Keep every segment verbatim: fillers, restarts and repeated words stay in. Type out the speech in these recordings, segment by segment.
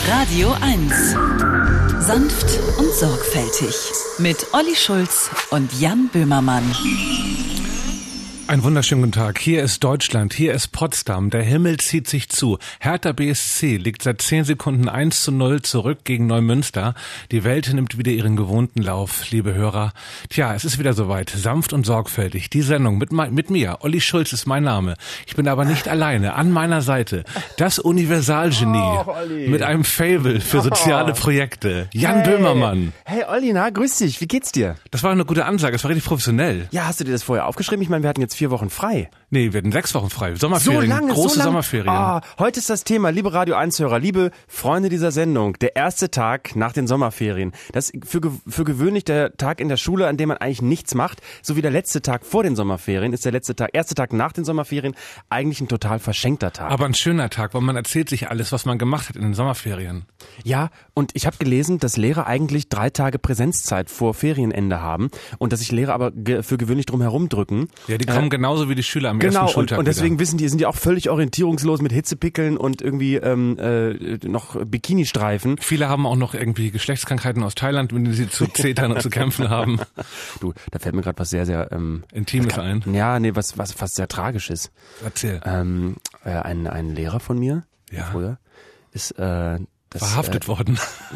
Radio eins. Sanft und sorgfältig. Mit Olli Schulz und Jan Böhmermann. Einen wunderschönen guten Tag. Hier ist Deutschland, hier ist Potsdam. Der Himmel zieht sich zu. Hertha B S C liegt seit zehn Sekunden eins zu null zurück gegen Neumünster. Die Welt nimmt wieder ihren gewohnten Lauf, liebe Hörer. Tja, es ist wieder soweit. Sanft und sorgfältig. Die Sendung mit, mit mir. Olli Schulz ist mein Name. Ich bin aber nicht alleine. An meiner Seite das Universalgenie oh, mit einem Faible für soziale Projekte. Jan hey. Böhmermann. Hey Olli, na, grüß dich. Wie geht's dir? Das war eine gute Ansage. Das war richtig professionell. Ja, hast du dir das vorher aufgeschrieben? Ich meine, wir hatten jetzt vier Wochen frei. Nee, wir hatten sechs Wochen frei. Sommerferien, so lange, große so lange. Sommerferien. Oh, heute ist das Thema, liebe Radio eins Hörer, liebe Freunde dieser Sendung, der erste Tag nach den Sommerferien. Das ist für, für gewöhnlich der Tag in der Schule, an dem man eigentlich nichts macht, so wie der letzte Tag vor den Sommerferien, ist der letzte Tag, erste Tag nach den Sommerferien eigentlich ein total verschenkter Tag. Aber ein schöner Tag, weil man erzählt sich alles, was man gemacht hat in den Sommerferien. Ja, und ich habe gelesen, dass Lehrer eigentlich drei Tage Präsenzzeit vor Ferienende haben und dass sich Lehrer aber ge- für gewöhnlich drum herum drücken. Ja, die kommen äh, genauso wie die Schüler am genau, ersten Schultag und, und deswegen wieder. wissen die, sind die auch völlig orientierungslos mit Hitzepickeln und irgendwie ähm, äh, noch Bikini-Streifen. Viele haben auch noch irgendwie Geschlechtskrankheiten aus Thailand, mit denen sie zu zetern und zu kämpfen haben. Du, da fällt mir gerade was sehr, sehr ähm, Intimes kann, ein. Ja, nee, was, was fast sehr Tragisches. Erzähl. Ähm, äh, ein, ein Lehrer von mir, ja. früher, ist äh, das, verhaftet äh, worden.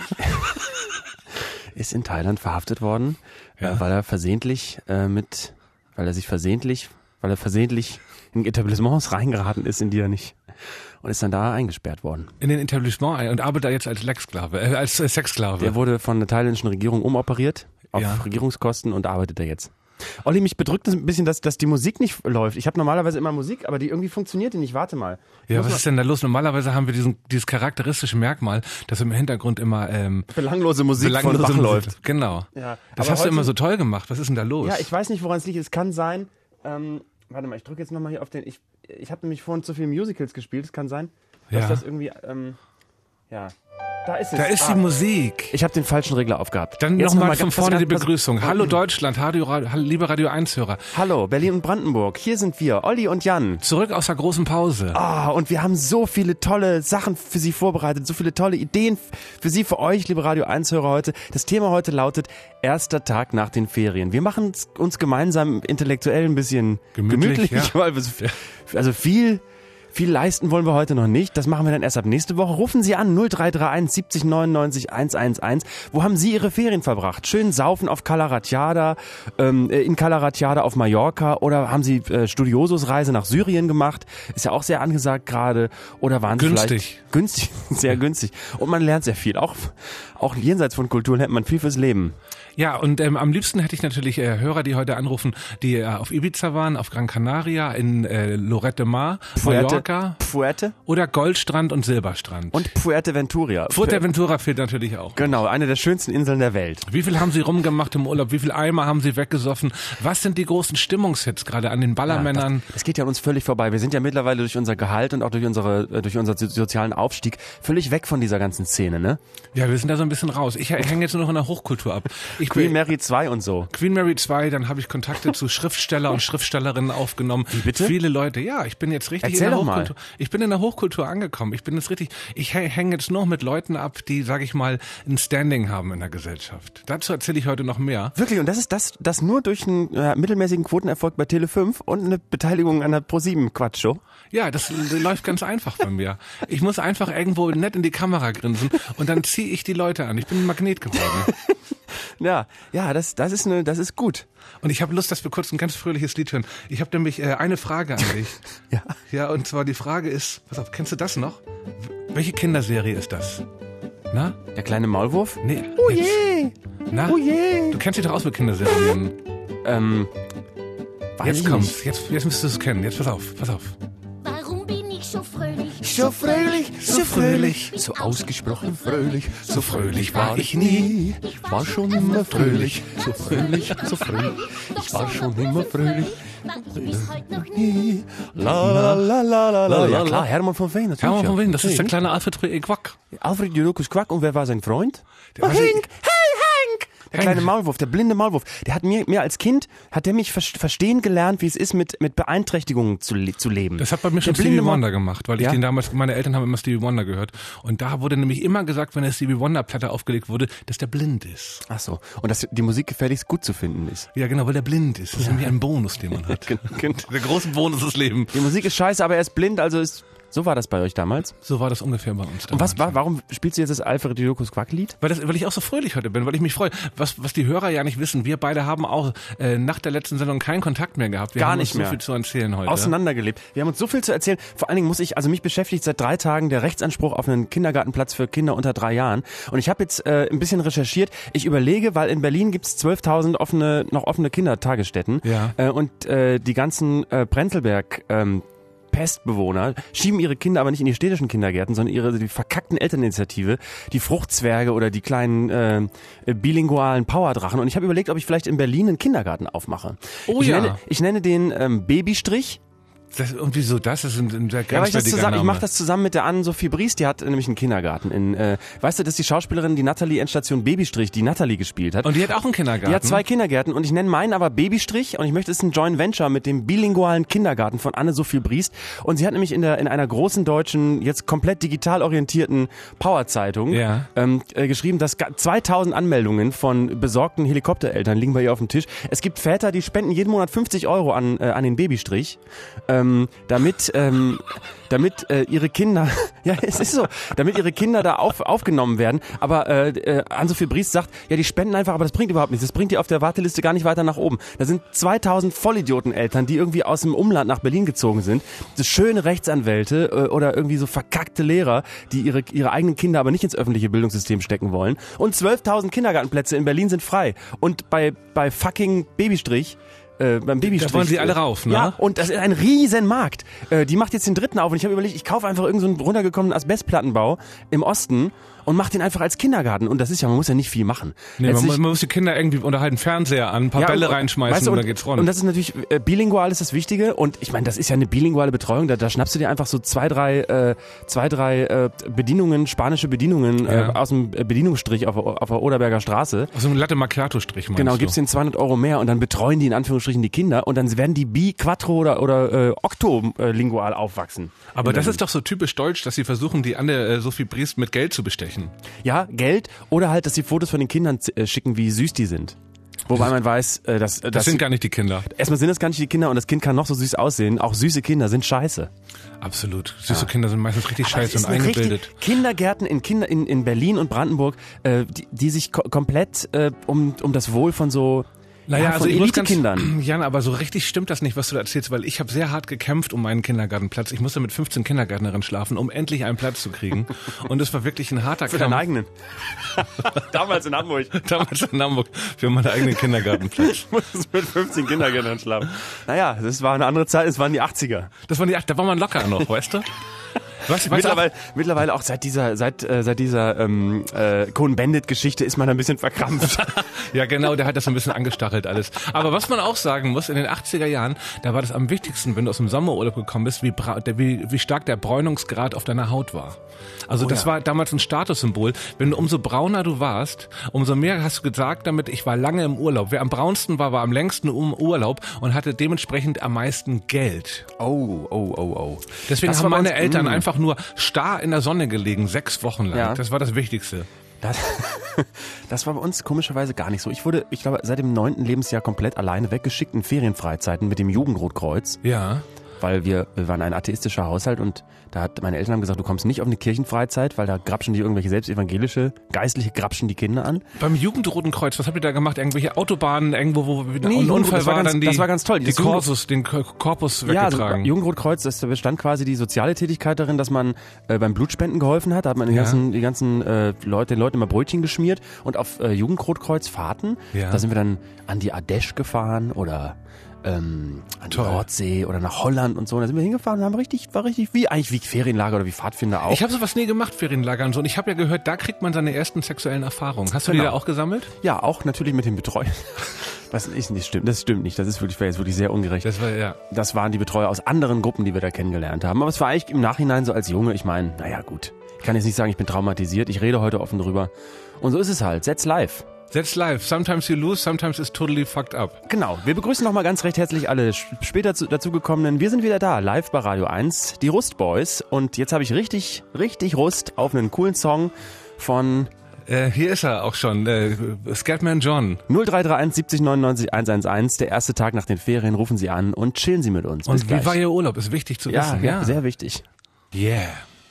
ist in Thailand verhaftet worden, ja. äh, weil er versehentlich äh, mit, weil er sich versehentlich, weil er versehentlich in Etablissements reingeraten ist, in die er nicht, und ist dann da eingesperrt worden. In den Etablissement ein und arbeitet da jetzt als Sexsklave, äh, als äh, Sexsklave. Der wurde von der thailändischen Regierung umoperiert auf ja. Regierungskosten und arbeitet da jetzt. Olli, mich bedrückt es ein bisschen, dass, dass die Musik nicht läuft. Ich habe normalerweise immer Musik, aber die irgendwie funktioniert die nicht. Warte mal. Ich ja, was ist denn da los? Normalerweise haben wir diesen, dieses charakteristische Merkmal, dass im Hintergrund immer ähm, belanglose Musik belanglose von Bach Musik läuft. Genau. Ja, das aber hast heute, du immer so toll gemacht. Was ist denn da los? Ja, ich weiß nicht, woran es liegt. Es kann sein, ähm, warte mal, ich drücke jetzt nochmal hier auf den, ich, ich habe nämlich vorhin zu viele Musicals gespielt. Es kann sein, dass ja. das irgendwie, ähm, ja... Da ist es. Da ist ah. die Musik. Ich habe den falschen Regler aufgehabt. Dann Jetzt nochmal noch von ganz, vorne ganz, die Begrüßung. ganz, Hallo Deutschland, Radio, Radio, liebe Radio eins Hörer. Hallo Berlin und Brandenburg, hier sind wir, Olli und Jan. Zurück aus der großen Pause. Ah, und wir haben so viele tolle Sachen für Sie vorbereitet, so viele tolle Ideen für Sie, für euch, liebe Radio eins Hörer heute. Das Thema heute lautet, erster Tag nach den Ferien. Wir machen uns gemeinsam intellektuell ein bisschen gemütlich, gemütlich ja. weil wir, also viel... Viel leisten wollen wir heute noch nicht. Das machen wir dann erst ab nächste Woche. Rufen Sie an null drei drei eins siebzig neunundneunzig hundertelf. Wo haben Sie Ihre Ferien verbracht? Schön saufen auf Cala Ratjada, ähm, in Cala Ratjada auf Mallorca, oder haben Sie äh, Studiosus-Reise nach Syrien gemacht? Ist ja auch sehr angesagt gerade. Oder waren Sie günstig. vielleicht günstig, sehr günstig. Und man lernt sehr viel. Auch auch jenseits von Kultur lernt man viel fürs Leben. Ja, und ähm, am liebsten hätte ich natürlich äh, Hörer, die heute anrufen, die äh, auf Ibiza waren, auf Gran Canaria, in äh, Lorette Mar, Mallorca Fuerte oder Goldstrand und Silberstrand. Und Fuerteventura. Fuerteventura fehlt natürlich auch. Genau, eine der schönsten Inseln der Welt. Wie viel haben Sie rumgemacht im Urlaub? Wie viel Eimer haben Sie weggesoffen? Was sind die großen Stimmungshits gerade an den Ballermännern? Ja, das, das geht ja an uns völlig vorbei. Wir sind ja mittlerweile durch unser Gehalt und auch durch unsere durch unseren sozialen Aufstieg völlig weg von dieser ganzen Szene, ne? Ja, wir sind da so ein bisschen raus. Ich hänge jetzt nur noch in der Hochkultur ab. Ich Queen Mary zwei und so. Queen Mary zwei, dann habe ich Kontakte zu Schriftsteller und Schriftstellerinnen aufgenommen. Wie bitte? Viele Leute. Ja, ich bin jetzt richtig Erzähl in der doch Hochkultur. Mal. Ich bin in der Hochkultur angekommen. Ich bin jetzt richtig, ich hänge jetzt nur mit Leuten ab, die, sag ich mal, ein Standing haben in der Gesellschaft. Dazu erzähle ich heute noch mehr. Wirklich? Und das ist das, das nur durch einen äh, mittelmäßigen Quotenerfolg bei Tele fünf und eine Beteiligung an der Pro sieben Quatschshow? Ja, das, das läuft ganz einfach bei mir. Ich muss einfach irgendwo nett in die Kamera grinsen und dann ziehe ich die Leute an. Ich bin ein Magnet geworden. Ja, ja, das, das ist eine, das ist gut. Und ich habe Lust, dass wir kurz ein ganz fröhliches Lied hören. Ich habe nämlich äh, eine Frage an dich. Ja. Ja, und zwar die Frage ist, pass auf, kennst du das noch? Welche Kinderserie ist das? Na? Der kleine Maulwurf? Nee. Oh jetzt. je! Na? Oh je! Du kennst dich doch aus mit Kinderserien. Ähm, weiß Jetzt ich kommt's. nicht. Jetzt, jetzt müsstest du es kennen. Jetzt pass auf, pass auf. Warum bin ich so fröhlich? So fröhlich, so fröhlich, so ausgesprochen fröhlich, so fröhlich war ich nie. Ich war schon immer fröhlich, so fröhlich, so fröhlich. Ich war schon immer fröhlich. War ich bis heute noch nie? La la la la la. Ja klar, Hermann von Veen, natürlich. Hermann von ja. Veen, das ist der Natürlich. kleine Alfred Quack. Alfred Julius Quack, und wer war sein Freund? Der war Henk! Hey Henk! Der kleine Maulwurf, der blinde Maulwurf. Der hat mir, mir als Kind, hat der mich verstehen gelernt, wie es ist, mit, mit Beeinträchtigungen zu, zu leben. Das hat bei mir schon Stevie Wonder gemacht, weil ich ja? den damals, meine Eltern haben immer Stevie Wonder gehört. Und da wurde nämlich immer gesagt, wenn eine Stevie Wonder Platte aufgelegt wurde, dass der blind ist. Ach so. Und dass die Musik gefälligst gut zu finden ist. Ja, genau, weil der blind ist. Das ist nämlich ein Bonus, den man hat. Der große Bonus des Lebens. Die Musik ist scheiße, aber er ist blind, also ist... So war das bei euch damals? So war das ungefähr bei uns damals. Und was war, warum spielst du jetzt das Alfred Jodokus Quack-Lied? Weil, das, weil ich auch so fröhlich heute bin, weil ich mich freue. Was, was die Hörer ja nicht wissen, wir beide haben auch äh, nach der letzten Sendung keinen Kontakt mehr gehabt. Wir Gar haben nicht uns mehr. so viel zu erzählen heute. Auseinandergelebt. Wir haben uns so viel zu erzählen. Vor allen Dingen muss ich, also mich beschäftigt seit drei Tagen der Rechtsanspruch auf einen Kindergartenplatz für Kinder unter drei Jahren. Und ich habe jetzt äh, ein bisschen recherchiert. Ich überlege, weil in Berlin gibt's zwölftausend offene, noch offene Kindertagesstätten. Ja. Äh, und äh, die ganzen äh, Prenzlberg ähm, Pestbewohner schieben ihre Kinder aber nicht in die städtischen Kindergärten, sondern ihre die verkackten Elterninitiative, die Fruchtzwerge oder die kleinen äh, bilingualen Powerdrachen. Und ich habe überlegt, ob ich vielleicht in Berlin einen Kindergarten aufmache. Oh ich ja. Nenne, ich nenne den ähm, Babystrich. Das, und wieso das? Das ist ein, ein sehr Ja, weil ich, das zusammen, Name. ich mache das zusammen mit der Anne-Sophie Briest, die hat nämlich einen Kindergarten. In, äh, weißt du, das ist die Schauspielerin, die Nathalie Endstation Babystrich, die Nathalie gespielt hat. Und die hat auch einen Kindergarten? Die hat zwei Kindergärten und ich nenne meinen aber Babystrich und ich möchte, es ist ein Joint Venture mit dem bilingualen Kindergarten von Anne-Sophie Briest. Und sie hat nämlich in der in einer großen deutschen, jetzt komplett digital orientierten Power-Zeitung ja. ähm, äh, geschrieben, dass zweitausend Anmeldungen von besorgten Helikoptereltern liegen bei ihr auf dem Tisch. Es gibt Väter, die spenden jeden Monat fünfzig Euro an, äh, an den Babystrich, ähm, damit ähm, damit äh, ihre Kinder, ja es ist so, damit ihre Kinder da auf, aufgenommen werden. Aber äh, äh, Anne-Sophie Briest sagt, ja die spenden einfach, aber das bringt überhaupt nichts. Das bringt die auf der Warteliste gar nicht weiter nach oben. Da sind zweitausend Vollidioten-Eltern, die irgendwie aus dem Umland nach Berlin gezogen sind. Das schöne Rechtsanwälte äh, oder irgendwie so verkackte Lehrer, die ihre ihre eigenen Kinder aber nicht ins öffentliche Bildungssystem stecken wollen. Und zwölftausend Kindergartenplätze in Berlin sind frei. Und bei bei fucking Babystrich Äh, beim Babystrich. Da wollen sie alle rauf, ne? Ja, und das ist ein riesen Markt. Äh, die macht jetzt den dritten auf und ich habe überlegt, ich kaufe einfach irgendeinen so runtergekommenen Asbestplattenbau im Osten und mache den einfach als Kindergarten. Und das ist ja, man muss ja nicht viel machen. Nee, man, man muss die Kinder irgendwie unter halt einen Fernseher an, ein paar ja, Bälle und, reinschmeißen weißt du, und, und dann geht's rund. Und das ist natürlich, äh, bilingual ist das Wichtige und ich meine, das ist ja eine bilinguale Betreuung, da, da schnappst du dir einfach so zwei, drei, äh, zwei, drei äh, Bedienungen, spanische Bedienungen ja. äh, aus dem Bedienungsstrich auf, auf der Oderberger Straße. Aus einem Latte Macchiato-Strich meinst Genau, du? gibst denen zweihundert Euro mehr und dann betreuen die in Anführungsstrichen die Kinder und dann werden die bi, quattro oder, oder äh, octolingual aufwachsen. Aber das ist doch so typisch deutsch, dass sie versuchen, die Anne-Sophie Briest mit Geld zu bestechen. Ja, Geld oder halt, dass sie Fotos von den Kindern äh, schicken, wie süß die sind. Wobei man weiß, äh, dass... Das, dass sind gar nicht die Kinder. Erstmal sind das gar nicht die Kinder und das Kind kann noch so süß aussehen. Auch süße Kinder sind scheiße. Absolut. Süße ja. Kinder sind meistens richtig Aber scheiße und eingebildet. Kindergärten in, Kinder, in, in Berlin und Brandenburg, äh, die, die sich ko- komplett äh, um, um das Wohl von so... Naja, ja, also ich muss ganz, Kindern. Jan, aber so richtig stimmt das nicht, was du da erzählst, weil ich habe sehr hart gekämpft um meinen Kindergartenplatz. Ich musste mit fünfzehn Kindergärtnerinnen schlafen, um endlich einen Platz zu kriegen. Und es war wirklich ein harter Für Kampf. deinen eigenen. Damals in Hamburg. Damals in Hamburg für meinen eigenen Kindergartenplatz. Ich musste mit fünfzehn Kindergärtnerinnen schlafen. Naja, das war eine andere Zeit, es waren die achtziger. Das waren die, da war man locker noch, weißt du? Was, mittlerweile, auch, mittlerweile auch seit dieser seit äh, seit dieser ähm, äh, Cohn-Bendit-Geschichte ist man ein bisschen verkrampft. Ja genau, der hat das ein bisschen angestachelt alles. Aber was man auch sagen muss, in den achtziger Jahren, da war das am wichtigsten, wenn du aus dem Sommerurlaub gekommen bist, wie, bra- der, wie, wie stark der Bräunungsgrad auf deiner Haut war. Also oh, das ja. war damals ein Statussymbol. Wenn du umso brauner du warst, umso mehr hast du gesagt damit, ich war lange im Urlaub. Wer am braunsten war, war am längsten im Urlaub und hatte dementsprechend am meisten Geld. Oh, oh, oh, oh. Deswegen das haben meine uns, Eltern mh. einfach nur starr in der Sonne gelegen, sechs Wochen lang. Ja. Das war das Wichtigste. Das, das war bei uns komischerweise gar nicht so. Ich wurde, ich glaube, seit dem neunten Lebensjahr komplett alleine weggeschickt in Ferienfreizeiten mit dem Jugendrotkreuz. Ja. Weil wir, wir waren ein atheistischer Haushalt und da hat meine Eltern haben gesagt, du kommst nicht auf eine Kirchenfreizeit, weil da grapschen die irgendwelche selbstevangelische, geistliche grapschen die Kinder an. Beim Jugendroten Kreuz, was habt ihr da gemacht? Irgendwelche Autobahnen, irgendwo, wo wieder nee, ein Unfall das war, war, ganz, dann die, das war ganz toll. die Korpus, den Korpus ja, weggetragen. Also, Jugendrotkreuz, das bestand quasi die soziale Tätigkeit darin, dass man äh, beim Blutspenden geholfen hat. Da hat man die ja. ganzen, die ganzen äh, Leute, den Leuten immer Brötchen geschmiert und auf äh, Jugendrotkreuzfahrten, ja. da sind wir dann an die Ardèche gefahren oder ähm, an die Toll. Nordsee oder nach Holland und so. Und da sind wir hingefahren und haben richtig, war richtig wie eigentlich wie Ferienlager oder wie Pfadfinder auch. Ich habe sowas nie gemacht, Ferienlager und so. Und ich habe ja gehört, da kriegt man seine ersten sexuellen Erfahrungen. Hast du Genau. die da auch gesammelt? Ja, auch natürlich mit den Betreuern. Was ist nicht stimmt, das stimmt nicht. Das ist wirklich, wäre jetzt wirklich sehr ungerecht. Das war ja. Das waren die Betreuer aus anderen Gruppen, die wir da kennengelernt haben. Aber es war eigentlich im Nachhinein so als Junge, ich meine, naja gut. Ich kann jetzt nicht sagen, ich bin traumatisiert. Ich rede heute offen drüber. Und so ist es halt. That's life. That's life. Sometimes you lose, sometimes it's totally fucked up. Genau. Wir begrüßen nochmal ganz recht herzlich alle später zu, dazugekommenen. Wir sind wieder da, live bei Radio eins, die Rust Boys. Und jetzt habe ich richtig, richtig Rust auf einen coolen Song von... Äh, hier ist er auch schon, äh, Scatman John. null drei drei eins siebzig neunundneunzig hundertelf, der erste Tag nach den Ferien, rufen Sie an und chillen Sie mit uns. Bis Und gleich. wie war Ihr Urlaub? Ist wichtig zu Ja, wissen. ja, sehr wichtig. Yeah.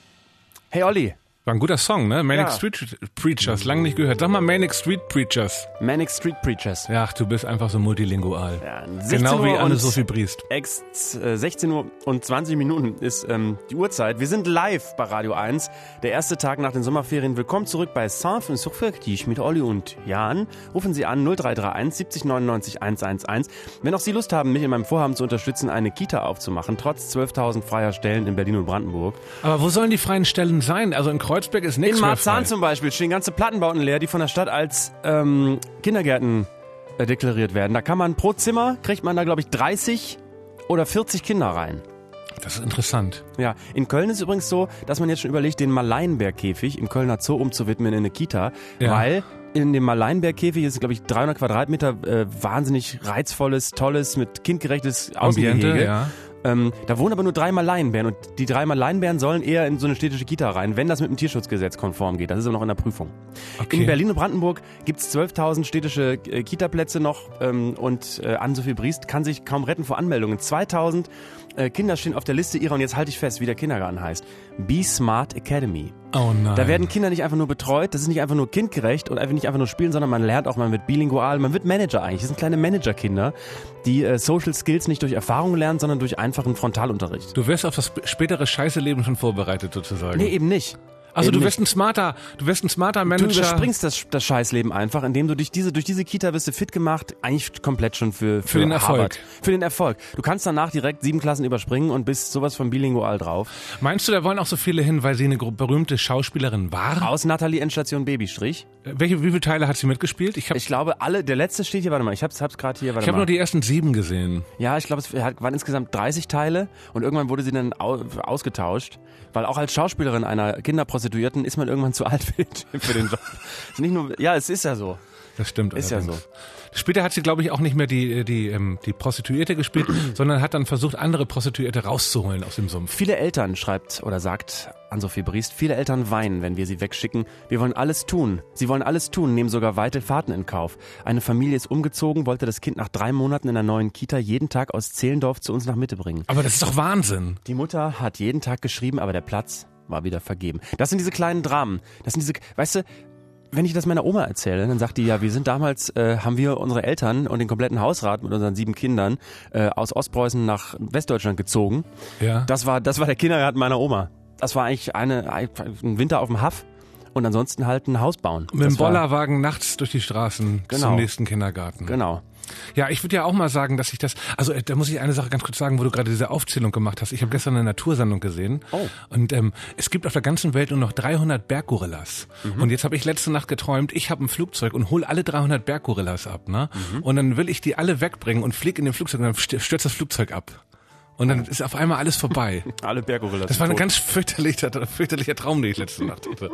Hey Olli. War ein guter Song, ne? Manic Ja. Street Preachers, lange nicht gehört. Sag mal Manic Street Preachers. Manic Street Preachers. Ja, ach, du bist einfach so multilingual. Ja, sechzehn Genau wie Uhr Anne-Sophie Briest. Ex, äh, sechzehn Uhr und zwanzig Minuten ist ähm, die Uhrzeit. Wir sind live bei Radio eins. Der erste Tag nach den Sommerferien. Willkommen zurück bei Sanf und Suchverktisch mit Olli und Jan. Rufen Sie an null drei drei eins siebzig neunundneunzig hundertelf. Wenn auch Sie Lust haben, mich in meinem Vorhaben zu unterstützen, eine Kita aufzumachen, trotz zwölftausend freier Stellen in Berlin und Brandenburg. Aber wo sollen die freien Stellen sein? Also in Kreuzberg ist nichts In mehr Marzahn frei. zum Beispiel stehen ganze Plattenbauten leer, die von der Stadt als ähm, Kindergärten äh, deklariert werden. Da kann man pro Zimmer, kriegt man da glaube ich dreißig oder vierzig Kinder rein. Das ist interessant. Ja, in Köln ist es übrigens so, dass man jetzt schon überlegt, den Maleinbergkäfig im Kölner Zoo umzuwidmen in eine Kita, Ja. weil in dem Maleinbergkäfig ist, glaube ich, dreihundert Quadratmeter äh, wahnsinnig reizvolles, tolles, mit kindgerechtes Außengehege. Ambiente, ja. Ähm, da wohnen aber nur drei Maleinbären und die drei Maleinbären sollen eher in so eine städtische Kita rein, wenn das mit dem Tierschutzgesetz konform geht. Das ist aber noch in der Prüfung. Okay. In Berlin und Brandenburg gibt's zwölftausend städtische äh, Kita-Plätze noch ähm, und äh, Anne-Sophie Briest kann sich kaum retten vor Anmeldungen. zweitausend äh, Kinder stehen auf der Liste ihrer, und jetzt halte ich fest, wie der Kindergarten heißt. Be Smart Academy. Oh nein. Da werden Kinder nicht einfach nur betreut, das ist nicht einfach nur kindgerecht und einfach nicht einfach nur spielen, sondern man lernt auch, man wird bilingual, man wird Manager eigentlich. Das sind kleine Managerkinder, die äh, Social Skills nicht durch Erfahrung lernen, sondern durch einfachen Frontalunterricht. Du wirst auf das spätere Scheiße-Leben schon vorbereitet sozusagen. Nee, eben nicht. Also Eben du nicht. wirst ein smarter, du wirst ein smarter Manager. Du überspringst das, das Scheißleben einfach, indem du durch diese, durch diese Kita wirst du fit gemacht, eigentlich komplett schon für, für, Für den Erfolg. Harvard. Für den Erfolg. Du kannst danach direkt sieben Klassen überspringen und bist sowas von bilingual drauf. Meinst du, da wollen auch so viele hin, weil sie eine gro- berühmte Schauspielerin war? Aus Nathalie Endstation Babystrich. Welche, wie viele Teile hat sie mitgespielt? Ich habe Ich glaube, alle, der letzte steht hier, warte mal, ich hab's, hab's gerade hier, warte ich hab mal. nur die ersten sieben gesehen. Ja, ich glaube, es hat- waren insgesamt dreißig Teile und irgendwann wurde sie dann au- ausgetauscht, weil auch als Schauspielerin einer Kinderprostituierten ist man irgendwann zu alt für, für den Job. Ist nicht nur, ja, es ist ja so. Das stimmt. Ist ja allerdings. Später hat sie, glaube ich, auch nicht mehr die, die, ähm, die Prostituierte gespielt, sondern hat dann versucht, andere Prostituierte rauszuholen aus dem Sumpf. Viele Eltern, schreibt oder sagt Anne-Sophie Briest, viele Eltern weinen, wenn wir sie wegschicken. Wir wollen alles tun. Sie wollen alles tun, nehmen sogar weite Fahrten in Kauf. Eine Familie ist umgezogen, wollte das Kind nach drei Monaten in der neuen Kita jeden Tag aus Zehlendorf zu uns nach Mitte bringen. Aber das ist doch Wahnsinn. Die Mutter hat jeden Tag geschrieben, aber der Platz war wieder vergeben. Das sind diese kleinen Dramen. Das sind diese, weißt du, wenn ich das meiner Oma erzähle, dann sagt die, ja, wir sind damals, äh, haben wir unsere Eltern und den kompletten Hausrat mit unseren sieben Kindern äh, aus Ostpreußen nach Westdeutschland gezogen. Ja. Das war, das war der Kindergarten meiner Oma. Das war eigentlich eine, ein Winter auf dem Haff und ansonsten halt ein Haus bauen. Mit dem Das war- Bollerwagen nachts durch die Straßen Genau. zum nächsten Kindergarten. Genau. Ja, ich würde ja auch mal sagen, dass ich das, also äh, da muss ich eine Sache ganz kurz sagen, wo du gerade diese Aufzählung gemacht hast. Ich habe gestern eine Natursendung gesehen Oh. und ähm, es gibt auf der ganzen Welt nur noch dreihundert Berggorillas. Mhm. Und jetzt habe ich letzte Nacht geträumt, ich habe ein Flugzeug und hol alle dreihundert Berggorillas ab, ne? Mhm. Und dann will ich die alle wegbringen und flieg in den Flugzeug und dann st- stürzt das Flugzeug ab. Und dann ist auf einmal alles vorbei. Alle Berggorillas. Das war ein tot. ganz fürchterlicher, fürchterlicher Traum, den ich letzte Nacht hatte.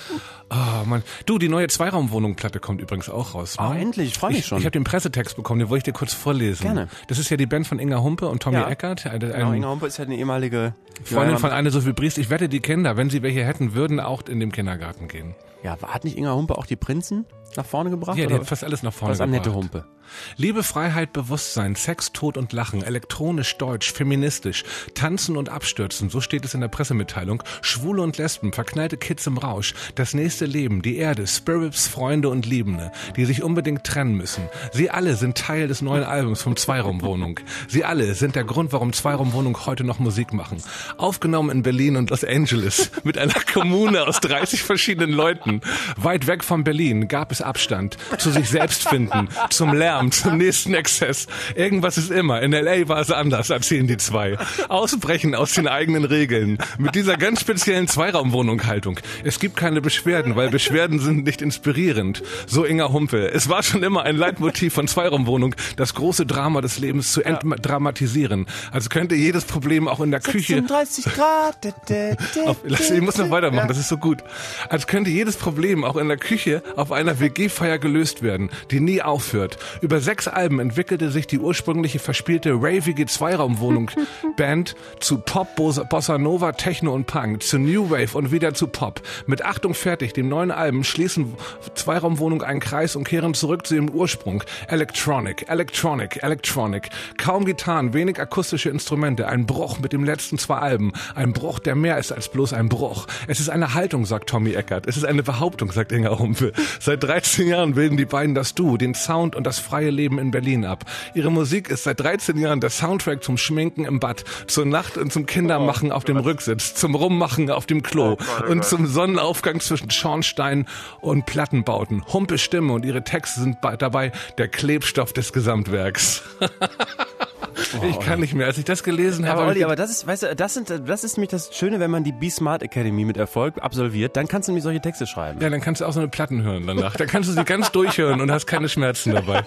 Oh Mann. Du, die neue Zweiraumwohnung-Platte kommt übrigens auch raus. Ne? Oh, endlich, ich freu mich ich, schon. Ich habe den Pressetext bekommen, den wollte ich dir kurz vorlesen. Gerne. Das ist ja die Band von Inga Humpe und Tommy Ja. Eckert. Eine, Genau, eine Inga Humpe ist ja eine ehemalige Freundin ja, von Anne-Sophie Briest. Ich wette, die Kinder, wenn sie welche hätten, würden auch in dem Kindergarten gehen. Ja, hat nicht Inga Humpe auch die Prinzen nach vorne gebracht? Ja, die oder? hat fast alles nach vorne Das ist Annette gebracht. Humpe. Liebe, Freiheit, Bewusstsein, Sex, Tod und Lachen, elektronisch, deutsch, feministisch, tanzen und abstürzen, so steht es in der Pressemitteilung, Schwule und Lesben, verknallte Kids im Rausch, das nächste Leben, die Erde, Spirits, Freunde und Liebende, die sich unbedingt trennen müssen. Sie alle sind Teil des neuen Albums vom Zweiraumwohnung. Sie alle sind der Grund, warum Zweiraumwohnung heute noch Musik machen. Aufgenommen in Berlin und Los Angeles mit einer Kommune aus dreißig verschiedenen Leuten. Weit weg von Berlin gab es Abstand, zu sich selbst finden, zum Lärm, zum nächsten Exzess. Irgendwas ist immer. In L A war es anders, erzählen die zwei. Ausbrechen aus den eigenen Regeln. Mit dieser ganz speziellen Zweiraumwohnung-Haltung. Es gibt keine Beschwerden, weil Beschwerden sind nicht inspirierend. So Inga Humpe. Es war schon immer ein Leitmotiv von Zweiraumwohnung, das große Drama des Lebens zu entdramatisieren. Also könnte jedes Problem auch in der Küche... sechsunddreißig Grad. Auf, ich muss noch weitermachen, das ist so gut. Als könnte jedes Problem auch in der Küche auf einer W G-Feier gelöst werden, die nie aufhört. Über sechs Alben entwickelte sich die ursprüngliche verspielte ravige Zweiraumwohnung-Band zu Pop, Bossa Nova, Techno und Punk, zu New Wave und wieder zu Pop. Mit Achtung fertig, dem neuen Album schließen Zweiraumwohnung einen Kreis und kehren zurück zu ihrem Ursprung. Electronic, Electronic, Electronic. Kaum Gitarren, wenig akustische Instrumente, ein Bruch mit dem letzten zwei Alben. Ein Bruch, der mehr ist als bloß ein Bruch. Es ist eine Haltung, sagt Tommy Eckert. Es ist eine Behauptung, sagt Inga Humpe. Seit dreizehn Jahren bilden die beiden das Duo, den Sound und das freie Leben in Berlin ab. Ihre Musik ist seit dreizehn Jahren der Soundtrack zum Schminken im Bad, zur Nacht und zum Kindermachen auf dem Rücksitz, zum Rummachen auf dem Klo und zum Sonnenaufgang zwischen Schornstein und Plattenbauten. Humpe Stimme und ihre Texte sind dabei der Klebstoff des Gesamtwerks. Ich kann nicht mehr. Als ich das gelesen habe... Aber Olli, aber das ist, weißt du, das, sind, das ist nämlich das Schöne, wenn man die Be Smart Academy mit Erfolg absolviert, dann kannst du nämlich solche Texte schreiben. Ja, dann kannst du auch so eine Platten hören danach. Dann kannst du sie ganz durchhören und hast keine Schmerzen dabei.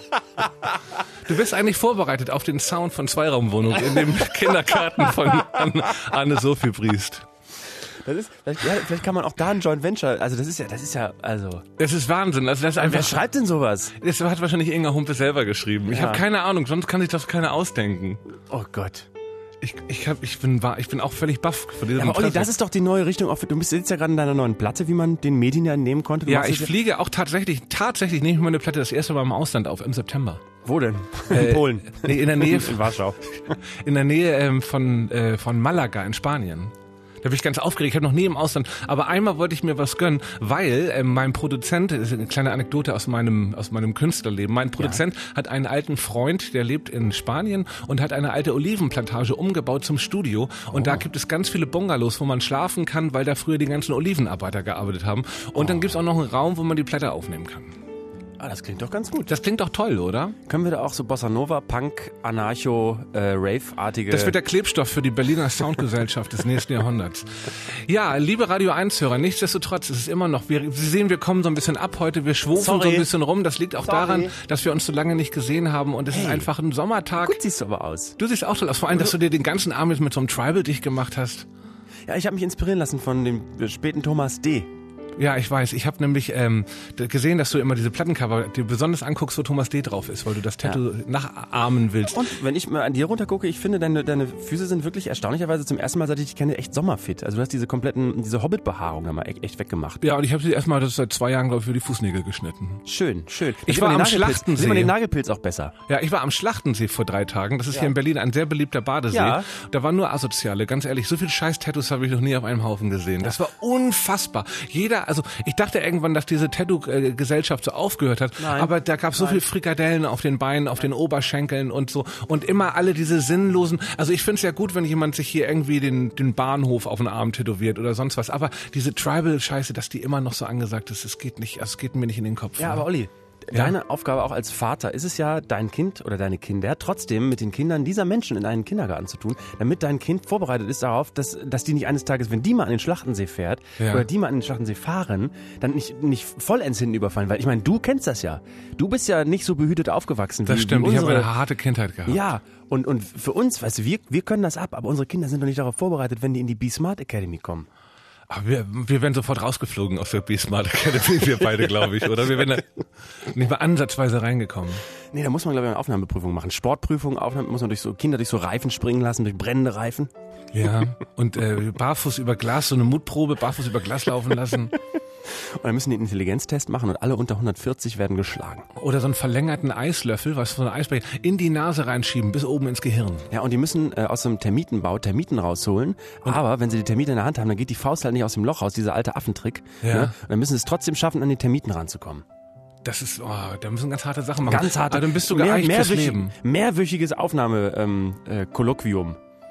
Du bist eigentlich vorbereitet auf den Sound von Zweiraumwohnung in dem Kindergarten von Anne-Sophie Briest. Das ist, vielleicht, ja, vielleicht kann man auch da ein Joint Venture, also das ist ja, das ist ja, also... Das ist Wahnsinn. Also das ist einfach, wer schreibt denn sowas? Das hat wahrscheinlich Inga Humpe selber geschrieben. Ich Ja. habe keine Ahnung, sonst kann sich das keiner ausdenken. Oh Gott. Ich, ich, hab, ich, bin, ich bin auch völlig baff von diesem Ja, aber Olli, Treffer. das ist doch die neue Richtung. Auf, du bist jetzt ja gerade in deiner neuen Platte, wie man den Medien ja entnehmen konnte. Du Ja, machst ich jetzt- fliege auch tatsächlich, tatsächlich nehme ich meine Platte das erste Mal im Ausland auf, im September. Wo denn? Äh, In Polen. Nee, in der Nähe, In Warschau. in der Nähe ähm, von, äh, von Malaga in Spanien. Da bin ich ganz aufgeregt, ich habe noch nie im Ausland, aber einmal wollte ich mir was gönnen, weil ähm, mein Produzent, das ist eine kleine Anekdote aus meinem aus meinem Künstlerleben, mein Produzent hat einen alten Freund, der lebt in Spanien und hat eine alte Olivenplantage umgebaut zum Studio und Oh. da gibt es ganz viele Bungalows, wo man schlafen kann, weil da früher die ganzen Olivenarbeiter gearbeitet haben und dann gibt's auch noch einen Raum, wo man die Platte aufnehmen kann. Ah, das klingt doch ganz gut. Das klingt doch toll, oder? Können wir da auch so Bossa Nova, Punk, Anarcho, äh, Rave-artige... Das wird der Klebstoff für die Berliner Soundgesellschaft des nächsten Jahrhunderts. Ja, liebe Radio eins Hörer, nichtsdestotrotz ist es immer noch, wir, Sie sehen, wir kommen so ein bisschen ab heute, wir schwufen Sorry. so ein bisschen rum. Das liegt auch Sorry. daran, dass wir uns so lange nicht gesehen haben und es ist Hey. einfach ein Sommertag. Gut siehst du aber aus. Du siehst auch toll aus, vor allem, dass du dir den ganzen Abend jetzt mit so einem Tribal dicht gemacht hast. Ja, ich habe mich inspirieren lassen von dem späten Thomas D. Ja, ich weiß. Ich habe nämlich ähm, gesehen, dass du immer diese Plattencover dir besonders anguckst, wo Thomas D. drauf ist, weil du das Tattoo nachahmen willst. Und wenn ich mal an dir runter gucke, ich finde, deine, deine Füße sind wirklich erstaunlicherweise zum ersten Mal, seit ich dich kenne, echt sommerfit. Also du hast diese kompletten, diese Hobbit-Behaarung da mal echt, echt weggemacht. Ja, und ich habe sie erstmal das seit zwei Jahren, glaube ich, für die Fußnägel geschnitten. Schön, schön. Ich Sieht war man am den Nagelpilz- Schlachtensee. Sieht man den Nagelpilz auch besser. Ja, ich war am Schlachtensee vor drei Tagen. Das ist hier in Berlin ein sehr beliebter Badesee. Ja. Da waren nur Asoziale. Ganz ehrlich, so viel Scheiß-Tattoos habe ich noch nie auf einem Haufen gesehen. Das war unfassbar. Jeder, also ich dachte irgendwann, dass diese Tattoo-Gesellschaft so aufgehört hat. Nein. Aber da gab es so viel Frikadellen auf den Beinen, auf den Oberschenkeln und so. Und immer alle diese sinnlosen, also ich finde es ja gut, wenn jemand sich hier irgendwie den, den Bahnhof auf den Arm tätowiert oder sonst was. Aber diese Tribal-Scheiße, dass die immer noch so angesagt ist, es geht nicht, es geht mir nicht in den Kopf. Ja, ne? aber Olli, Ja. deine Aufgabe auch als Vater ist es ja, dein Kind oder deine Kinder trotzdem mit den Kindern dieser Menschen in einen Kindergarten zu tun, damit dein Kind vorbereitet ist darauf, dass, dass die nicht eines Tages, wenn die mal an den Schlachtensee fährt Ja. oder die mal an den Schlachtensee fahren, dann nicht, nicht vollends hinten überfallen. Weil ich meine, du kennst das ja. Du bist ja nicht so behütet aufgewachsen Das wie, stimmt, wie ich habe unsere. eine harte Kindheit gehabt. Ja, und, und für uns, weißt du, wir, wir können das ab, aber unsere Kinder sind doch nicht darauf vorbereitet, wenn die in die Be Smart Academy kommen. Aber wir, wir wären sofort rausgeflogen aus der Be Smart Academy, wir beide, glaube ich, oder? Wir wären da nicht mal ansatzweise reingekommen. Nee, da muss man, glaube ich, eine Aufnahmeprüfung machen. Sportprüfung, Aufnahme, muss man durch so Kinder durch so Reifen springen lassen, durch brennende Reifen. Ja, und äh, barfuß über Glas, so eine Mutprobe, barfuß über Glas laufen lassen. Und dann müssen die einen Intelligenztest machen und alle unter hundertvierzig werden geschlagen. Oder so einen verlängerten Eislöffel, was von einer Eisbecher, in die Nase reinschieben, bis oben ins Gehirn. Ja, und die müssen äh, aus dem Termitenbau Termiten rausholen. Aber wenn sie die Termite in der Hand haben, dann geht die Faust halt nicht aus dem Loch raus, dieser alte Affentrick. Ja. Ne? Und dann müssen sie es trotzdem schaffen, an die Termiten ranzukommen. Das ist, oh, da müssen ganz harte Sachen machen. Ganz hart. Aber dann bist du mehr, geeicht fürs mehrwöchig- Leben. Mehrwöchiges Aufnahme, ähm, äh, Kolloquium.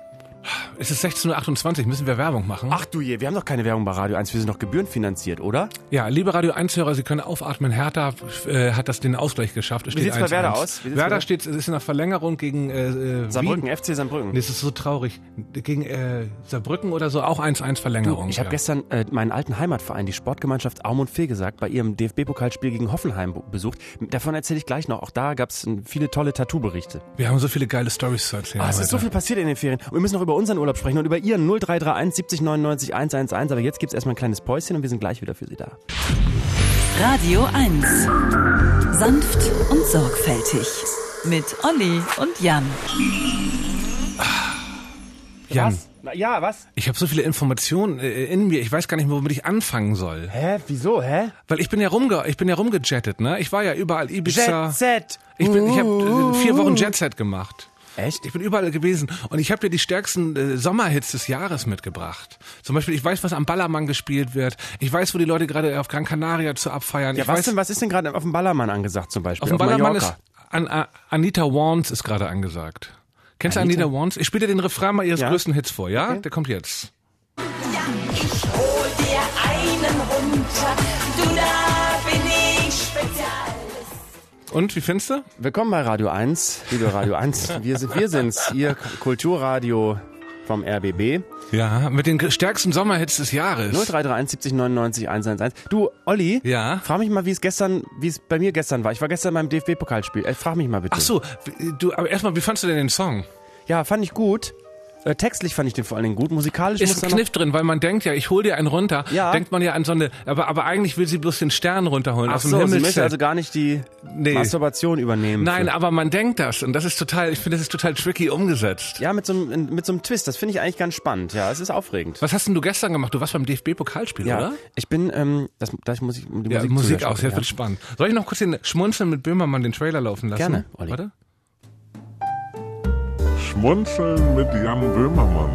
Es ist sechzehn Uhr achtundzwanzig, müssen wir Werbung machen? Ach du je, wir haben doch keine Werbung bei Radio eins, wir sind doch gebührenfinanziert, oder? Ja, liebe Radio eins-Hörer, Sie können aufatmen. Hertha äh, hat das den Ausgleich geschafft. Es Wie steht sieht's bei Werder eins eins. aus? Wie sieht's Werder bei- steht, es ist in der Verlängerung gegen äh, Saarbrücken, Wien. F C Saarbrücken. Nee, das ist so traurig. Gegen äh, Saarbrücken oder so, auch eins eins Verlängerung. Du, ich habe ja. gestern äh, meinen alten Heimatverein, die Sportgemeinschaft Aum und Fegesack, bei ihrem D F B-Pokalspiel gegen Hoffenheim be- besucht. Davon erzähle ich gleich noch. Auch da gab es viele tolle Tattoo-Berichte. Wir haben so viele geile Storys zu erzählen. Ah, es heute. ist so viel passiert in den Ferien. Und wir müssen noch über unseren Urlaub sprechen und über ihren null drei drei eins siebzig neunundneunzig hundertelf. Aber jetzt gibt's erstmal ein kleines Päuschen und wir sind gleich wieder für Sie da. Radio eins. Sanft und sorgfältig. Mit Olli und Jan. Jan, Was? Na, ja, was? ich habe so viele Informationen äh, in mir, ich weiß gar nicht mehr, womit ich anfangen soll. Hä? Wieso? Hä? Weil ich bin ja rumge ich bin ja rumgejettet, ne? Ich war ja überall Ibiza. Jet Set. Ich bin ich habe äh, vier Wochen Jetset gemacht. Echt? Ich bin überall gewesen und ich habe dir die stärksten äh, Sommerhits des Jahres mitgebracht. Zum Beispiel, ich weiß, was am Ballermann gespielt wird. Ich weiß, wo die Leute gerade auf Gran Canaria zu abfeiern. Ja, ich was weiß, denn, was ist denn gerade auf dem Ballermann angesagt zum Beispiel? auf dem Ballermann Mallorca? ist an, an, Anita Wants ist gerade angesagt. Kennst Anita? du Anita Wants? Ich spiele dir den Refrain mal ihres Ja. größten Hits vor, ja? Der kommt jetzt. Ich hol dir einen runter, du, da bin ich Spezialist. Und, wie findest du? Willkommen bei Radio eins, liebe Radio eins. Wir, sind, wir sind's, Ihr Kulturradio vom R B B. Ja, mit den stärksten Sommerhits des Jahres. null drei drei eins siebzig neunundneunzig hundertelf. Du, Olli, Ja? frag mich mal, wie es gestern, wie es bei mir gestern war. Ich war gestern beim D F B-Pokalspiel. Äh, frag mich mal bitte. Ach so, du, aber erstmal, wie fandst du denn den Song? Ja, fand ich gut. Äh, textlich fand ich den vor allen Dingen gut. Musikalisch muss Ist da ein noch... Kniff drin, weil man denkt ja, ich hol dir einen runter. Ja. Denkt man ja an so eine, aber, aber eigentlich will sie bloß den Stern runterholen Ach aus dem so, sie Himmel. möchte also gar nicht die Nee. Masturbation übernehmen. Nein, für- aber man denkt das und das ist total, ich finde, das ist total tricky umgesetzt. Ja, mit so einem, mit so einem Twist. Das finde ich eigentlich ganz spannend. Ja, es ist aufregend. Was hast denn du gestern gemacht? Du warst beim D F B-Pokalspiel, Ja, oder? ich bin, ähm, das, da muss ich die Ja, Musik, Musik zuhören, aus, jetzt ja. wird spannend. Soll ich noch kurz den Schmunzeln mit Böhmermann den Trailer laufen lassen? Gerne, Olli. Warte. Schmunzeln mit Jan Böhmermann.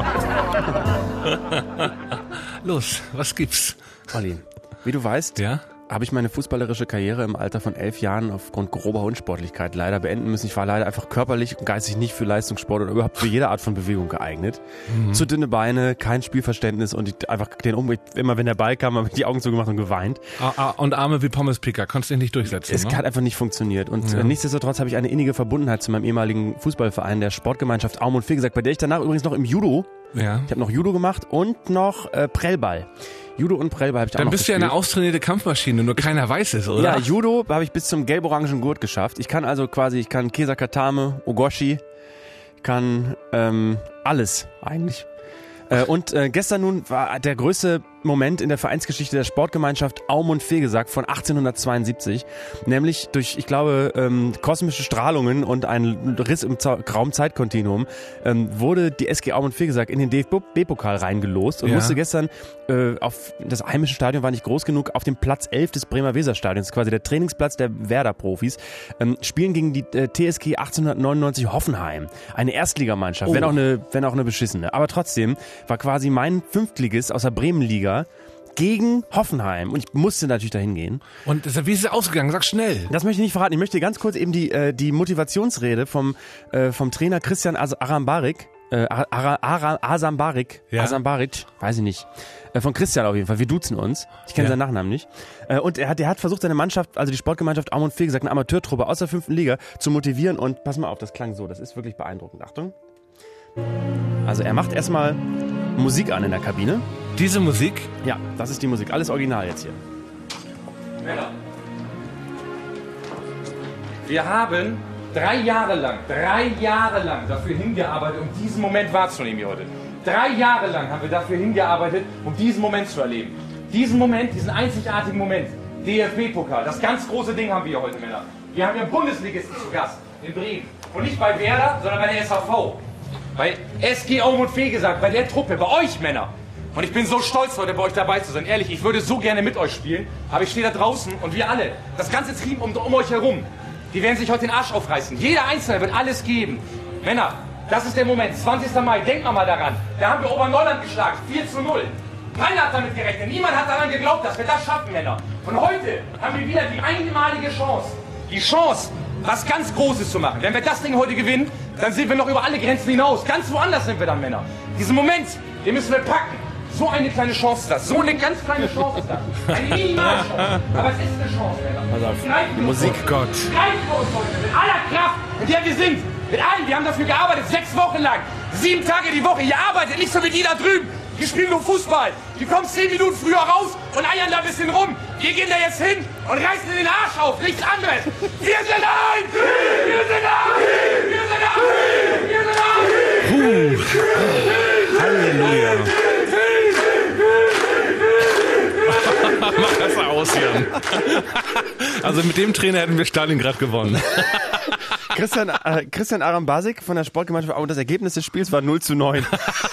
Los, was gibt's? Olli, wie du weißt, Ja? habe ich meine fußballerische Karriere im Alter von elf Jahren aufgrund grober Unsportlichkeit leider beenden müssen. Ich war leider einfach körperlich und geistig nicht für Leistungssport oder überhaupt für jede Art von Bewegung geeignet. Mhm. Zu dünne Beine, kein Spielverständnis und ich einfach den Umweg, immer wenn der Ball kam, habe ich die Augen zugemacht und geweint. Ah, ah, und Arme wie Pommes Picker, konntest dich nicht durchsetzen, Es ne? hat einfach nicht funktioniert. Und Ja. äh, nichtsdestotrotz habe ich eine innige Verbundenheit zu meinem ehemaligen Fußballverein, der Sportgemeinschaft Aum und Fegesack, bei der ich danach übrigens noch im Judo, Ja. ich habe noch Judo gemacht und noch äh, Prellball. Judo und Prellball habe ich auch Dann noch bist du ja gespielt. eine austrainierte Kampfmaschine, nur keiner weiß es, oder? Ja, Judo habe ich bis zum gelb-orangen Gurt geschafft. Ich kann also quasi, ich kann Kesakatame, Ogoshi, kann ähm, alles eigentlich. Äh, und äh, gestern nun war der größte Moment in der Vereinsgeschichte der Sportgemeinschaft Aum und Fegesack von achtzehnhundertzweiundsiebzig, nämlich durch, ich glaube, ähm, kosmische Strahlungen und ein Riss im Za- Raumzeitkontinuum ähm, wurde die S G Aum und Fegesack in den D F B-Pokal reingelost und Ja. musste gestern äh, auf, das heimische Stadion war nicht groß genug, auf dem Platz elf des Bremer Weserstadions, quasi der Trainingsplatz der Werder-Profis, ähm, spielen gegen die äh, T S G achtzehnhundertneunundneunzig Hoffenheim, eine Erstligamannschaft, Oh. wenn auch eine, wenn auch eine beschissene, aber trotzdem war quasi mein Fünftligist aus der Bremenliga gegen Hoffenheim und ich musste natürlich dahin gehen. Und das- wie ist es ausgegangen? Sag schnell. Das möchte ich nicht verraten. Ich möchte ganz kurz eben die, äh, die Motivationsrede vom, äh, vom Trainer Christian As- Arambarik, äh, Ara, Ara, Asambarik, Ja. Asambaric, weiß ich nicht. Äh, von Christian auf jeden Fall. Wir duzen uns. Ich kenne Ja. seinen Nachnamen nicht. Äh, und er hat, er hat versucht, seine Mannschaft, also die Sportgemeinschaft Aum und Fegesack, eine Amateurtruppe aus der fünften Liga zu motivieren und pass mal auf, das klang so. Das ist wirklich beeindruckend. Achtung. Also er macht erstmal Musik an in der Kabine. Diese Musik, Ja, das ist die Musik. Alles original jetzt hier. Wir haben drei Jahre lang, drei Jahre lang dafür hingearbeitet, um diesen Moment wahrzunehmen hier heute. Drei Jahre lang haben wir dafür hingearbeitet, um diesen Moment zu erleben. Diesen Moment, diesen einzigartigen Moment. D F B-Pokal, das ganz große Ding haben wir hier heute, Männer. Wir haben hier einen Bundesligisten zu Gast, in Bremen. Und nicht bei Werder, sondern bei der S H V. Bei S G Aum und Fegesack, bei der Truppe, bei euch, Männer. Und ich bin so stolz, heute bei euch dabei zu sein. Ehrlich, ich würde so gerne mit euch spielen, aber ich stehe da draußen und wir alle, das ganze Team um, um euch herum, die werden sich heute den Arsch aufreißen. Jeder Einzelne wird alles geben. Männer, das ist der Moment, zwanzigster Mai, denkt mal daran. Da haben wir Oberneuland geschlagen, vier zu null. Keiner hat damit gerechnet, niemand hat daran geglaubt, dass wir das schaffen, Männer. Und heute haben wir wieder die einmalige Chance, die Chance, was ganz Großes zu machen. Wenn wir das Ding heute gewinnen, dann sind wir noch über alle Grenzen hinaus. Ganz woanders sind wir dann Männer. Diesen Moment, den müssen wir packen. So eine kleine Chance ist das. So eine ganz kleine Chance ist das. Eine Minimalchance. Aber es ist eine Chance, Männer. Die Musik, Gott. Greifen wir uns heute mit aller Kraft, in der wir sind. Mit allen. Wir haben dafür gearbeitet, sechs Wochen lang. Sieben Tage die Woche. Ihr arbeitet nicht so wie die da drüben. Die spielen nur Fußball. Die kommen zehn Minuten früher raus und eiern da ein bisschen rum. Wir gehen da jetzt hin und reißen den Arsch auf. Nichts anderes. Wir sind ein! Wir sind ein! Wir sind ein! Wir sind ein! Puh. Halleluja. Mach das aus, Jan. Also mit dem Trainer hätten wir Stalingrad gewonnen. Christian, äh, Christian Arambasik von der Sportgemeinschaft, und das Ergebnis des Spiels war null zu neun.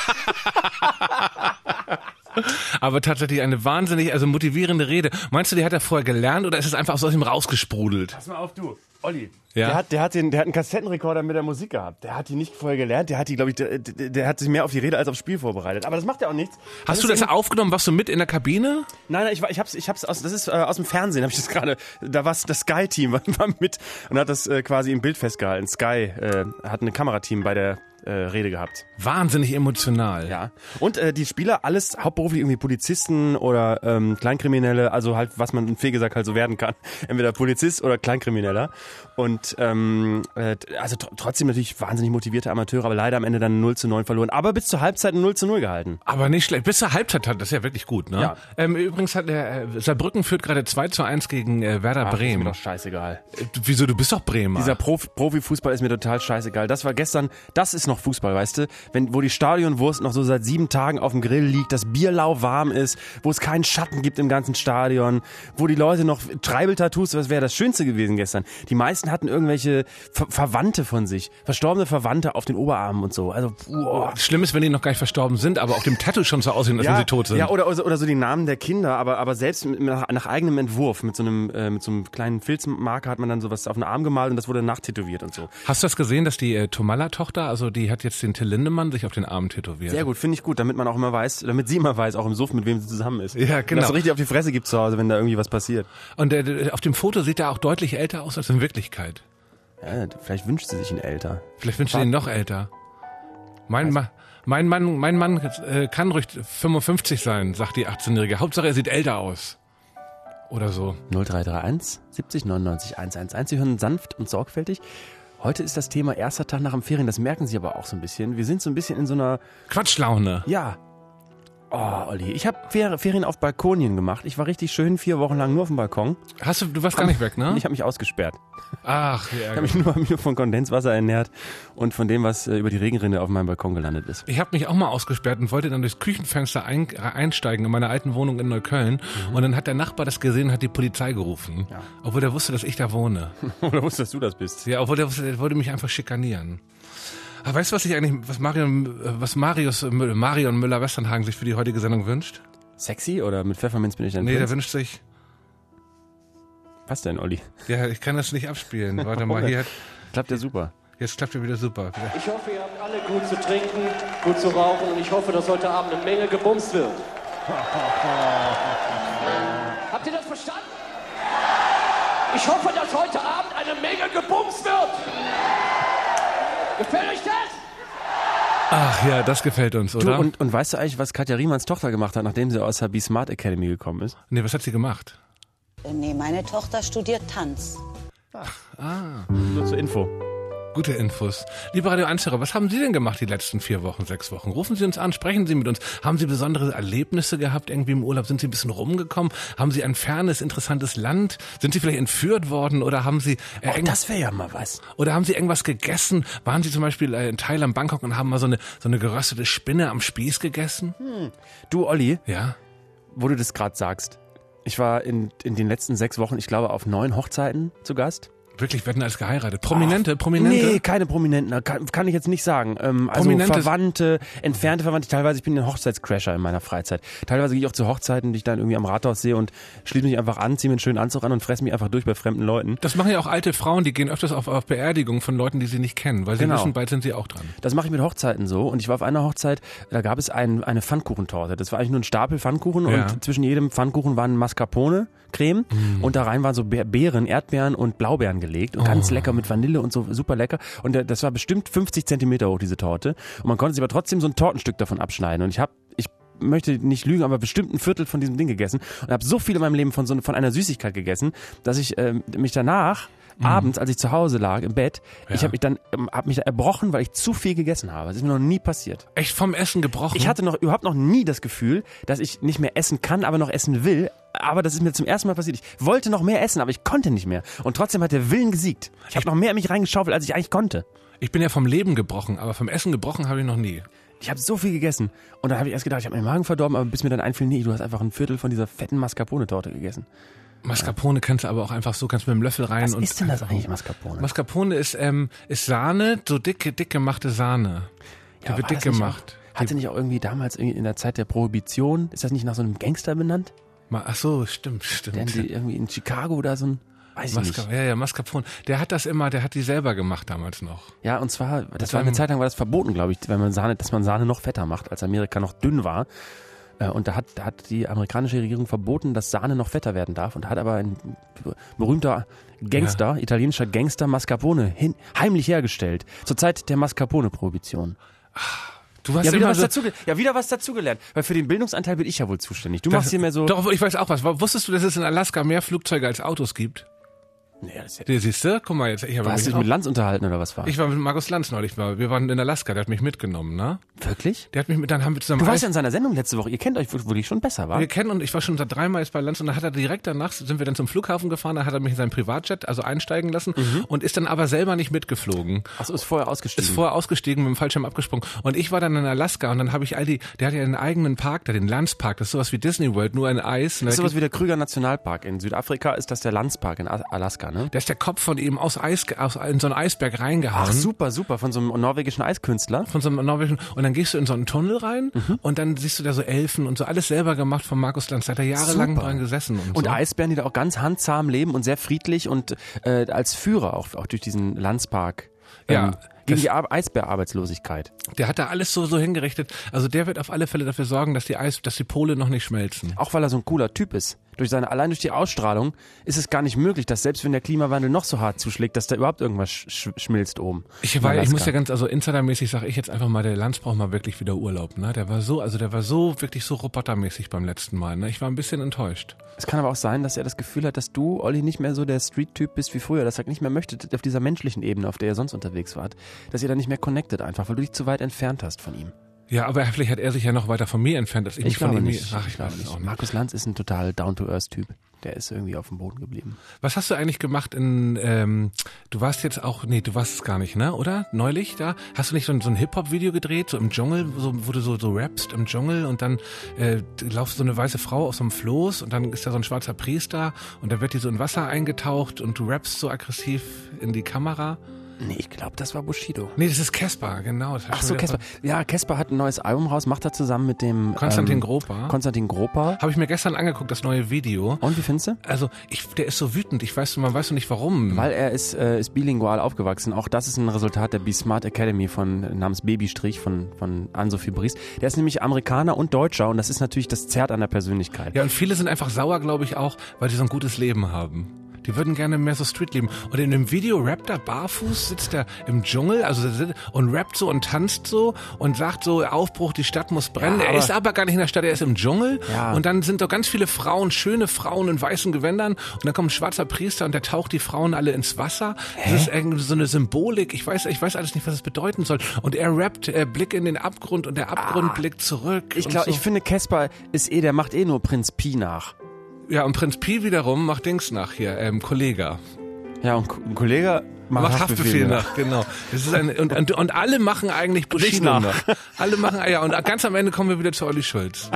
Aber tatsächlich eine wahnsinnig, also motivierende Rede. Meinst du, die hat er vorher gelernt oder ist es einfach aus ihm rausgesprudelt? Pass mal auf, du, Olli. Ja? Der hat, der hat den, der hat einen Kassettenrekorder mit der Musik gehabt. Der hat die nicht vorher gelernt. Der hat die, glaube ich, der, der, der hat sich mehr auf die Rede als aufs Spiel vorbereitet. Aber das macht ja auch nichts. Das Hast du das irgendwie- aufgenommen? Warst du mit in der Kabine? Nein, nein, ich, war- ich hab's, ich hab's aus, das ist äh, aus dem Fernsehen, habe ich das gerade. Da war's das Sky-Team war, war mit und hat das äh, quasi im Bild festgehalten. Sky äh, hat ein Kamerateam bei der äh, Rede gehabt. Wahnsinnig emotional. Ja. Und äh, die Spieler, alles hauptberuflich irgendwie Polizisten oder ähm, Kleinkriminelle, also halt, was man im Fehlgesagt halt so werden kann. Entweder Polizist oder Kleinkrimineller. Und ähm, äh, also tr- trotzdem natürlich wahnsinnig motivierte Amateure, aber leider am Ende dann null zu neun verloren. Aber bis zur Halbzeit null zu null gehalten. Aber nicht schlecht. Bis zur Halbzeit hat das ja wirklich gut, ne? Ja. Ähm, übrigens hat der äh, Saarbrücken führt gerade zwei zu eins gegen äh, Werder Ach, ist Bremen. mir doch scheißegal. Äh, Wieso? Du bist doch Bremer. Dieser Prof- Profifußball ist mir total scheißegal. Das war gestern, das ist noch Fußball, weißt du? Wenn, wo die Stadionwurst noch so seit sieben Tagen auf dem Grill liegt, das Bier lauwarm ist, wo es keinen Schatten gibt im ganzen Stadion, wo die Leute noch Treibeltattoos, das wäre das Schönste gewesen gestern. Die meisten hatten irgendwelche Ver- Verwandte von sich, verstorbene Verwandte auf den Oberarmen und so. Also, boah. Schlimm ist, wenn die noch gar nicht verstorben sind, aber auf dem Tattoo schon so aussehen, als wenn sie tot sind. Ja, oder, oder, oder so die Namen der Kinder, aber, aber selbst mit, nach, nach eigenem Entwurf, mit so einem, äh, mit so einem kleinen Filzmarker hat man dann sowas auf den Arm gemalt und das wurde nachtätowiert und so. Hast du das gesehen, dass die äh, Tomalla-Tochter, also die hat jetzt den Till Lindemann sich auf den Arm tätowiert? Sehr gut, finde ich gut, damit man auch immer weiß, damit sie immer weiß, auch im Suff, mit wem sie zusammen ist. Ja, genau. Und das so richtig auf die Fresse gibt zu Hause, wenn da irgendwie was passiert. Und äh, auf dem Foto sieht er auch deutlich älter aus als in Wirklichkeit. Ja, vielleicht wünscht sie sich ihn älter. Vielleicht wünscht er ihn noch älter. Mein, Ma mein Mann, mein Mann äh, kann ruhig fünfundfünfzig sein, sagt die achtzehnjährige. Hauptsache, er sieht älter aus. Oder so. null drei drei eins siebzig neunundneunzig hundertelf. Sie hören sanft und sorgfältig. Heute ist das Thema erster Tag nach dem Ferien, das merken Sie aber auch so ein bisschen. Wir sind so ein bisschen in so einer, Quatschlaune. ja, oh Olli, ich habe Ferien auf Balkonien gemacht. Ich war richtig schön vier Wochen lang nur auf dem Balkon. Hast du, du warst gar nicht weg, ne? Ich habe mich ausgesperrt. Ach, Ich ja. habe mich nur, hab mich nur von Kondenswasser ernährt und von dem, was äh, über die Regenrinne auf meinem Balkon gelandet ist. Ich habe mich auch mal ausgesperrt und wollte dann durchs Küchenfenster ein, einsteigen in meiner alten Wohnung in Neukölln. Mhm. Und dann hat der Nachbar das gesehen und hat die Polizei gerufen. Ja. Obwohl der wusste, dass ich da wohne. Oder wusstest, dass du das bist? Ja, obwohl der, wusste, der wollte mich einfach schikanieren. Aber weißt du, was ich eigentlich, was Marion, was Marius, Marion Müller-Westernhagen sich für die heutige Sendung wünscht? Sexy oder mit Pfefferminz bin ich dein Nee, der Prinz? wünscht sich, Was denn, Olli? ja, ich kann das nicht abspielen. Warte mal, hier, Klappt ja super. jetzt klappt er wieder super. Ich hoffe, ihr habt alle gut zu trinken, gut zu rauchen und ich hoffe, dass heute Abend eine Menge gebumst wird. Habt ihr das verstanden? Ich hoffe, dass heute Abend eine Menge gebumst wird. Gefällt euch das? Ach ja, das gefällt uns, Du, oder? und, und weißt du eigentlich, was Katja Riemanns Tochter gemacht hat, nachdem sie aus der Be Smart Academy gekommen ist? Nee, was hat sie gemacht? Nee, meine Tochter studiert Tanz. Nur zur Info. Gute Infos. Liebe Radio eins-Hörer, was haben Sie denn gemacht die letzten vier Wochen, sechs Wochen? Rufen Sie uns an, sprechen Sie mit uns. Haben Sie besondere Erlebnisse gehabt irgendwie im Urlaub? Sind Sie ein bisschen rumgekommen? Haben Sie ein fernes, interessantes Land? Sind Sie vielleicht entführt worden oder haben Sie äh, Oh, irgend- das wäre ja mal was. oder haben Sie irgendwas gegessen? Waren Sie zum Beispiel äh, in Thailand, Bangkok und haben mal so eine so eine geröstete Spinne am Spieß gegessen? Du, Olli, Ja. wo du das gerade sagst. Ich war in, in den letzten sechs Wochen, ich glaube, auf neun Hochzeiten zu Gast. Wirklich, werden als geheiratet. Prominente, Prominente. Nee, keine Prominenten, kann, kann ich jetzt nicht sagen. Ähm, also Prominente- Verwandte, entfernte Verwandte. Teilweise, ich bin ein Hochzeitscrasher in meiner Freizeit. Teilweise gehe ich auch zu Hochzeiten, die ich dann irgendwie am Rathaus sehe und schließe mich einfach an, ziehe mir einen schönen Anzug an und fresse mich einfach durch bei fremden Leuten. Das machen ja auch alte Frauen, die gehen öfters auf, auf Beerdigungen von Leuten, die sie nicht kennen, weil sie Genau. wissen, bald sind sie auch dran. Das mache ich mit Hochzeiten so. Und ich war auf einer Hochzeit, da gab es ein, eine Pfannkuchentorte. Das war eigentlich nur ein Stapel Pfannkuchen Ja. und zwischen jedem Pfannkuchen war ein Mascarpone, Creme mm. und da rein waren so Beeren, Erdbeeren und Blaubeeren gelegt und oh. ganz lecker mit Vanille und so, super lecker. Und das war bestimmt fünfzig Zentimeter hoch, diese Torte. Und man konnte sich aber trotzdem so ein Tortenstück davon abschneiden. Und ich habe, ich möchte nicht lügen, aber bestimmt ein Viertel von diesem Ding gegessen und habe so viel in meinem Leben von so von einer Süßigkeit gegessen, dass ich äh, mich danach mhm. abends, als ich zu Hause lag im Bett, ja. ich habe mich dann ähm, hab mich da erbrochen, weil ich zu viel gegessen habe. Das ist mir noch nie passiert. Echt vom Essen gebrochen? Ich hatte noch überhaupt noch nie das Gefühl, dass ich nicht mehr essen kann, aber noch essen will. Aber das ist mir zum ersten Mal passiert. Ich wollte noch mehr essen, aber ich konnte nicht mehr. Und trotzdem hat der Willen gesiegt. Ich habe noch mehr in mich reingeschaufelt, als ich eigentlich konnte. Ich bin ja vom Leben gebrochen, aber vom Essen gebrochen habe ich noch nie. Ich habe so viel gegessen. Und dann habe ich erst gedacht, ich habe meinen Magen verdorben, aber bis mir dann einfiel, nee, du hast einfach ein Viertel von dieser fetten Mascarpone-Torte gegessen. Mascarpone kannst du aber auch einfach so, kannst mit dem Löffel rein. Was und ist denn das eigentlich, Mascarpone? Mascarpone ist, ähm, ist Sahne, so dicke, dick gemachte Sahne. Die ja, wird dick gemacht. Auch, hatte nicht auch irgendwie damals in der Zeit der Prohibition, ist das nicht nach so einem Gangster benannt? Ach so, stimmt, stimmt. Der die irgendwie in Chicago oder so ein... Weiß ich Masca- nicht. Ja, ja, Mascarpone. Der hat das immer, der hat die selber gemacht damals noch. Ja, und zwar, das war eine Zeit lang war das verboten, glaube ich, wenn man Sahne, dass man Sahne noch fetter macht, als Amerika noch dünn war. Und da hat, da hat die amerikanische Regierung verboten, dass Sahne noch fetter werden darf. Und hat aber ein berühmter Gangster, ja. italienischer Gangster Mascarpone hin, heimlich hergestellt. Zur Zeit der Mascarpone-Prohibition. Du hast ja, wieder immer was so dazu, ja, wieder was dazugelernt. Weil für den Bildungsanteil bin ich ja wohl zuständig. Du das, machst hier mehr so... Doch, ich weiß auch was. Wusstest du, dass es in Alaska mehr Flugzeuge als Autos gibt? Nee, das ist ja der, siehst du? Guck mal jetzt. Ich habe Hast du dich mit Lanz unterhalten oder was war? Ich war mit Markus Lanz neulich. Wir waren in Alaska, der hat mich mitgenommen, ne? Wirklich? Der hat mich mit, dann haben wir zusammen... Du warst ja in seiner Sendung letzte Woche. Ihr kennt euch wirklich schon besser, wa? Wir kennen und ich war schon seit dreimal jetzt bei Lanz und dann hat er direkt danach, sind wir dann zum Flughafen gefahren, da hat er mich in seinen Privatjet, also einsteigen lassen mhm. und ist dann aber selber nicht mitgeflogen. Achso, ist vorher ausgestiegen. Ist vorher ausgestiegen, mit dem Fallschirm abgesprungen. Und ich war dann in Alaska und dann habe ich all die, der hat ja einen eigenen Park, da den Lanzpark, das ist sowas wie Disney World, nur ein Eis. Das ist sowas wie der Krüger Nationalpark. In Südafrika ist das der Lanzpark in Alaska, ne? Da ist der Kopf von ihm aus Eis, aus, in so einen Eisberg reingehauen. Ach, super, super, von so einem norwegischen Eiskünstler. Von so einem norwegischen, und dann gehst du in so einen Tunnel rein mhm. und dann siehst du da so Elfen und so, alles selber gemacht von Markus Lanz, da hat er jahrelang dran gesessen. Und, und so. Eisbären, die da auch ganz handzahm leben und sehr friedlich und äh, als Führer auch, auch durch diesen Lanzpark. Ähm, ja. Gegen die Ar- Eisbärarbeitslosigkeit. Der hat da alles so, so hingerichtet. Also der wird auf alle Fälle dafür sorgen, dass die Eis, dass die Pole noch nicht schmelzen. Auch weil er so ein cooler Typ ist. Durch seine, allein durch die Ausstrahlung ist es gar nicht möglich, dass selbst wenn der Klimawandel noch so hart zuschlägt, dass da überhaupt irgendwas sch- schmilzt oben. Ich war, ich muss ja ganz, also insidermäßig sage ich jetzt einfach mal, der Lanz braucht mal wirklich wieder Urlaub, ne? Der war so, also der war so, wirklich so robotermäßig beim letzten Mal, ne? Ich war ein bisschen enttäuscht. Es kann aber auch sein, dass er das Gefühl hat, dass du, Olli, nicht mehr so der Street-Typ bist wie früher, dass er nicht mehr möchte, auf dieser menschlichen Ebene, auf der ihr sonst unterwegs wart, dass ihr da nicht mehr connected einfach, weil du dich zu weit entfernt hast von ihm. Ja, aber vielleicht hat er sich ja noch weiter von mir entfernt, als ich, ich mich von ihm... Nicht. Ach, ich, ich glaube nicht. Auch nicht. Markus Lanz ist ein total down-to-earth-Typ. Der ist irgendwie auf dem Boden geblieben. Was hast du eigentlich gemacht in, ähm, du warst jetzt auch, nee, du warst es gar nicht, ne, oder? Neulich da? Hast du nicht so ein, so ein Hip-Hop-Video gedreht, so im Dschungel, so, wo du so, so rappst im Dschungel und dann äh, laufst so eine weiße Frau aus so einem Floß und dann ist da so ein schwarzer Priester und dann wird die so in Wasser eingetaucht und du rappst so aggressiv in die Kamera? Nee, ich glaube, das war Bushido. Nee, das ist Casper, genau. Das Ach so, Casper. Ja, Casper hat ein neues Album raus, macht er zusammen mit dem... Konstantin ähm, Groper. Konstantin Groper. Habe ich mir gestern angeguckt, das neue Video. Und wie findest du? Also, ich, der ist so wütend. Ich weiß, man weiß noch nicht warum. Weil er ist, äh, ist bilingual aufgewachsen. Auch das ist ein Resultat der Be Smart Academy von namens Babystrich von, von Ann-Sophie Bries. Der ist nämlich Amerikaner und Deutscher und das ist natürlich, das zerrt an der Persönlichkeit. Ja, und viele sind einfach sauer, glaube ich, auch, weil sie so ein gutes Leben haben. Die würden gerne mehr so Street leben. Und in dem Video rappt er barfuß, sitzt er im Dschungel, also und rappt so und tanzt so und sagt so, Aufbruch, die Stadt muss brennen. Ja, er ist aber gar nicht in der Stadt, er ist im Dschungel. Ja. Und dann sind doch ganz viele Frauen, schöne Frauen in weißen Gewändern. Und dann kommt ein schwarzer Priester und der taucht die Frauen alle ins Wasser. Hä? Das ist irgendwie so eine Symbolik. Ich weiß, ich weiß alles nicht, was es bedeuten soll. Und er rappt, er Blick in den Abgrund und der Abgrund ah, blickt zurück. Ich glaube, so. Ich finde, Casper ist eh, der macht eh nur Prinz Pi nach. Ja, und Prinz Pi wiederum macht Dings nach hier, ähm, Kollega. Ja, und ein Kollege macht, macht Haftbefehl, Haftbefehl nach. nach, genau. Das ist ein, und, und, und alle machen eigentlich Bushido nach. nach. Alle machen, ja, und ganz am Ende kommen wir wieder zu Olli Schulz.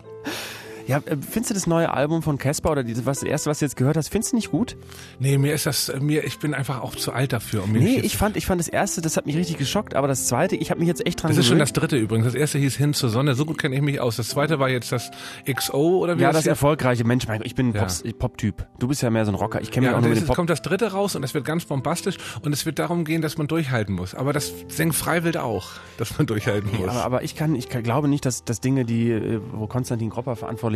Ja, findest du das neue Album von Casper oder die, was, das erste, was du jetzt gehört hast, findest du nicht gut? Nee, mir ist das, mir, ich bin einfach auch zu alt dafür. Um mir nee, ich fand, ich fand das erste, das hat mich richtig geschockt, aber das zweite, ich habe mich jetzt echt dran gewöhnt. Das ist gewöhnt. schon das dritte übrigens. Das erste hieß Hin zur Sonne, so gut kenne ich mich aus. Das zweite war jetzt das X O oder wie Ja, das das hier? erfolgreiche Mensch, mein Gott, ich bin ein ja. Pop-Typ. Du bist ja mehr so ein Rocker. Ich kenne mich ja, auch nur mit dem Pop. Jetzt kommt das dritte raus und es wird ganz bombastisch und es wird darum gehen, dass man durchhalten muss. Aber das singt Freiwild auch, dass man durchhalten nee, muss. Aber, aber ich kann, ich kann, glaube nicht, dass, dass Dinge, die, wo Konstantin Groper verantwortlich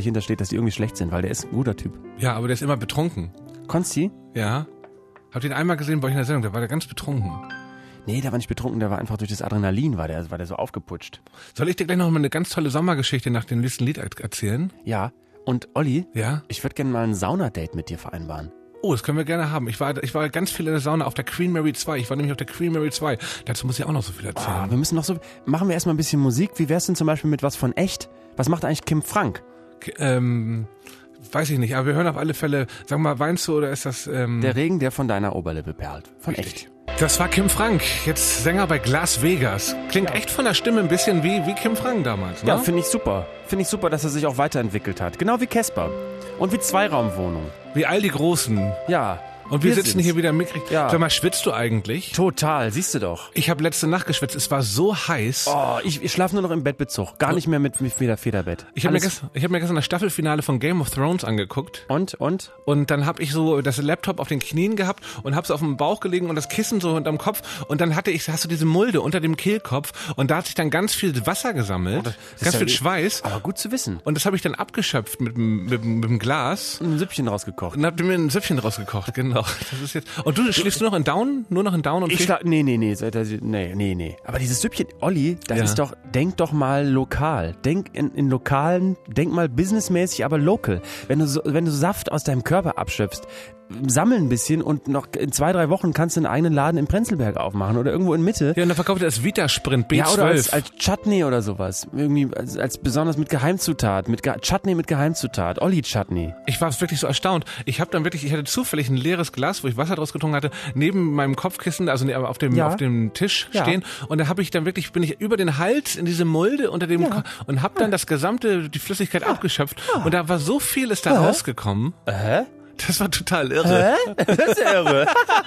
nicht hintersteht, dass die irgendwie schlecht sind, weil der ist ein guter Typ. Ja, aber der ist immer betrunken. Konsti? Ja. Habt ihr ihn einmal gesehen bei euch in der Sendung? Da war der ganz betrunken. Nee, der war nicht betrunken, der war einfach durch das Adrenalin, war der, war der so aufgeputscht. Soll ich dir gleich noch mal eine ganz tolle Sommergeschichte nach dem nächsten Lied erzählen? Ja. Und Olli? Ja? Ich würde gerne mal ein Saunadate mit dir vereinbaren. Oh, das können wir gerne haben. Ich war, ich war ganz viel in der Sauna auf der Queen Mary zwei. Ich war nämlich auf der Queen Mary zwei. Dazu muss ich auch noch so viel erzählen. Ah, wir müssen noch so, machen wir erstmal ein bisschen Musik. Wie wär's denn zum Beispiel mit was von Echt? Was macht eigentlich Kim Frank? K- ähm, weiß ich nicht, aber wir hören auf alle Fälle, sag mal, weinst du oder ist das, ähm... Der Regen, der von deiner Oberlippe perlt. Von Richtig. Echt. Das war Kim Frank, jetzt Sänger bei Las Vegas. Klingt echt von der Stimme ein bisschen wie, wie Kim Frank damals, ne? Ja, finde ich super. Finde ich super, dass er sich auch weiterentwickelt hat. Genau wie Casper. Und wie Zweiraumwohnung. Wie all die Großen. Ja. Und wir, wir sitzen sind's. hier wieder mickrig. Ja. Sag mal, schwitzt du eigentlich? Total, siehst du doch. Ich habe letzte Nacht geschwitzt, es war so heiß. Oh, ich, ich schlafe nur noch im Bettbezug. Gar nicht mehr mit, mit wieder Federbett. Ich habe mir, gest, ich hab mir gestern das Staffelfinale von Game of Thrones angeguckt. Und, und? Und dann habe ich so das Laptop auf den Knien gehabt und habe es auf dem Bauch gelegen und das Kissen so unterm Kopf. Und dann hatte ich, hast du diese Mulde unter dem Kehlkopf und da hat sich dann ganz viel Wasser gesammelt, oh, ganz ja viel Schweiß. Aber gut zu wissen. Und das habe ich dann abgeschöpft mit, mit, mit dem Glas. Ein Süppchen rausgekocht. Und hab mir ein Süppchen rausgekocht, genau. Das ist jetzt. Und du schläfst du noch in Down? Nur noch in Down? Und ich schla- nee, nee, nee, nee, nee, nee. Aber dieses Süppchen, Olli, das Ja. ist doch, denk doch mal lokal. Denk in, in lokalen, denk mal businessmäßig, aber local. Wenn du so, wenn du Saft aus deinem Körper abschöpfst, sammel ein bisschen und noch in zwei, drei Wochen kannst du einen eigenen Laden in Prenzlberg aufmachen oder irgendwo in Mitte. Ja, und dann verkauft er das Vita-Sprint B zwölf. Ja, oder als, als Chutney oder sowas. Irgendwie als, als besonders mit Geheimzutat. Mit Ge- Chutney mit Geheimzutat. Olli-Chutney. Ich war wirklich so erstaunt. Ich habe dann wirklich, ich hatte zufällig ein leeres Glas, wo ich Wasser draus getrunken hatte, neben meinem Kopfkissen, also ne, auf dem Ja. auf dem Tisch Ja. stehen. Und da habe ich dann wirklich, bin ich über den Hals in diese Mulde unter dem Ja. Ko- und habe dann das gesamte, die Flüssigkeit abgeschöpft. Und da war so viel ist da rausgekommen. Hä? Das war total irre. Hä? Das ist ja irre.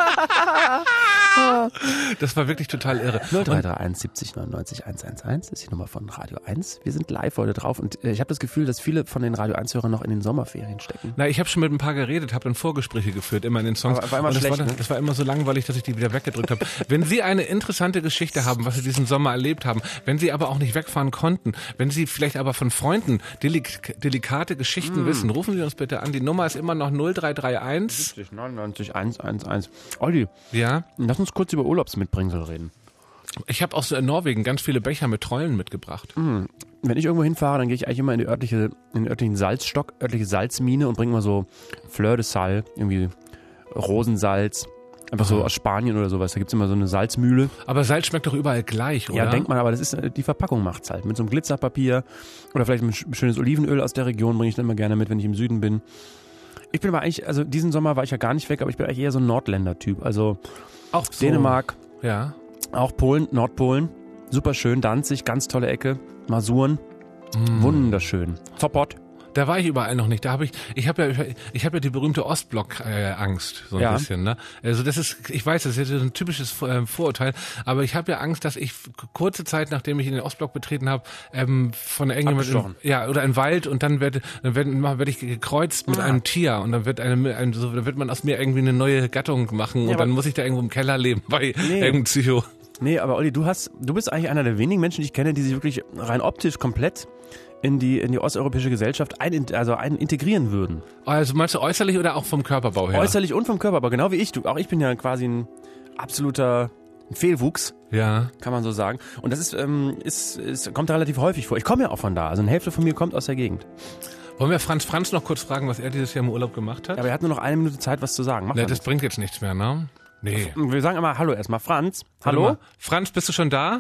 Das war wirklich total irre. null drei drei eins siebzig neunundneunzig hundertelf ist die Nummer von Radio eins. Wir sind live heute drauf und äh, ich habe das Gefühl, dass viele von den Radio eins-Hörern noch in den Sommerferien stecken. Na, ich habe schon mit ein paar geredet, habe dann Vorgespräche geführt, immer in den Songs. Aber war immer und das, schlecht, war, ne? das war immer so langweilig, dass ich die wieder weggedrückt habe. Wenn Sie eine interessante Geschichte haben, was Sie diesen Sommer erlebt haben, wenn Sie aber auch nicht wegfahren konnten, wenn Sie vielleicht aber von Freunden delik- delikate Geschichten Mm. wissen, rufen Sie uns bitte an. Die Nummer ist immer noch null drei drei eins. siebzig neunundneunzig hundertelf. Olli, Ja, lass uns kurz über Urlaubsmitbringsel reden. ich habe aus Norwegen ganz viele Becher mit Trollen mitgebracht. Wenn ich irgendwo hinfahre, dann gehe ich eigentlich immer in die örtliche, in den örtlichen Salzstock, örtliche Salzmine und bringe mal so Fleur de Sal, irgendwie Rosensalz, einfach so aus Spanien oder sowas. Da gibt's immer so eine Salzmühle. Aber Salz schmeckt doch überall gleich, oder? Ja, denkt man, aber das ist, äh, die Verpackung macht's halt. Mit so einem Glitzerpapier oder vielleicht ein sch- schönes Olivenöl aus der Region bringe ich dann immer gerne mit, wenn ich im Süden bin. Ich bin aber eigentlich, also diesen Sommer war ich ja gar nicht weg, aber ich bin eigentlich eher so ein Nordländer-Typ. Also auch so. Dänemark, Ja. auch Polen, Nordpolen. Super schön, Danzig, ganz tolle Ecke. Masuren, wunderschön. Zoppot. Da war ich überall noch nicht. Da habe ich, ich habe ja, ich habe ja die berühmte Ostblock-Angst so ein Ja. bisschen. Ne? Also das ist, ich weiß, das ist jetzt ein typisches Vor- ähm, Vorurteil, aber ich habe ja Angst, dass ich k- kurze Zeit, nachdem ich in den Ostblock betreten habe, ähm, von irgendjemand, Abgestochen. ja, oder ein Wald und dann werde, dann werde, werde ich gekreuzt mit einem Tier und dann wird eine, ein, so, dann wird man aus mir irgendwie eine neue Gattung machen und Ja, dann aber- muss ich da irgendwo im Keller leben bei Nee. irgendeinem Psycho. Nee, aber Olli, du hast, du bist eigentlich einer der wenigen Menschen, die ich kenne, die sich wirklich rein optisch komplett in die, in die osteuropäische Gesellschaft ein, also ein integrieren würden. Also meinst du äußerlich oder auch vom Körperbau her? Äußerlich und vom Körper, aber genau wie ich. Du, auch ich bin ja quasi ein absoluter Fehlwuchs, Ja. kann man so sagen. Und das ist, ähm, ist, ist, kommt relativ häufig vor. Ich komme ja auch von da. Also eine Hälfte von mir kommt aus der Gegend. Wollen wir Franz Franz noch kurz fragen, was er dieses Jahr im Urlaub gemacht hat? Aber er hat nur noch eine Minute Zeit, was zu sagen. Mach Ne, mal das nichts. bringt jetzt nichts mehr, ne? Nee. Wir sagen immer Hallo erstmal. Franz. Warte Hallo? mal. Franz, bist du schon da?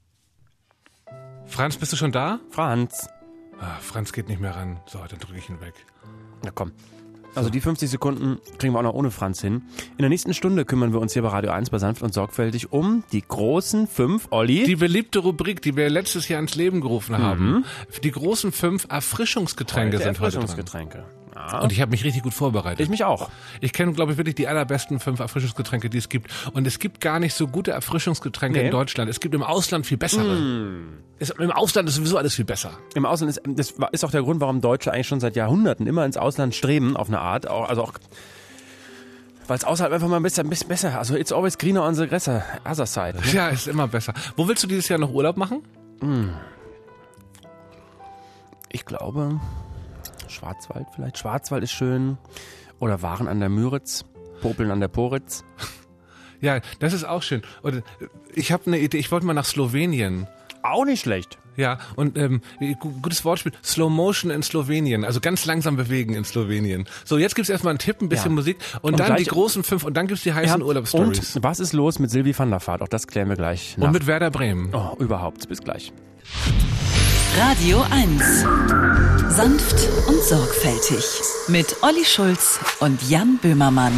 Franz, bist du schon da? Franz. Ah, Franz geht nicht mehr ran. So, dann drücke ich ihn weg. Na komm. Also die fünfzig Sekunden kriegen wir auch noch ohne Franz hin. In der nächsten Stunde kümmern wir uns hier bei Radio eins bei Sanft und Sorgfältig um die großen fünf, Olli. Die beliebte Rubrik, die wir letztes Jahr ins Leben gerufen haben. Die großen fünf Erfrischungsgetränke Heute sind heute dran. Erfrischungsgetränke. Ja. Und ich habe mich richtig gut vorbereitet. Ich mich auch. Ich kenne, glaube ich, wirklich die allerbesten fünf Erfrischungsgetränke, die es gibt. Und es gibt gar nicht so gute Erfrischungsgetränke Nee. in Deutschland. Es gibt im Ausland viel bessere. Es, Im Ausland ist sowieso alles viel besser. Im Ausland ist, das ist auch der Grund, warum Deutsche eigentlich schon seit Jahrhunderten immer ins Ausland streben, auf eine Art. Auch, also auch, weil es außerhalb einfach mal ein bisschen, ein bisschen besser. Also it's always greener on the other, other side. Ne? Ja, ist immer besser. Wo willst du dieses Jahr noch Urlaub machen? Ich glaube, Schwarzwald vielleicht. Schwarzwald ist schön. Oder Waren an der Müritz, Popeln an der Poritz. Ja, das ist auch schön. Und ich habe eine Idee, ich wollte mal nach Slowenien. Auch nicht schlecht. Ja, und ähm, gutes Wortspiel, Slow Motion in Slowenien, also ganz langsam bewegen in Slowenien. So, jetzt gibt's erstmal einen Tipp, ein bisschen Ja. Musik und, Und dann gleich- die großen fünf und dann gibt's die heißen Ja, Urlaubsstories. und was ist los mit Sylvie van der Vaart? Auch das klären wir gleich nach. Und mit Werder Bremen. Oh, überhaupt. Bis gleich. Radio eins. Sanft und sorgfältig. Mit Olli Schulz und Jan Böhmermann.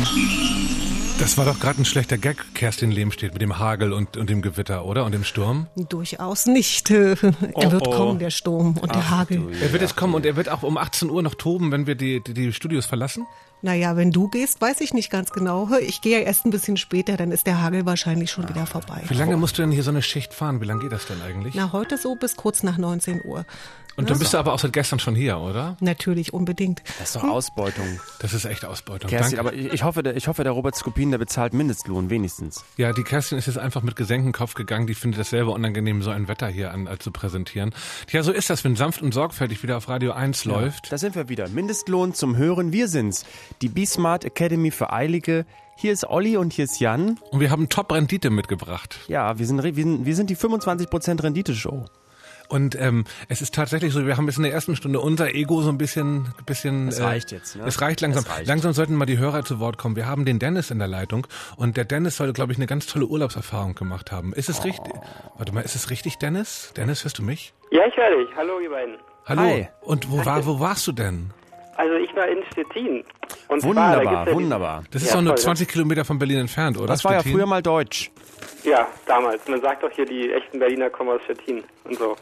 Das war doch gerade ein schlechter Gag, Kerstin Lehmstedt, mit dem Hagel und, und dem Gewitter, oder? Und dem Sturm? Durchaus nicht. Er Oh, wird oh. kommen, der Sturm und der Hagel. Er wird jetzt kommen und er wird auch um achtzehn Uhr noch toben, wenn wir die, die, die Studios verlassen? Naja, wenn du gehst, weiß ich nicht ganz genau. Ich gehe ja erst ein bisschen später, dann ist der Hagel wahrscheinlich schon wieder vorbei. Wie lange musst du denn hier so eine Schicht fahren? Wie lange geht das denn eigentlich? Na, heute so bis kurz nach neunzehn Uhr. Und dann bist du aber auch seit gestern schon hier, oder? Natürlich, unbedingt. Das ist doch Ausbeutung. Das ist echt Ausbeutung. Kerstin, Danke. aber ich, ich hoffe, der, ich hoffe, der Robert Skopin, der bezahlt Mindestlohn, wenigstens. Ja, die Kerstin ist jetzt einfach mit gesenktem Kopf gegangen. Die findet das selber unangenehm, so ein Wetter hier an, äh, zu präsentieren. Tja, so ist das, wenn sanft und sorgfältig wieder auf Radio eins läuft. Da sind wir wieder. Mindestlohn zum Hören, wir sind's. Die B-Smart Academy für Eilige. Hier ist Olli und hier ist Jan. Und wir haben Top-Rendite mitgebracht. Ja, wir sind, wir sind, wir sind die fünfundzwanzig Prozent Rendite-Show. Und ähm, es ist tatsächlich so, wir haben jetzt in der ersten Stunde unser Ego so ein bisschen... bisschen Es reicht jetzt, ne? Es reicht langsam. Es reicht. Langsam sollten mal die Hörer zu Wort kommen. Wir haben den Dennis in der Leitung und der Dennis soll, glaube ich, eine ganz tolle Urlaubserfahrung gemacht haben. Ist es Oh. richtig? Warte mal, ist es richtig, Dennis? Dennis, hörst du mich? Ja, ich höre dich. Hallo, ihr beiden. Hallo. Hi. Und wo, war, wo warst du denn? Also ich war in Stettin. Und zwar, da Wunderbar, gibt's ja wunderbar. Das ist Ja, doch nur voll, ne? zwanzig Kilometer von Berlin entfernt, oder? Das war ja Stettin? früher mal Deutsch. Die, ja, damals. Man sagt doch hier, die echten Berliner kommen aus Stettin und so.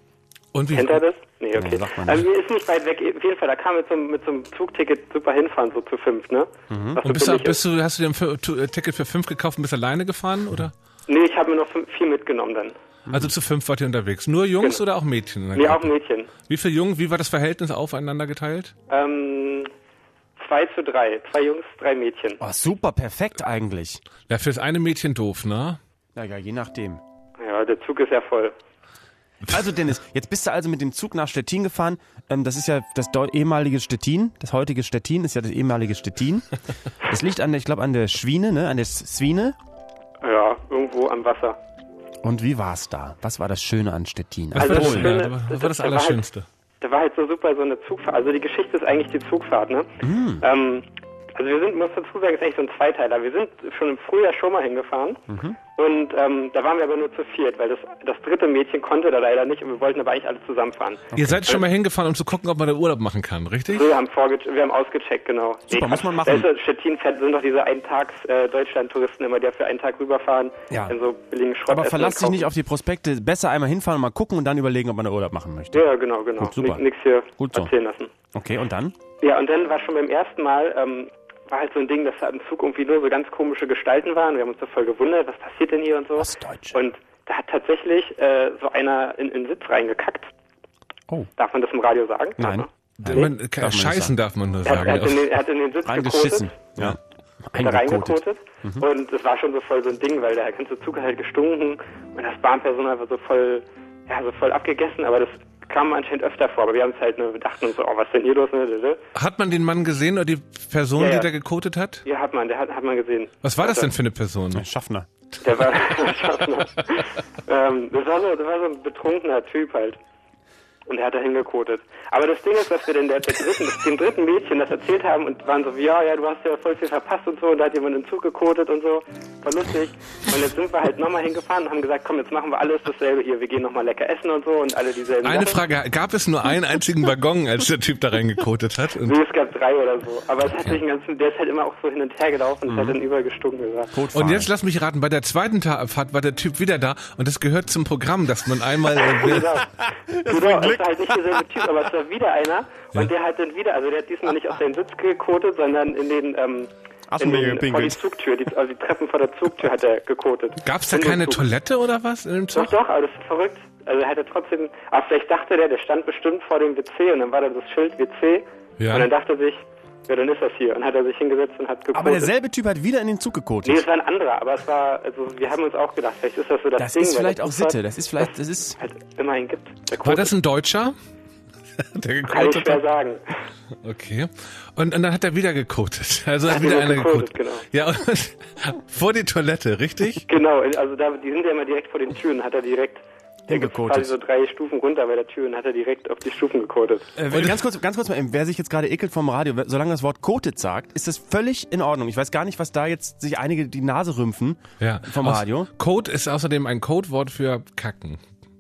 Und wie? Kennt ihr das? Nee, okay. Nee, sagt man ähm, nicht. ist nicht weit weg. Auf jeden Fall, da kann man mit so, einem- mit so einem Zugticket super hinfahren, so zu fünf, ne? Mhm. Was so Und bist du, billig bist du, hast du dir ein F- Tu- äh, Ticket für fünf gekauft und bist alleine gefahren, oder? ist. Nee, ich habe mir noch fünf, viel mitgenommen dann. Also zu fünf wart ihr unterwegs. Nur Jungs Genau. oder auch Mädchen? in der Nee, auch Gruppe? Mädchen. Wie viele Jungen, wie war das Verhältnis aufeinander geteilt? Ähm, zwei zu drei. Zwei Jungs, drei Mädchen. Oh, super, perfekt eigentlich. Ja, fürs eine Mädchen doof, ne? Ja, ja, je nachdem. Ja, der Zug ist ja voll. Also Dennis, jetzt bist du also mit dem Zug nach Stettin gefahren. Ähm, das ist ja das deu- ehemalige Stettin. Das heutige Stettin ist ja das ehemalige Stettin. Das liegt an der, ich glaube, an der Schwiene, ne? An der Swine. Ja, irgendwo am Wasser. Und wie war's da? Was war das Schöne an Stettin? Was Also war das das, Schöne- Schöne, was war das das war halt- Allerschönste? Da war halt so super so eine Zugfahrt. Also die Geschichte ist eigentlich die Zugfahrt, ne? Mm. Ähm, also wir sind, muss dazu sagen, ist eigentlich so ein Zweiteiler. Wir sind schon im Frühjahr schon mal hingefahren Mhm. und ähm, da waren wir aber nur zu viert, weil das, das dritte Mädchen konnte da leider nicht und wir wollten aber eigentlich alle zusammenfahren. Ihr seid schon mal hingefahren, um zu gucken, ob man da Urlaub machen kann, richtig? Wir haben, vorge wir haben ausgecheckt, genau. Super, muss man machen. Weißt du, Stettin fährt, sind doch diese Eintags-Deutschland-Touristen immer, die ja für einen Tag rüberfahren, Ja. in so billigen Schrott Aber essen verlass und dich nicht kaufen. auf die Prospekte. Besser einmal hinfahren und mal gucken und dann überlegen, ob man da Urlaub machen möchte. Ja, genau, genau. Gut, super. Nichts hier Gut so. erzählen lassen. Okay, und dann? Ja, und dann war schon beim ersten Mal, ähm, war halt so ein Ding, dass da im Zug irgendwie nur so ganz komische Gestalten waren. Wir haben uns da voll gewundert, was passiert denn hier und so. Ostdeutsch. Und da hat tatsächlich äh, so einer in, in den Sitz reingekackt. Oh. Darf man das im Radio sagen? Nein. D- Man, Darf man nicht scheißen sagen. darf man nur Er hat, sagen. er, hat in den, er hat in den Sitz Reingeschissen. gekotet. Ja. Hat da reingekotet. Und das war schon so voll so ein Ding, weil der ganze Zug hat halt gestunken und das Bahnpersonal war so voll, ja, so voll abgegessen, aber das kam anscheinend öfter vor. Aber wir haben es halt nur, wir dachten uns so, oh, was ist denn hier los? Ne? Hat man den Mann gesehen oder die Person, Ja, ja. die da gekotet hat? Ja, hat man, der hat, hat man gesehen. Was war das Also, denn für eine Person? Schaffner. Der war Schaffner. ähm, das, war so, das war so ein betrunkener Typ halt. Und er hat da hingekotet. Aber das Ding ist, dass wir den, der, der dritten, dem dritten Mädchen das erzählt haben und waren so wie, ja, ja, du hast ja voll viel verpasst und so. Und da hat jemand im Zug gekotet und so. War lustig. Und jetzt sind wir halt nochmal hingefahren und haben gesagt, komm, jetzt machen wir alles dasselbe hier. Wir gehen nochmal lecker essen und so und alle dieselben Eine Sachen. Frage, gab es nur einen einzigen Waggon, als der Typ da reingekotet hat? Und Nee, es gab drei oder so. Aber es hat sich einen ganzen, der ist halt immer auch so hin und her gelaufen und es hat dann überall gestunken. gesagt. Und jetzt lass mich raten, bei der zweiten Ta- Fahrt war der Typ wieder da und das gehört zum Programm, dass man einmal... Äh, Genau, genau es war halt nicht derselbe Typ, aber es war wieder einer Ja. und der hat dann wieder, also der hat diesmal nicht auf den Sitz gekotet, sondern in den, ähm, in Assenwege den vor die gepinkelt. Zugtür, die, also die Treppen vor der Zugtür hat er gekotet. Gab es da In den keine Zug. Toilette oder was in dem Doch, Zug? doch, aber das ist verrückt. Also er hatte trotzdem, aber vielleicht dachte der, der stand bestimmt vor dem W C und dann war da das Schild W C Ja. und dann dachte er sich, ja, dann ist das hier. Und hat er sich hingesetzt und hat gekotet. Aber derselbe Typ hat wieder in den Zug gekotet. Nee, es war ein anderer, aber es war, also wir haben uns auch gedacht, vielleicht ist das so das, Das Ding. ist weil vielleicht das auch Zufall Sitte. Das ist vielleicht, das ist... halt immerhin gibt. Der War das ein Deutscher? Der Kann ich schwer sagen. Okay. Und, und dann hat er wieder gekotet. Also hat Hat wieder wieder einer gekotet, gekotet. genau. Ja, und vor die Toilette, richtig? Genau, also da, die sind ja immer direkt vor den Türen, hat er direkt, der gibt quasi so drei Stufen runter bei der Tür und hat er direkt auf die Stufen gekotet. Äh, ganz kurz, ganz kurz mal, wer sich jetzt gerade ekelt vom Radio, solange das Wort kotet sagt, ist das völlig in Ordnung. Ich weiß gar nicht, was da jetzt sich einige die Nase rümpfen Ja. vom Aus- Radio. Code ist außerdem ein Codewort für Kacken.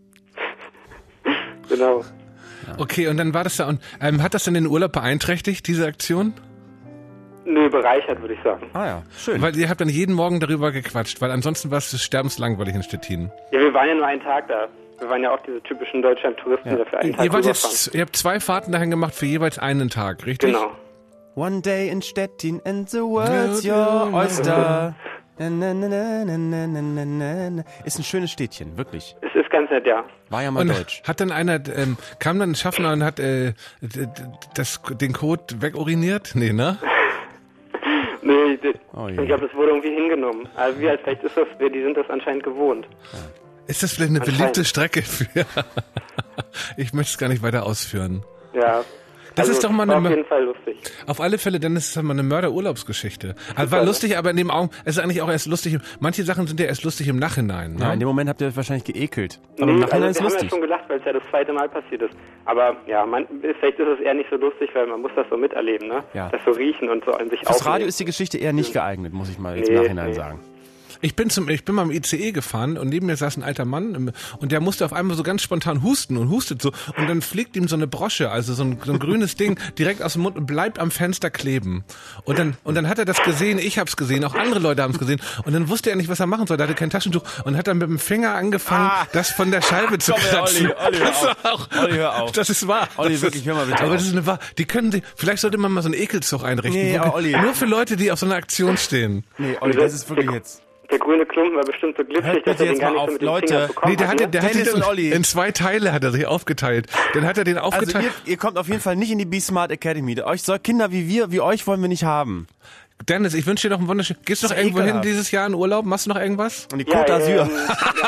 Genau. Okay, und dann war das da. Und ähm, hat das denn den Urlaub beeinträchtigt, diese Aktion? Nö, bereichert, würde ich sagen. Ah ja, schön. Weil ihr habt dann jeden Morgen darüber gequatscht, weil ansonsten war es sterbenslangweilig in Stettin. Ja, wir waren ja nur einen Tag da. Wir waren ja auch diese typischen Deutschland-Touristen, die für einen Tag Ihr, wart rüberfahren. jetzt, ihr habt zwei Fahrten dahin gemacht für jeweils einen Tag, richtig? Genau. One day in Stettin and the world's your oyster. Na, na, na, na, na, na, na, na, na. Ist ein schönes Städtchen, wirklich. Es ist ganz nett, ja. War ja mal Und deutsch. hat dann einer, ähm, kam dann ein Schaffner und hat äh, d- d- das, den Code weguriniert? Nee, ne? Nee, die, Oh je. ich glaube, das wurde irgendwie hingenommen. Also wie, als vielleicht ist das, wir, die sind das anscheinend gewohnt. Ist das vielleicht eine Anscheinend. beliebte Strecke für... Ich möchte es gar nicht weiter ausführen. Ja. Das also, ist doch mal war eine... auf jeden Fall lustig. Auf alle Fälle, dann ist es mal eine Mörderurlaubsgeschichte. Also war lustig, aber in dem Augen, es ist eigentlich auch erst lustig. Manche Sachen sind ja erst lustig im Nachhinein. Ne? Ja, in dem Moment habt ihr wahrscheinlich geekelt. Aber Nee, im Nachhinein also ist wir haben ja lustig. schon gelacht, weil es ja das zweite Mal passiert ist. Aber ja, man, vielleicht ist es eher nicht so lustig, weil man muss das so miterleben, ne? Ja. Das so riechen und so an sich Fürs aufnehmen. Radio ist die Geschichte eher nicht geeignet, muss ich mal jetzt Nee, im Nachhinein nee. sagen. Ich bin zum, ich bin mal im I C E gefahren und neben mir saß ein alter Mann im- und der musste auf einmal so ganz spontan husten und hustet so und dann fliegt ihm so eine Brosche, also so ein, so ein grünes Ding direkt aus dem Mund und bleibt am Fenster kleben. Und dann, und dann hat er das gesehen, ich hab's gesehen, auch andere Leute haben's gesehen und dann wusste er nicht, was er machen soll. Er hatte kein Taschentuch und hat dann mit dem Finger angefangen, Ah. das von der Scheibe zu Komm, kratzen. Olli, Olli, hör das war auf. auch, Olli, hör auf. Das ist wahr. Olli, das wirklich, ist, hör mal bitte aber auf. das ist eine wahr. Die können sich, vielleicht sollte man mal so einen Ekelzug einrichten. Nee, wo- aber Olli. Nur für Leute, die auf so einer Aktion stehen. Nee, Olli, das ist wirklich jetzt... Der grüne Klumpen war bestimmt so glitschig, Hört dass bitte er den jetzt gar mal nicht auf, so mit dem Leute. Finger bekommen Nee, der hat, hatte, ne? der hatte Dennis und Olli. den in zwei Teile hat er sich aufgeteilt. Dann hat er den Also aufgeteilt. ihr, ihr kommt auf jeden Fall nicht in die Be Smart Academy. Euch soll Kinder wie wir, wie euch wollen wir nicht haben. Dennis, ich wünsche dir noch einen wunderschönen... Gehst du noch ist irgendwo hin ekelhaft. dieses Jahr in Urlaub? Machst du noch irgendwas? Und die Ja, Côte d'Azur. ähm,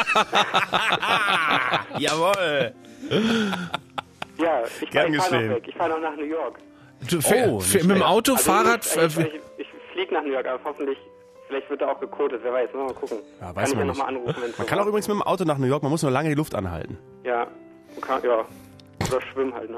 Jawohl. ja, ich, Gern ich fahre geschehen. noch weg. Ich fahre noch nach New York. Du, fähr, Oh, fähr, nicht mit dem schlecht. Auto, Also Fahrrad... Ich, äh, ich, ich, ich fliege nach New York, aber hoffentlich, vielleicht wird er auch gekotet. Wer weiß, mal gucken. Ja, weiß kann ich man ja nicht. nochmal anrufen, wenn es Man kann auch übrigens mit dem Auto nach New York, man muss nur lange die Luft anhalten. Ja, man kann, ja. Oder schwimmen halt, ne?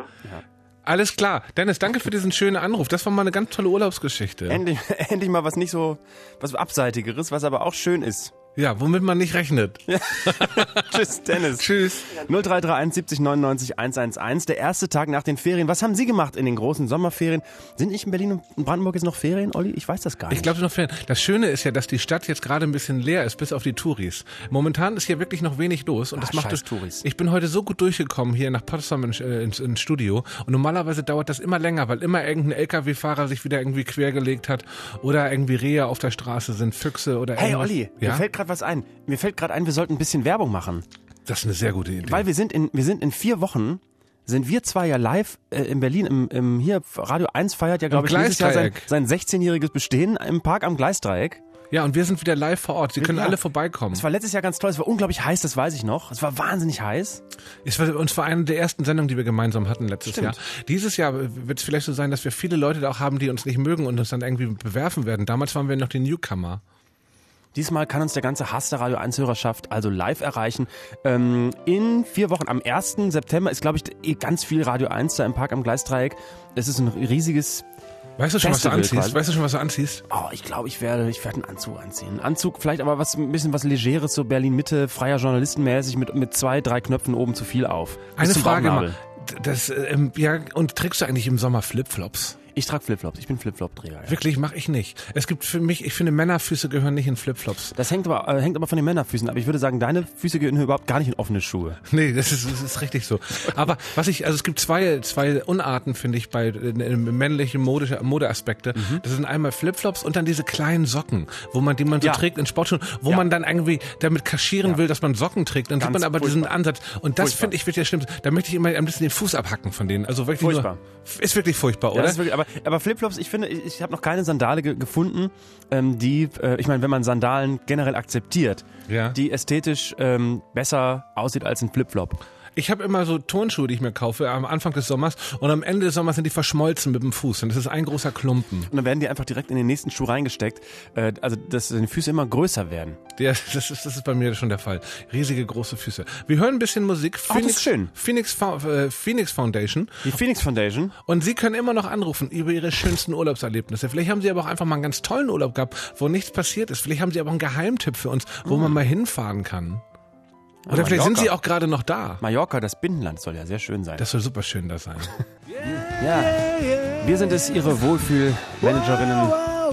alles klar. Dennis, danke für diesen schönen Anruf. Das war mal eine ganz tolle Urlaubsgeschichte. Endlich, endlich mal was nicht so, was Abseitigeres, was aber auch schön ist. Ja, womit man nicht rechnet. Tschüss, Dennis. Tschüss. null drei drei eins siebzig neunundneunzig hundertelf, der erste Tag nach den Ferien. Was haben Sie gemacht in den großen Sommerferien? Sind nicht in Berlin und Brandenburg jetzt noch Ferien, Olli? Ich weiß das gar nicht. Ich glaube noch fern. Das Schöne ist ja, dass die Stadt jetzt gerade ein bisschen leer ist, bis auf die Touris. Momentan ist hier wirklich noch wenig los und Ah, das macht scheiß es. Touris. Ich bin heute so gut durchgekommen hier nach Potsdam ins, äh, ins, ins Studio und normalerweise dauert das immer länger, weil immer irgendein L K W-Fahrer sich wieder irgendwie quergelegt hat oder irgendwie Rehe auf der Straße sind, Füchse oder Hey irgendwas. Olli, ja? mir fällt gerade was ein. Mir fällt gerade ein, wir sollten ein bisschen Werbung machen. Das ist eine sehr gute Idee. Weil wir sind in, wir sind in vier Wochen, sind wir zwei ja live äh, in Berlin, im, im hier Radio eins feiert ja, glaube ich, dieses Jahr sein, Gleisdreieck. sein sechzehnjähriges Bestehen im Park am Gleisdreieck. Ja, und wir sind wieder live vor Ort. Sie können Ja. alle vorbeikommen. Es war letztes Jahr ganz toll, es war unglaublich heiß, das weiß ich noch. Es war wahnsinnig heiß. Es war, und es war eine der ersten Sendungen, die wir gemeinsam hatten letztes Stimmt. Jahr. Dieses Jahr wird es vielleicht so sein, dass wir viele Leute da auch haben, die uns nicht mögen und uns dann irgendwie bewerfen werden. Damals waren wir noch die Newcomer. Diesmal kann uns der ganze Hass der Radio eins Hörerschaft also live erreichen. Ähm, in vier Wochen, am ersten September ist, glaube ich, eh ganz viel Radio eins da im Park am Gleisdreieck. Es ist ein riesiges... Weißt du schon, was du Festival anziehst? quasi. Weißt du schon, was du anziehst? Oh, ich glaube, ich werde, ich werde einen Anzug anziehen. Einen Anzug, vielleicht aber was, ein bisschen was Legeres, so Berlin-Mitte, freier Journalistenmäßig, mit, mit zwei, drei Knöpfen oben zu viel auf. Bis Eine zum Frage Bauchnabel. mal. Das, ähm, ja, und trägst du eigentlich im Sommer Flipflops? Ich trage Flipflops, ich bin Flipflop-Träger. Ja. Wirklich, mache ich nicht. Es gibt für mich, ich finde, Männerfüße gehören nicht in Flipflops. Das hängt aber, äh, hängt aber von den Männerfüßen ab. Ich würde sagen, deine Füße gehören überhaupt gar nicht in offene Schuhe. Nee, das ist, das ist richtig so. Aber was ich, also es gibt zwei, zwei Unarten, finde ich, bei äh, männlichen Mode, Modeaspekte. Mhm. Das sind einmal Flipflops und dann diese kleinen Socken, wo man, die man so Ja. trägt in Sportschuhen, wo Ja. man dann irgendwie damit kaschieren Ja. will, dass man Socken trägt. Dann Ganz sieht man aber furchtbar. diesen Ansatz. Und das Furchtbar. finde ich wirklich das Schlimmste. Da möchte ich immer ein bisschen den Fuß abhacken von denen. Also wirklich Furchtbar. nur, ist wirklich furchtbar, Ja, oder? das ist wirklich, aber, aber Flipflops, ich finde, ich, ich habe noch keine Sandale ge gefunden, ähm, die, äh, ich meine, wenn man Sandalen generell akzeptiert, Ja. die ästhetisch ähm, besser aussieht als ein Flipflop. Ich habe immer so Turnschuhe, die ich mir kaufe am Anfang des Sommers und am Ende des Sommers sind die verschmolzen mit dem Fuß und das ist ein großer Klumpen. Und dann werden die einfach direkt in den nächsten Schuh reingesteckt, äh, also dass die Füße immer größer werden. Ja, das ist, das ist bei mir schon der Fall. Riesige große Füße. Wir hören ein bisschen Musik. Ach, das ist schön. Phoenix, äh, Phoenix Foundation. Die Phoenix Foundation. Und Sie können immer noch anrufen über Ihre schönsten Urlaubserlebnisse. Vielleicht haben Sie aber auch einfach mal einen ganz tollen Urlaub gehabt, wo nichts passiert ist. Vielleicht haben Sie aber einen Geheimtipp für uns, wo mhm. man mal hinfahren kann. Oder ja, vielleicht sind Sie auch gerade noch da. Mallorca, das Binnenland, soll ja sehr schön sein. Das soll super schön da sein. Ja, wir sind es, Ihre Wohlfühlmanagerinnen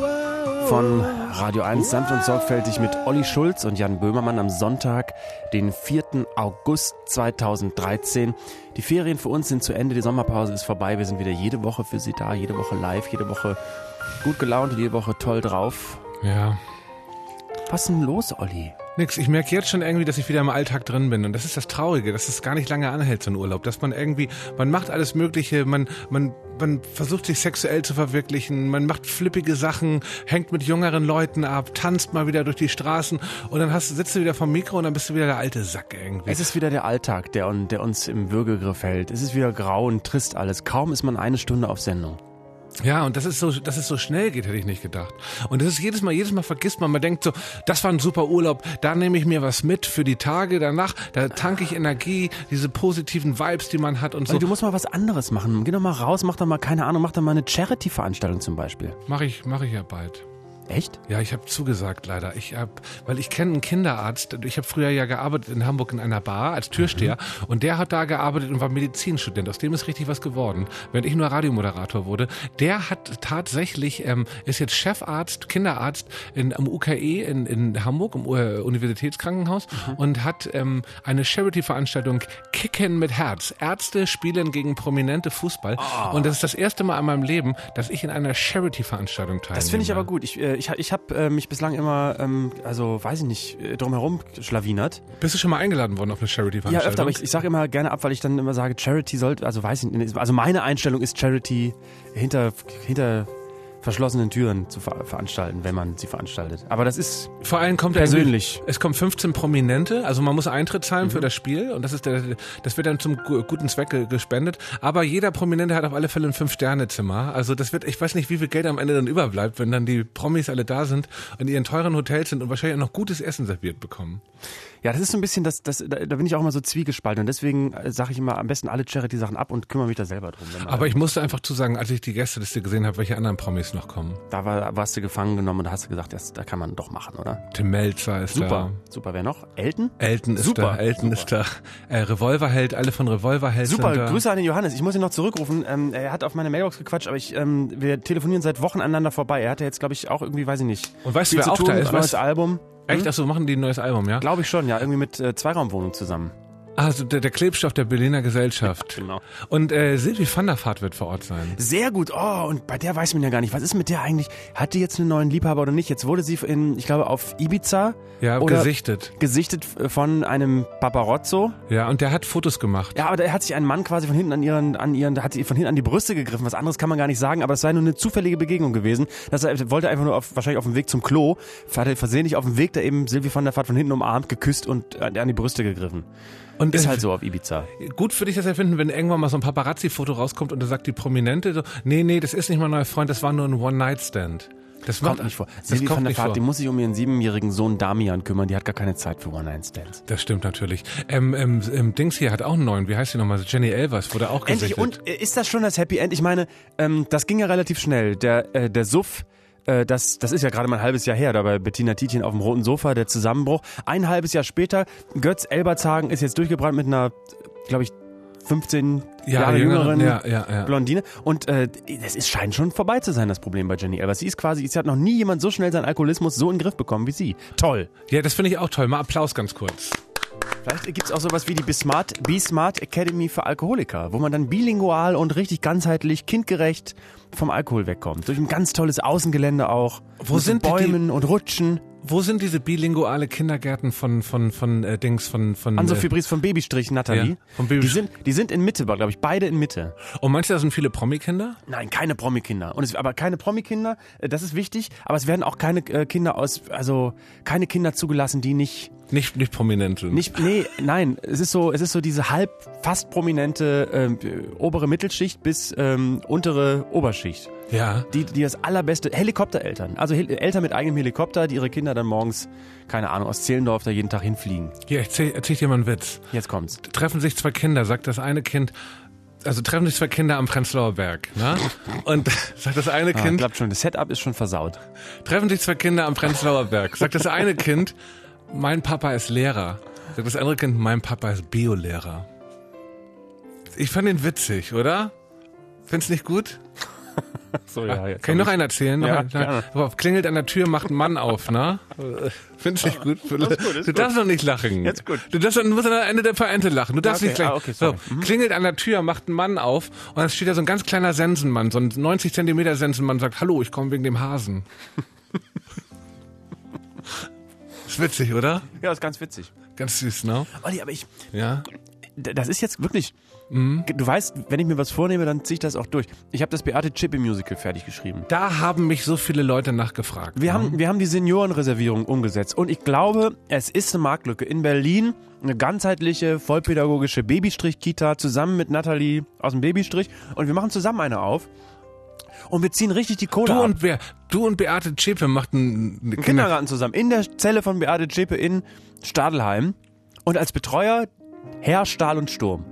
von Radio eins, sanft und sorgfältig mit Olli Schulz und Jan Böhmermann am Sonntag, den vierten August zweitausenddreizehn. Die Ferien für uns sind zu Ende, die Sommerpause ist vorbei. Wir sind wieder jede Woche für Sie da, jede Woche live, jede Woche gut gelaunt und jede Woche toll drauf. Ja. Was ist denn los, Olli? Nix, ich merke jetzt schon irgendwie, dass ich wieder im Alltag drin bin und das ist das Traurige, dass es gar nicht lange anhält, so ein Urlaub, dass man irgendwie, man macht alles Mögliche, man, man, man versucht sich sexuell zu verwirklichen, man macht flippige Sachen, hängt mit jüngeren Leuten ab, tanzt mal wieder durch die Straßen und dann hast, sitzt du wieder vom Mikro und dann bist du wieder der alte Sack irgendwie. Es ist wieder der Alltag, der, der uns im Würgegriff hält. Es ist wieder grau und trist alles. Kaum ist man eine Stunde auf Sendung. Ja, und das ist so, dass es so schnell geht, hätte ich nicht gedacht. Und das ist jedes Mal, jedes Mal vergisst man, man denkt so, das war ein super Urlaub, da nehme ich mir was mit für die Tage danach, da tanke ich Energie, diese positiven Vibes, die man hat und so. Also du musst mal was anderes machen. Geh doch mal raus, mach doch mal, keine Ahnung, mach doch mal eine Charity-Veranstaltung zum Beispiel. Mach ich, mach ich ja bald. Echt? Ja, ich habe zugesagt leider. Ich hab, weil ich kenne einen Kinderarzt. Ich habe früher ja gearbeitet in Hamburg in einer Bar als Türsteher mhm. und der hat da gearbeitet und war Medizinstudent. Aus dem ist richtig was geworden. Während ich nur Radiomoderator wurde. Der hat tatsächlich, ähm, ist jetzt Chefarzt, Kinderarzt in, am U K E in, in Hamburg, im Universitätskrankenhaus mhm. und hat ähm, eine Charity-Veranstaltung Kicken mit Herz. Ärzte spielen gegen prominente Fußball. Oh. Und das ist das erste Mal in meinem Leben, dass ich in einer Charity-Veranstaltung teilnehme. Das finde ich aber gut. Ich, äh, Ich, ich habe äh, mich bislang immer, ähm, also weiß ich nicht, drumherum schlawinert. Bist du schon mal eingeladen worden auf eine Charity-Veranstaltung? Ja, öfter, aber ich, ich sage immer gerne ab, weil ich dann immer sage, Charity sollte, also weiß ich nicht, also meine Einstellung ist Charity hinter, hinter verschlossenen Türen zu ver- veranstalten, wenn man sie veranstaltet. Aber das ist vor allem kommt persönlich. Es kommen fünfzehn Prominente, also man muss Eintritt zahlen mhm. für das Spiel und das ist der, das wird dann zum guten Zweck gespendet. Aber jeder Prominente hat auf alle Fälle ein Fünf-Sterne-Zimmer. Also das wird, ich weiß nicht, wie viel Geld am Ende dann überbleibt, wenn dann die Promis alle da sind und in ihren teuren Hotels sind und wahrscheinlich auch noch gutes Essen serviert bekommen. Ja, das ist so ein bisschen, das, das, da bin ich auch immer so zwiegespalten und deswegen sage ich immer am besten alle Charity-Sachen ab und kümmere mich da selber drum. Aber ich musste einfach zusagen, als ich die Gästeliste gesehen habe, welche anderen Promis noch kommen. Da war, warst du gefangen genommen und hast du gesagt, das, da kann man doch machen, oder? Tim Melzer ist super, da. Super, super. Wer noch? Elton? Elton ist super, da. Elton super. ist da. Äh, Revolverheld, alle von Revolverheld super, sind da. Grüße an den Johannes. Ich muss ihn noch zurückrufen. Ähm, er hat auf meine Mailbox gequatscht, aber ich, ähm, wir telefonieren seit Wochen aneinander vorbei. Er hatte jetzt, glaube ich, auch irgendwie, weiß ich nicht. Und weißt du, wer auch da ist? Neues Album. Echt? Achso, machen die ein neues Album, ja? Glaube ich schon, ja. Irgendwie mit äh, Zweiraumwohnung zusammen. Also der, der Klebstoff der Berliner Gesellschaft. Genau. Und äh, Silvi van der Vaart wird vor Ort sein. Sehr gut. Oh, und bei der weiß man ja gar nicht, was ist mit der eigentlich? Hat die jetzt einen neuen Liebhaber oder nicht? Jetzt wurde sie in, ich glaube, auf Ibiza ja, oder gesichtet. Gesichtet von einem Paparazzo. Ja, und der hat Fotos gemacht. Ja, aber da hat sich ein Mann quasi von hinten an ihren, an ihren, da hat sie von hinten an die Brüste gegriffen. Was anderes kann man gar nicht sagen, aber es sei nur eine zufällige Begegnung gewesen. Das er wollte einfach nur auf, wahrscheinlich auf dem Weg zum Klo, hat er versehentlich auf dem Weg da eben Silvi van der Vaart von hinten umarmt, geküsst und an die Brüste gegriffen. Und ist halt so auf Ibiza. Gut für dich das erfinden, wenn irgendwann mal so ein Paparazzi-Foto rauskommt und da sagt die Prominente so, nee, nee, das ist nicht mein neuer Freund, das war nur ein One-Night-Stand. Das kommt macht nicht vor. Das Silvi kommt van der nicht Vaart, vor. die muss sich um ihren siebenjährigen Sohn Damian kümmern, die hat gar keine Zeit für One-Night-Stands. Das stimmt natürlich. Ähm, ähm, ähm, Dings hier hat auch einen neuen, wie heißt die nochmal? Jenny Elvers wurde auch gesichtet. Endlich, und äh, ist das schon das Happy End? Ich meine, ähm, das ging ja relativ schnell. Der, äh, der Suff, äh, das, das ist ja gerade mal ein halbes Jahr her, da bei Bettina Tietjen auf dem roten Sofa, der Zusammenbruch. Ein halbes Jahr später, Götz Elbertshagen ist jetzt durchgebrannt mit einer, glaube ich, fünfzehn ja, Jahre jüngeren ja, ja, ja. Blondine. Und äh, das ist, scheint schon vorbei zu sein, das Problem bei Jenny Elvers. Sie ist quasi, sie hat noch nie jemand so schnell seinen Alkoholismus so in den Griff bekommen wie sie. Toll. Ja, das finde ich auch toll. Mal Applaus ganz kurz. Vielleicht gibt es auch sowas wie die Be-Smart, Be-Smart Academy für Alkoholiker, wo man dann bilingual und richtig ganzheitlich, kindgerecht vom Alkohol wegkommt. Durch ein ganz tolles Außengelände auch. Wo sind Bäumen die, und Rutschen. Wo sind diese bilinguale Kindergärten von von von äh, Dings von von Ann-Sophie Bries von Babystrich, Nathalie. Ja, von Babystrich. Die sind die sind in Mitte, glaube ich, beide in Mitte. Und meinst du, da sind viele Promi-Kinder? Nein, keine Promi-Kinder. Und es, aber keine Promi-Kinder, äh, das ist wichtig, aber es werden auch keine äh, Kinder aus, also keine Kinder zugelassen, die nicht Nicht, nicht prominent sind. Nicht, nee, nein, es ist so, es ist so diese halb, fast prominente ähm, obere Mittelschicht bis ähm, untere Oberschicht. Ja. Die, die das allerbeste, Helikoptereltern, also Hel- Eltern mit eigenem Helikopter, die ihre Kinder dann morgens, keine Ahnung, aus Zehlendorf da jeden Tag hinfliegen. Hier, erzähl, erzähl ich dir mal einen Witz. Jetzt kommt's. Treffen sich zwei Kinder, sagt das eine Kind, also treffen sich zwei Kinder am Prenzlauer Berg, ne? Und sagt das eine Ah, Kind, klappt schon, das Setup ist schon versaut. treffen sich zwei Kinder am Prenzlauer Berg, sagt das eine Kind, mein Papa ist Lehrer. Sagt das andere Kind, mein Papa ist Biolehrer. Ich fand den witzig, oder? Findest nicht gut? So, ja, jetzt Kann ich noch einen erzählen? Noch Ja, einen? gerne. Pass auf, klingelt an der Tür, macht ein Mann auf, ne? Findest nicht gut? ist gut, ist Du darfst doch nicht lachen. Jetzt gut. Du, darfst, du musst am Ende der Pointe lachen. Du darfst Okay, nicht gleich. ah, okay, so, sorry. Mhm. klingelt an der Tür, macht ein Mann auf und dann steht da so ein ganz kleiner Sensenmann, so ein neunzig Zentimeter Sensenmann, sagt, hallo, ich komme wegen dem Hasen. Ist witzig, oder? Ja, ist ganz witzig. Ganz süß, ne? Olli, aber ich, Ja. d- das ist jetzt wirklich, Mhm. du weißt, wenn ich mir was vornehme, dann ziehe ich das auch durch. Ich habe das Beate Zschäpe Musical fertig geschrieben. Da haben mich so viele Leute nachgefragt. Wir haben, wir haben die Seniorenreservierung umgesetzt und ich glaube, es ist eine Marktlücke. In Berlin eine ganzheitliche, vollpädagogische Babystrich-Kita zusammen mit Nathalie aus dem Babystrich und wir machen zusammen eine auf und wir ziehen richtig die Kohle Du ab. und, Be du und Beate Zschäpe machten eine Im Kindergarten zusammen, in der Zelle von Beate Zschäpe in Stadelheim und als Betreuer Herr Stahl und Sturm.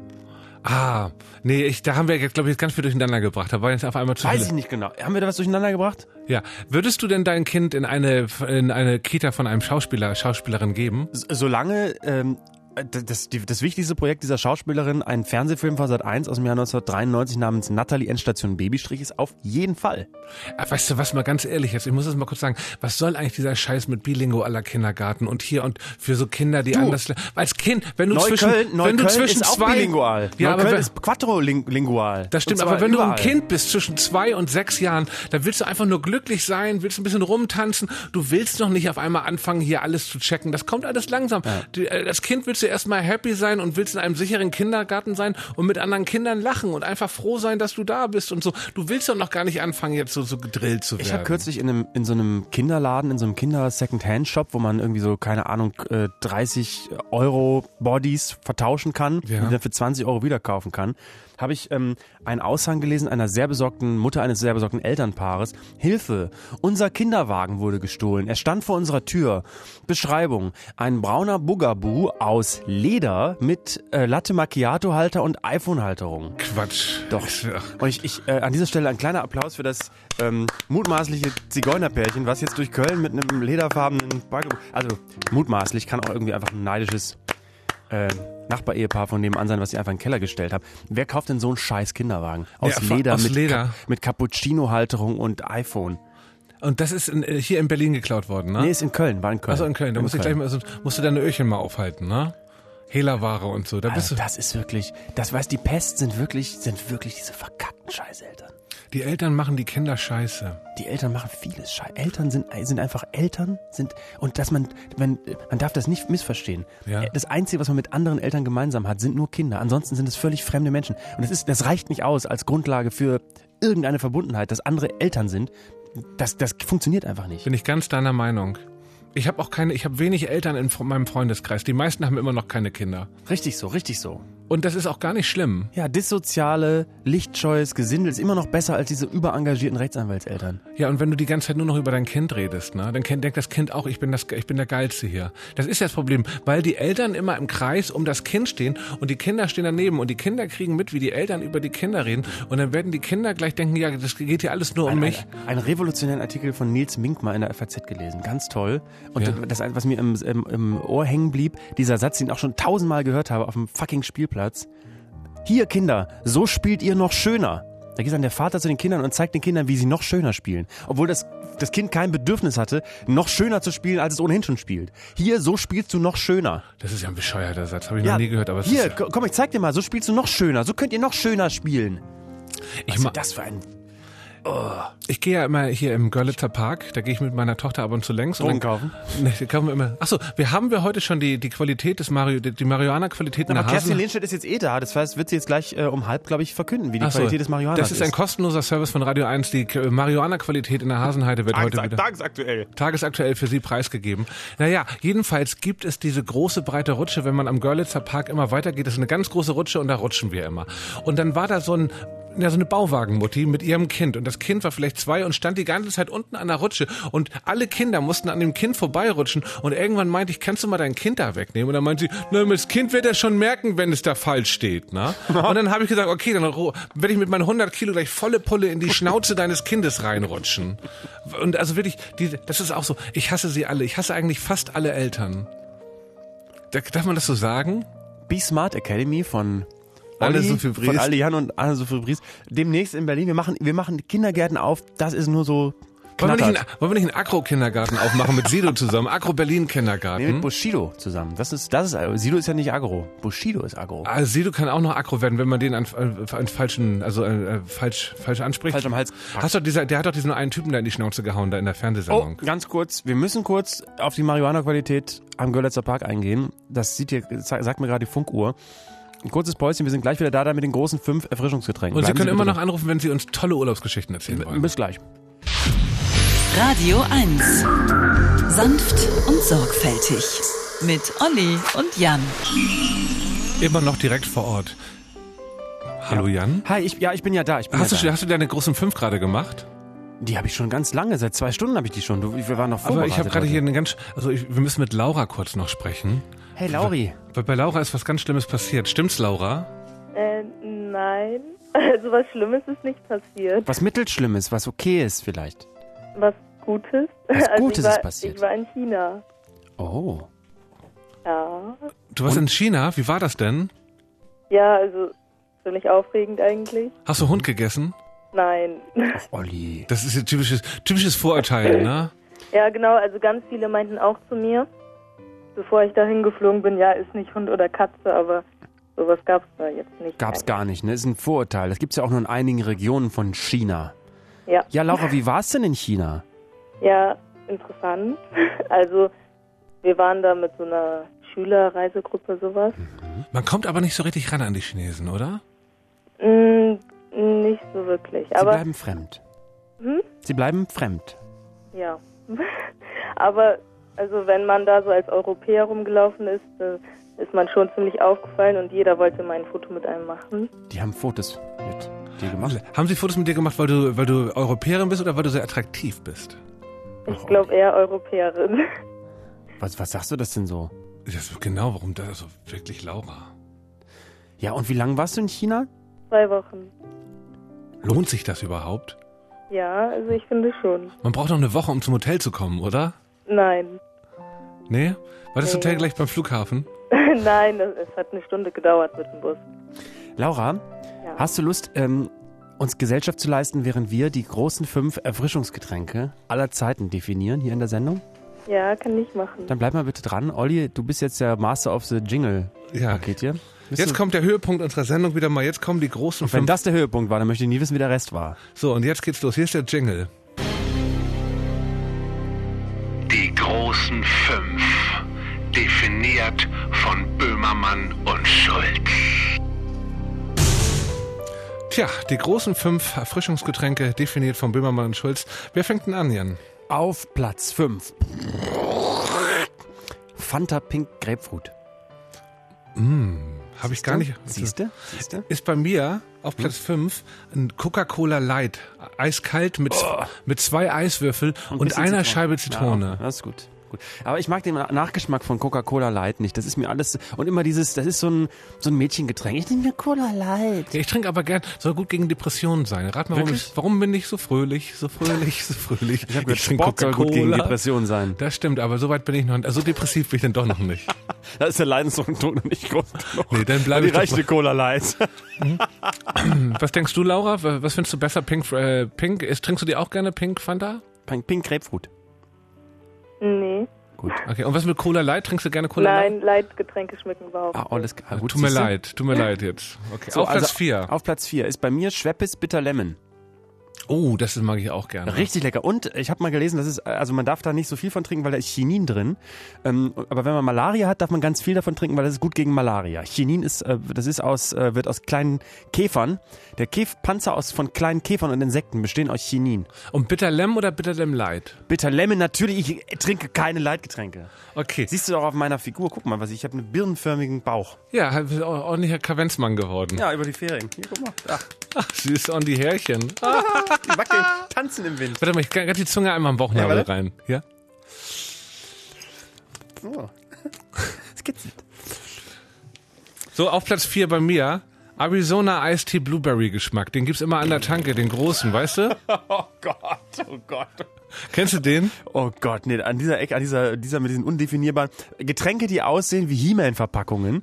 Ah, nee, ich, da haben wir jetzt, glaube ich, ganz viel durcheinander gebracht. Da war jetzt auf einmal zu Weiß viele. ich nicht genau. Haben wir da was durcheinander gebracht? Ja. Würdest du denn dein Kind in eine, in eine Kita von einem Schauspieler, Schauspielerin geben? S- Solange ähm, das, die, das wichtigste Projekt dieser Schauspielerin, ein Fernsehfilm von Sat eins aus dem Jahr neunzehnhundertdreiundneunzig namens Nathalie Endstation Babystrich ist, auf jeden Fall. Ah, weißt du was, mal ganz ehrlich jetzt, ich muss das mal kurz sagen, was soll eigentlich dieser Scheiß mit bilingualer Kindergarten und hier und für so Kinder, die Du. anders, als Kind, wenn du Neukölln, zwischen, Neukölln wenn du zwischen ist auch zwei, bilingual. ja, aber Neukölln wenn, ist quadrolingual. das stimmt, Und zwar aber wenn überall. du ein Kind bist zwischen zwei und sechs Jahren, da willst du einfach nur glücklich sein, willst ein bisschen rumtanzen, du willst noch nicht auf einmal anfangen, hier alles zu checken, das kommt alles langsam. Du, äh, das Kind willst du erstmal happy sein und willst in einem sicheren Kindergarten sein und mit anderen Kindern lachen und einfach froh sein, dass du da bist und so. Du willst doch noch gar nicht anfangen, jetzt so, so gedrillt zu werden. Ich habe kürzlich in, einem, in so einem Kinderladen, in so einem Kinder-Second-Hand-Shop, wo man irgendwie so, keine Ahnung, äh, dreißig Euro Bodies vertauschen kann, Ja. die dann für zwanzig Euro wieder kaufen kann, habe ich ähm, einen Aushang gelesen einer sehr besorgten Mutter eines sehr besorgten Elternpaares. Hilfe, unser Kinderwagen wurde gestohlen. Er stand vor unserer Tür. Beschreibung, ein brauner Bugaboo aus Leder mit äh, Latte Macchiato-Halter und iPhone-Halterung. Quatsch. Doch. Ach, Und ich, ich äh, an dieser Stelle ein kleiner Applaus für das ähm, mutmaßliche Zigeunerpärchen, was jetzt durch Köln mit einem lederfarbenen Bugaboo, also mutmaßlich, kann auch irgendwie einfach ein neidisches äh, Nachbarehepaar von nebenan sein, was sie einfach in den Keller gestellt haben. Wer kauft denn so einen scheiß Kinderwagen? Aus Ja, Leder, aus mit, Leder. Ka- mit Cappuccino-Halterung und iPhone. Und das ist in, äh, hier in Berlin geklaut worden, ne? Nee, ist in Köln, war in Köln. Also in Köln, da musst du gleich mal, also musst du deine Öhrchen mal aufhalten, ne? Hehlerware und so, da bist Also, du. das ist wirklich, das weißt, die Pest sind wirklich, sind wirklich diese verkackten Scheißeltern. Die Eltern machen die Kinder scheiße. Die Eltern machen vieles Scheiße. Eltern sind, sind einfach Eltern, sind, und dass man, wenn, man darf das nicht missverstehen. Ja. Das Einzige, was man mit anderen Eltern gemeinsam hat, sind nur Kinder. Ansonsten sind es völlig fremde Menschen. Und das ist, das reicht nicht aus als Grundlage für irgendeine Verbundenheit, dass andere Eltern sind. Das, das funktioniert einfach nicht. Bin ich ganz deiner Meinung. Ich habe auch keine, ich habe wenig Eltern in meinem Freundeskreis. Die meisten haben immer noch keine Kinder. Richtig so, richtig so. Und das ist auch gar nicht schlimm. Ja, dissoziale, lichtscheues Gesindel ist immer noch besser als diese überengagierten Rechtsanwaltseltern. Ja, und wenn du die ganze Zeit nur noch über dein Kind redest, ne, dann denkt das Kind auch, ich bin das, ich bin der Geilste hier. Das ist ja das Problem, weil die Eltern immer im Kreis um das Kind stehen und die Kinder stehen daneben und die Kinder kriegen mit, wie die Eltern über die Kinder reden und dann werden die Kinder gleich denken, ja, das geht hier alles nur um Ein, mich. ein, einen revolutionären Artikel von Nils Mink mal in der F A Z gelesen. Ganz toll. Und Ja. das, was mir im, im, im Ohr hängen blieb, dieser Satz, den ich auch schon tausendmal gehört habe auf dem fucking Spielplatz. Hier, Kinder, so spielt ihr noch schöner. Da geht dann der Vater zu den Kindern und zeigt den Kindern, wie sie noch schöner spielen. Obwohl das, das Kind kein Bedürfnis hatte, noch schöner zu spielen, als es ohnehin schon spielt. Hier, so spielst du noch schöner. Das ist ja ein bescheuerter Satz, habe ich Ja, noch nie gehört. Aber es hier, ist, ko- komm, ich zeig dir mal, so spielst du noch schöner. So könnt ihr noch schöner spielen. ich Was ma- ist das für ein... Oh. Ich gehe ja immer hier im Görlitzer Park, da gehe ich mit meiner Tochter ab und zu längs. Drogen und dann, kaufen? Ne, da kaufen wir immer. Achso, wir haben wir heute schon die, die Qualität des Mario, die, die Marihuana-Qualität in Aber der Kerstin Hasen. Lehnstedt ist jetzt eh da, das heißt, wird sie jetzt gleich äh, um halb, glaube ich, verkünden, wie die Ach so, Qualität des Marihuana das ist ein kostenloser Service von Radio eins. Die K- Marihuana-Qualität in der Hasenheide wird heute wieder tagesaktuell. tagesaktuell für Sie preisgegeben. Naja, jedenfalls gibt es diese große breite Rutsche, wenn man am Görlitzer Park immer weitergeht. Das ist eine ganz große Rutsche und da rutschen wir immer. Und dann war da so ein ja, so eine Bauwagenmutti mit ihrem Kind. Und das Kind war vielleicht zwei und stand die ganze Zeit unten an der Rutsche. Und alle Kinder mussten an dem Kind vorbeirutschen. Und irgendwann meinte ich, kannst du mal dein Kind da wegnehmen? Und dann meinte sie, na, das Kind wird ja schon merken, wenn es da falsch steht. Ne? Und dann habe ich gesagt, okay, dann werde ich mit meinen hundert Kilo gleich volle Pulle in die Schnauze deines Kindes reinrutschen. Und also wirklich, die, das ist auch so, ich hasse sie alle. Ich hasse eigentlich fast alle Eltern. Darf man das so sagen? Be Smart Academy von Alle Olli, Sophie Bries. von Ali Jan und Anne-Sophie Bries. Demnächst in Berlin. Wir machen, wir machen Kindergärten auf. Das ist nur so Wollen wir, nicht knattert. einen, wollen wir nicht einen Agro-Kindergarten aufmachen mit Sido zusammen? Agro-Berlin-Kindergarten. Nee, mit Bushido zusammen. Das ist, das ist, Sido ist ja nicht Agro. Bushido ist Agro. Also Sido kann auch noch Agro werden, wenn man den an, an, an falschen, also äh, falsch, falsch anspricht. Falsch am Hals. Hast du dieser, der hat doch diesen einen Typen da in die Schnauze gehauen, da in der Oh, Fernsehsendung. ganz kurz. Wir müssen kurz auf die Marihuana-Qualität am Görlitzer Park eingehen. Das sieht hier, sagt mir gerade die Funkuhr. Ein kurzes Päuschen. Wir sind gleich wieder da, da mit den großen fünf Erfrischungsgetränken. Und Sie Bleiben können immer bitte noch anrufen, wenn Sie uns tolle Urlaubsgeschichten erzählen wollen. Bis gleich. Radio eins. Sanft und sorgfältig. Mit Olli und Jan. Immer noch direkt vor Ort. Hallo Jan. Hi, ich, ja, ich bin ja da. Ich bin Hast ja du, da. hast du deine großen fünf gerade gemacht? Die habe ich schon ganz lange. Seit zwei Stunden habe ich die schon. Du, wir waren noch Aber vorbereitet. ich habe gerade heute. hier eine ganz, also ich, wir müssen mit Laura kurz noch sprechen. Hey Lauri. Weil bei Laura ist was ganz Schlimmes passiert. Stimmt's, Laura? Äh, nein. Also was Schlimmes ist nicht passiert. Was Mittelschlimmes, was okay ist vielleicht. Was Gutes. Was also Gutes ich war, ist passiert. Ich war in China. Oh. Ja. Du warst in China, wie war das denn? Ja, also ziemlich aufregend eigentlich. Hast du Hund gegessen? Nein. Olli. Das ist ein typisches, typisches Vorurteil, ne? Ja, genau. Also ganz viele meinten auch zu mir, bevor ich dahin geflogen bin, ja, ist nicht Hund oder Katze, aber sowas gab's da jetzt nicht. Gab's gar nicht, ne? Das ist ein Vorurteil. Das gibt's ja auch nur in einigen Regionen von China. Ja. Ja, Laura, wie war's denn in China? Ja, interessant. Also wir waren da mit so einer Schülerreisegruppe, sowas. Man kommt aber nicht so richtig ran an die Chinesen, oder? Mm, nicht so wirklich. Sie aber bleiben fremd. Hm? Sie bleiben fremd. Ja. Aber also wenn man da so als Europäer rumgelaufen ist, äh, ist man schon ziemlich aufgefallen und jeder wollte mal ein Foto mit einem machen. Die haben Fotos mit dir gemacht. Haben sie Fotos mit dir gemacht, weil du, weil du Europäerin bist oder weil du sehr attraktiv bist? Ich glaube eher Europäerin. Was, was sagst du das denn so? Das ist genau, warum da so wirklich Laura. Ja, und wie lange warst du in China? Zwei Wochen. Lohnt sich das überhaupt? Ja, also ich finde schon. Man braucht noch eine Woche, um zum Hotel zu kommen, oder? Nein. Nee? War das Nee. Hotel gleich beim Flughafen? Nein, es es hat eine Stunde gedauert mit dem Bus. Laura, Ja. hast du Lust, ähm, uns Gesellschaft zu leisten, während wir die großen fünf Erfrischungsgetränke aller Zeiten definieren hier in der Sendung? Ja, kann ich machen. Dann bleib mal bitte dran. Olli, du bist jetzt der Master of the Jingle-Paket hier. Bist Jetzt du- kommt der Höhepunkt unserer Sendung wieder mal. Jetzt kommen die großen Und wenn fünf. das der Höhepunkt war, dann möchte ich nie wissen, wie der Rest war. So, und jetzt geht's los. Hier ist der Jingle. Die großen fünf, definiert von Böhmermann und Schulz. Tja, die großen fünf Erfrischungsgetränke, definiert von Böhmermann und Schulz. Wer fängt denn an, Jan? Auf Platz fünf. Fanta Pink Grapefruit. Mm, habe ich gar du? nicht. Siehste? Siehste? Ist bei mir auf Platz fünf ein Coca-Cola Light. Eiskalt mit, Oh. mit zwei Eiswürfel und, bisschen einer Zitrone. Scheibe Zitrone. Ja, okay, das ist gut. Gut. Aber ich mag den Nachgeschmack von Coca-Cola Light nicht. Das ist mir alles... Und immer dieses... Das ist so ein, so ein Mädchengetränk. Ich nehme mir Cola Light. Ja, ich trinke aber gern, soll gut gegen Depressionen sein. Rat mal, warum, Wirklich? ich, warum bin ich so fröhlich, so fröhlich, so fröhlich? Ich habe gehört, trinke Sport soll gut gegen Coca-Cola. Depressionen sein. Das stimmt, aber so weit bin ich noch nicht. So depressiv bin ich dann doch noch nicht. Da ist der Leidensdruck noch nicht groß genug. Nee, dann bleibe Die ich doch reicht eine Cola Light. Was denkst du, Laura? Was findest du besser? Pink, äh, Pink? Ist, trinkst du dir auch gerne Pink Fanta? Pink, Pink Grapefruit. Nee. Gut. Okay, und was mit Cola Light? Trinkst du gerne Cola Light? Nein, Leitgetränke schmecken überhaupt Ah, alles klar. Gut, Tut mir siehste? leid, tut mir leid jetzt. Okay, So, auf Platz also vier. Auf Platz vier ist bei mir Schweppes Bitter Lemon. Oh, das mag ich auch gerne. Richtig lecker. Und ich habe mal gelesen, das ist, also man darf da nicht so viel von trinken, weil da ist Chinin drin. Ähm, aber wenn man Malaria hat, darf man ganz viel davon trinken, weil das ist gut gegen Malaria. Chinin ist, äh, das ist aus, äh, wird aus kleinen Käfern. Der Käfpanzer aus von kleinen Käfern und Insekten bestehen aus Chinin. Und Bitterlem oder Bitterlem Light? Bitterlemme, natürlich. Ich trinke keine Leitgetränke. Okay. Siehst du doch auf meiner Figur. Guck mal, was ich, ich habe einen birnenförmigen Bauch. Ja, ordentlicher Kavenzmann geworden. Ja, über die Ferien. Hier, guck mal. Ach, Ach süß, on die Härchen. die wackeln, tanzen im Wind. Warte mal, ich kann gerade die Zunge einmal am Bauchnabel Ja, rein. Ja? Oh. Skizzen. So, auf Platz vier bei mir, Arizona Iced Tea Blueberry Geschmack. Den gibt's immer an der Tanke, den großen, weißt du? Oh Gott, oh Gott. Kennst du den? Oh Gott, nee, an dieser Ecke, an dieser, dieser mit diesen undefinierbaren Getränke, die aussehen wie He-Man-Verpackungen.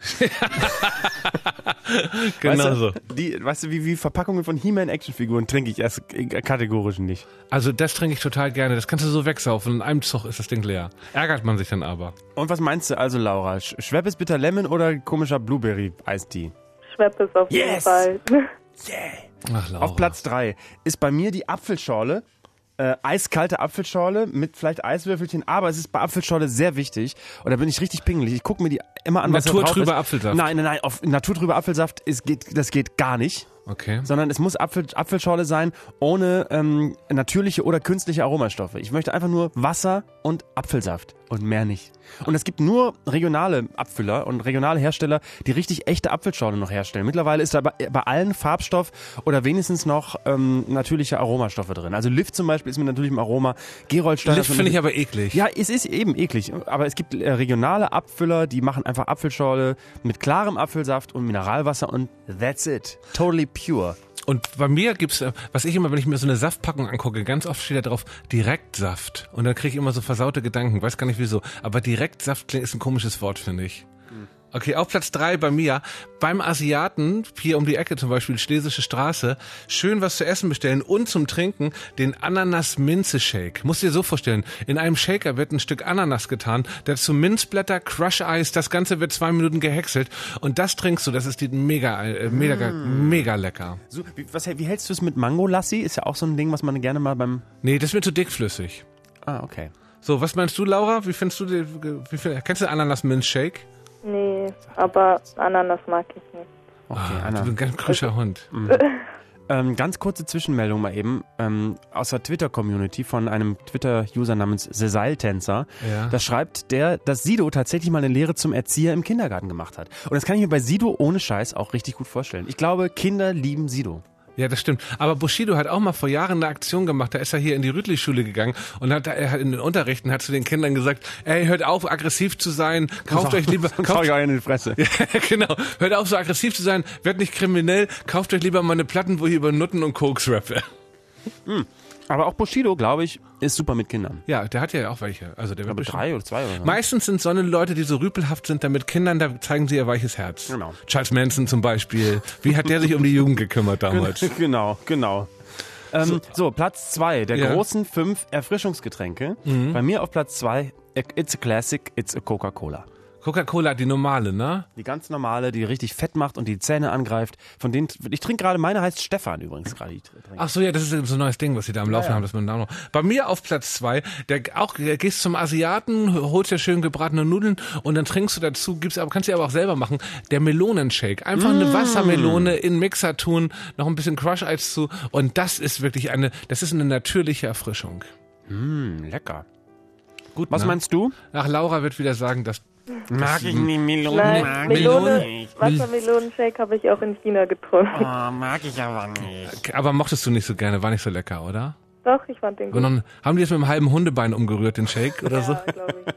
Genau weißt du, so. Die, weißt du, wie, wie Verpackungen von He-Man-Actionfiguren trinke ich erst kategorisch nicht. Also das trinke ich total gerne. Das kannst du so wegsaufen. In einem Zug ist das Ding leer. Ärgert man sich dann aber. Und was meinst du also, Laura? Sch- Schweppes Bitter Lemon oder komischer Blueberry-Eistee? Schweppes auf jeden Yes! Fall. Ach, Laura. Auf Platz drei ist bei mir die Apfelschorle. Äh, eiskalte Apfelschorle mit vielleicht Eiswürfelchen, aber es ist bei Apfelschorle sehr wichtig und da bin ich richtig pingelig. Ich gucke mir die immer an, was da drauf ist. Naturtrüber Apfelsaft. Nein, nein, nein, auf naturtrüber Apfelsaft ist, geht, das geht gar nicht. Okay. Sondern es muss Apfel, Apfelschorle sein, ohne ähm, natürliche oder künstliche Aromastoffe. Ich möchte einfach nur Wasser und Apfelsaft und mehr nicht. Und es gibt nur regionale Abfüller und regionale Hersteller, die richtig echte Apfelschorle noch herstellen. Mittlerweile ist da bei, bei allen Farbstoff oder wenigstens noch ähm, natürliche Aromastoffe drin. Also Lift zum Beispiel ist mit natürlichem Aroma. Gerolsteiner. Lift finde ich aber eklig. Ja, es ist eben eklig. Aber es gibt äh, regionale Abfüller, die machen einfach Apfelschorle mit klarem Apfelsaft und Mineralwasser und that's it. Totally pure. Und bei mir gibt's, was ich immer, wenn ich mir so eine Saftpackung angucke, ganz oft steht da drauf Direktsaft. Und dann kriege ich immer so versaute Gedanken, weiß gar nicht wieso. Aber Direktsaft ist ein komisches Wort, finde ich. Okay, auf Platz drei bei mir, beim Asiaten, hier um die Ecke zum Beispiel, Schlesische Straße, schön was zu essen bestellen und zum Trinken den Ananas-Minze-Shake. Musst dir so vorstellen, in einem Shaker wird ein Stück Ananas getan, dazu Minzblätter, Crush-Eis, das Ganze wird zwei Minuten gehäckselt und das trinkst du, das ist die mega, äh, mega, mm. mega lecker. So, wie, was, wie hältst du es mit Mango-Lassi? Ist ja auch so ein Ding, was man gerne mal beim... Nee, das wird zu dickflüssig. Ah, okay. So, was meinst du, Laura? Wie findest du die, wie find, kennst du Ananas-Minze-Shake? Nee, aber Ananas mag ich nicht. Okay, ah, Anna. du bist ein ganz krischer Hund. Mhm. ähm, ganz kurze Zwischenmeldung mal eben ähm, aus der Twitter-Community von einem Twitter-User namens Seseiltänzer. Ja. Da schreibt der, dass Sido tatsächlich mal eine Lehre zum Erzieher im Kindergarten gemacht hat. Und das kann ich mir bei Sido ohne Scheiß auch richtig gut vorstellen. Ich glaube, Kinder lieben Sido. Ja, das stimmt. Aber Bushido hat auch mal vor Jahren eine Aktion gemacht. Da ist er hier in die Rüttli-Schule gegangen und hat, er hat in den Unterrichten hat zu den Kindern gesagt, ey, hört auf, aggressiv zu sein, kauft euch lieber... Kauft euch in die Fresse. Ja, genau. Hört auf, so aggressiv zu sein, werdet nicht kriminell, kauft euch lieber meine Platten, wo ich über Nutten und Koks rappe. Mhm. Aber auch Bushido, glaube ich, ist super mit Kindern. Ja, der hat ja auch welche. Also der ich glaube drei oder zwei oder so. Meistens sind so eine Leute, die so rüpelhaft sind, da mit Kindern, da zeigen sie ihr weiches Herz. Genau. Charles Manson zum Beispiel. Wie hat der sich um die Jugend gekümmert damals? Genau, genau. Ähm, so. so, Platz zwei der ja. großen fünf Erfrischungsgetränke. Mhm. Bei mir auf Platz zwei, it's a classic, it's a Coca-Cola. Coca-Cola, die normale, ne? Die ganz normale, die richtig fett macht und die Zähne angreift. Von denen, ich trinke gerade, meine heißt Stefan übrigens gerade. Ach so, ja, das ist so ein neues Ding, was sie da am Laufen ja, ja. haben, dass man da noch. Bei mir auf Platz zwei, der auch, der gehst zum Asiaten, holst dir schön gebratene Nudeln und dann trinkst du dazu, gibt's aber, kannst du aber auch selber machen, der Melonenshake. Einfach mm. eine Wassermelone in den Mixer tun, noch ein bisschen Crush-Eis zu und das ist wirklich eine, das ist eine natürliche Erfrischung. Mm, lecker. Gut, was ne? meinst du? Ach, Laura wird wieder sagen, dass Mag ich nicht Melone. Nein, mag Melone, Melone. Wassermelonenshake habe ich auch in China getrunken. Oh, mag ich aber nicht. Aber mochtest du nicht so gerne, war nicht so lecker, oder? Doch, ich fand den gut. Und dann haben die jetzt mit einem halben Hundebein umgerührt, den Shake, oder ja, so? glaube ich.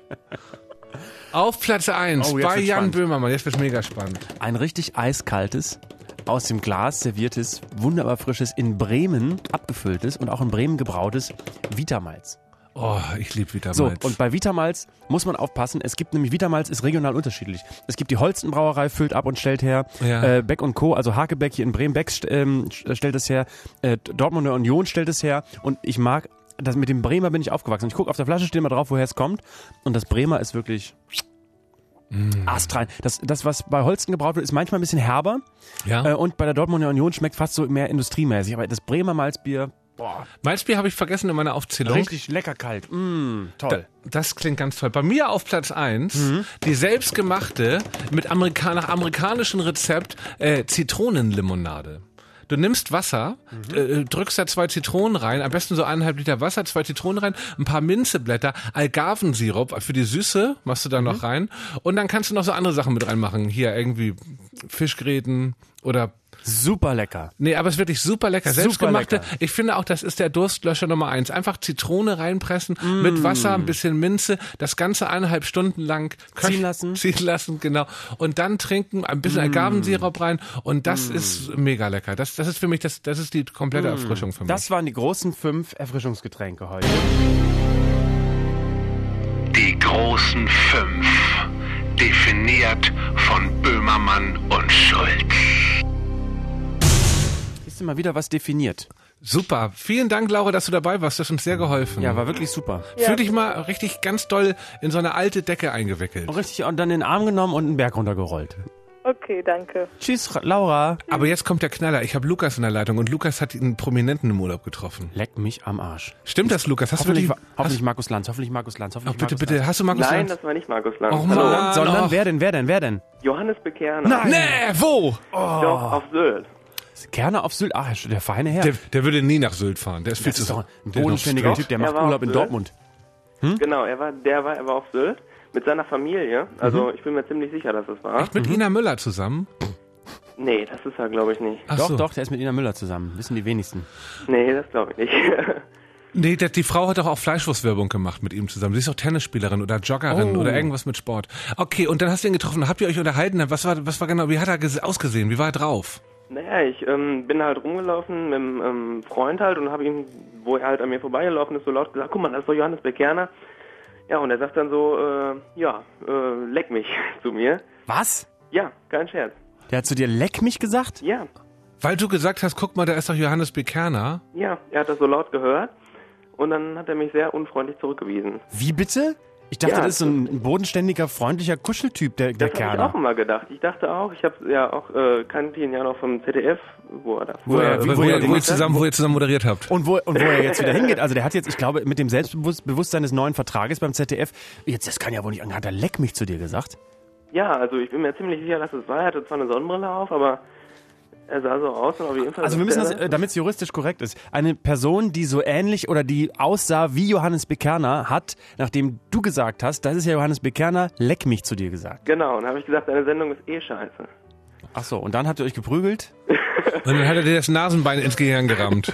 Auf Platz eins, oh, bei Jan spannend. Böhmermann, jetzt wird's mega spannend. Ein richtig eiskaltes, aus dem Glas serviertes, wunderbar frisches, in Bremen abgefülltes und auch in Bremen gebrautes Vitamalz. Oh, ich liebe Vitamalz. So, und bei Vitamalz muss man aufpassen. Es gibt nämlich, Vitamalz ist regional unterschiedlich. Es gibt die Holstenbrauerei, füllt ab und stellt her. Ja. Äh, Beck und Co., also Hakebeck hier in Bremen, Beck ähm, stellt es her. Äh, Dortmunder Union stellt es her. Und ich mag, das mit dem Bremer bin ich aufgewachsen. Ich gucke auf der Flasche, steht immer drauf, woher es kommt. Und das Bremer ist wirklich mm. astrein. Das, das, was bei Holsten gebraut wird, ist manchmal ein bisschen herber. Ja. Äh, und bei der Dortmunder Union schmeckt fast so mehr industriemäßig. Aber das Bremer Malzbier, Boah. Malzbier habe ich vergessen in meiner Aufzählung. Richtig lecker kalt. Mm, toll. Da, das klingt ganz toll. Bei mir auf Platz eins mhm. die selbstgemachte, mit Amerika- nach amerikanischem Rezept, äh, Zitronenlimonade. Du nimmst Wasser, mhm. äh, drückst da zwei Zitronen rein, am besten so eineinhalb Liter Wasser, zwei Zitronen rein, ein paar Minzeblätter, Algarvensirup für die Süße machst du da mhm. noch rein und dann kannst du noch so andere Sachen mit reinmachen. Hier irgendwie Fischgräten oder... Super lecker. Nee, aber es ist wirklich super lecker. Super Selbstgemachte. lecker. Ich finde auch, das ist der Durstlöscher Nummer eins. Einfach Zitrone reinpressen, mm. mit Wasser, ein bisschen Minze, das Ganze eineinhalb Stunden lang köch- ziehen lassen. Ziehen lassen, genau. Und dann trinken, ein bisschen mm. Agavensirup rein und das mm. ist mega lecker. Das, das ist für mich, das, das ist die komplette mm. Erfrischung für mich. Das waren die großen fünf Erfrischungsgetränke heute. Die großen fünf. Definiert von Böhmermann und Schulz. Mal wieder was definiert. Super. Vielen Dank, Laura, dass du dabei warst. Das hat uns sehr geholfen. Ja, war wirklich super. Ja. Fühl Ja. dich mal richtig ganz doll in so eine alte Decke eingewickelt. Und richtig, und dann in den Arm genommen und einen Berg runtergerollt. Okay, danke. Tschüss, Laura. Aber jetzt kommt der Knaller. Ich habe Lukas in der Leitung und Lukas hat einen Prominenten im Urlaub getroffen. Leck mich am Arsch. Stimmt das, Lukas? Hast hoffentlich, du wirklich, hoffentlich hast, Markus Lanz, hoffentlich Markus Lanz, hoffentlich oh, bitte, Markus bitte. Lanz. Hast du Markus Nein, Lanz? das war nicht Markus Lanz. Oh, Hallo. Mann, Sondern oh. wer denn, wer denn, wer denn? Johannes Bekerner. Nein. Nee, wo? Oh. Doch, auf Sylt. Kerner auf Sylt? Ach, der feine Herr. Der, der würde nie nach Sylt fahren. Der ist viel das zu ist doch ein bodenständiger Typ, der macht Urlaub in Dortmund. Hm? Genau, er war, der war, er war auf Sylt mit seiner Familie. Also mhm. ich bin mir ziemlich sicher, dass das war. Echt mit mhm. Ina Müller zusammen? Nee, das ist er, glaube ich, nicht. Ach doch, so. doch, der ist mit Ina Müller zusammen. Wissen die wenigsten. Nee, das glaube ich nicht. Nee, der, die Frau hat doch auch Fleischwurstwerbung gemacht mit ihm zusammen. Sie ist doch Tennisspielerin oder Joggerin oh. oder irgendwas mit Sport. Okay, und dann hast du ihn getroffen. Habt ihr euch unterhalten? Was war, was war genau, wie hat er ges- ausgesehen? Wie war er drauf? Naja, ich ähm, bin halt rumgelaufen mit einem ähm, Freund halt und habe ihn, wo er halt an mir vorbeigelaufen ist, so laut gesagt, guck mal, das ist doch Johannes Bekerner. Ja, und er sagt dann so, äh, ja, äh, leck mich zu mir. Was? Ja, kein Scherz. Der hat zu dir leck mich gesagt? Ja. Weil du gesagt hast, guck mal, da ist doch Johannes Bekerner. Ja, er hat das so laut gehört und dann hat er mich sehr unfreundlich zurückgewiesen. Wie bitte? Ich dachte, ja, das ist so ein bodenständiger, freundlicher Kuscheltyp, der, der das Kerner. Das habe ich auch immer gedacht. Ich dachte auch, ich habe ja auch, äh, kannte ihn ja noch vom Z D F, wo er da wo, er, wo, wo, ihr, wo, ihr zusammen, wo ihr zusammen moderiert habt. Und wo, und wo er jetzt wieder hingeht. Also der hat jetzt, ich glaube, mit dem Selbstbewusstsein des neuen Vertrages beim Z D F, jetzt, das kann ja wohl nicht angehen, hat er leck mich zu dir gesagt? Ja, also ich bin mir ziemlich sicher, dass es war. Er hatte zwar eine Sonnenbrille auf, aber er sah so aus und auf jeden Fall... Also wir müssen das, damit es juristisch korrekt ist, eine Person, die so ähnlich oder die aussah wie Johannes Bekerner, hat, nachdem du gesagt hast, das ist ja Johannes Bekerner, leck mich zu dir gesagt. Genau, und dann habe ich gesagt, deine Sendung ist eh scheiße. Ach so, und dann habt ihr euch geprügelt? Und dann hat er dir das Nasenbein ins Gehirn gerammt.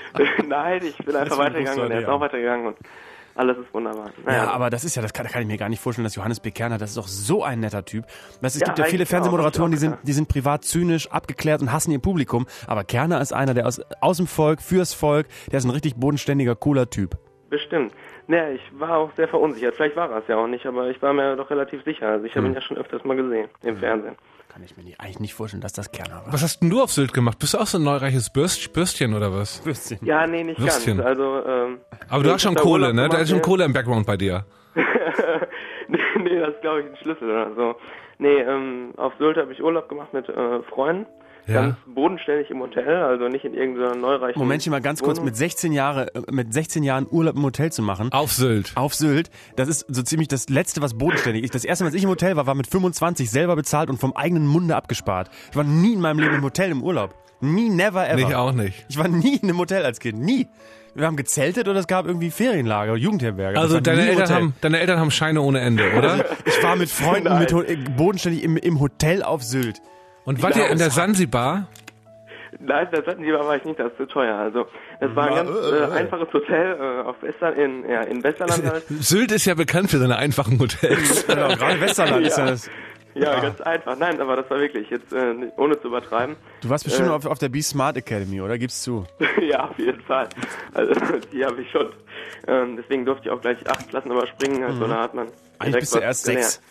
Nein, ich bin einfach weitergegangen und er ist auch weitergegangen und alles ist wunderbar. Naja, ja, aber das ist ja, das kann, das kann ich mir gar nicht vorstellen, dass Johannes Bekerner, das ist doch so ein netter Typ. Weißt, es ja, gibt ja viele Fernsehmoderatoren, die sind, die sind privat zynisch, abgeklärt und hassen ihr Publikum. Aber Kerner ist einer, der aus, aus dem Volk, fürs Volk, der ist ein richtig bodenständiger, cooler Typ. Bestimmt. Naja, ich war auch sehr verunsichert. Vielleicht war er es ja auch nicht, aber ich war mir doch relativ sicher. Also ich habe hm. ihn ja schon öfters mal gesehen im Fernsehen. Kann ich mir nicht, eigentlich nicht vorstellen, dass das Kerner war. Was hast denn du auf Sylt gemacht? Bist du auch so ein neureiches Bürst, Bürstchen oder was? Bürstchen. Ja, nee, nicht Würstchen. ganz. Also, ähm, aber du hast schon Kohle, ne? Da ist schon Kohle im Background bei dir. nee, nee, das ist, glaube ich, ein Schlüssel oder so. Nee, ähm, auf Sylt habe ich Urlaub gemacht mit äh, Freunden. Ja. Ganz bodenständig im Hotel, also nicht in irgendeiner neureichen... Momentchen mal ganz kurz, Wohnung. mit sechzehn Jahre, mit sechzehn Jahren Urlaub im Hotel zu machen. Auf Sylt. Auf Sylt. Das ist so ziemlich das Letzte, was bodenständig ist. Das erste Mal, als ich im Hotel war, war mit fünfundzwanzig selber bezahlt und vom eigenen Munde abgespart. Ich war nie in meinem Leben im Hotel im Urlaub. Nie, never ever. Ich auch nicht. Ich war nie in einem Hotel als Kind. Nie. Wir haben gezeltet oder es gab irgendwie Ferienlager, Jugendherberge. Also deine Eltern, haben, deine Eltern haben Scheine ohne Ende, oder? Also ich war mit Freunden mit, bodenständig im, im Hotel auf Sylt. Und wart ihr in der Sansibar? Nein, das hatten die war ich nicht, das ist zu teuer. Also das war ein ganz äh, einfaches Hotel äh, auf Western, in, ja, in Westerland halt. Sylt ist ja bekannt für seine einfachen Hotels. Genau, gerade Westerland ja. ist ja das. Ja, ah. ganz einfach. Nein, aber das war wirklich, jetzt äh, ohne zu übertreiben. Du warst bestimmt äh, auf, auf der Be Smart Academy, oder? Gib's zu. Ja, auf jeden Fall. Also die habe ich schon. Ähm, deswegen durfte ich auch gleich acht Klassen überspringen. Also mhm. da hat man eigentlich bist du erst gelernt. sechs.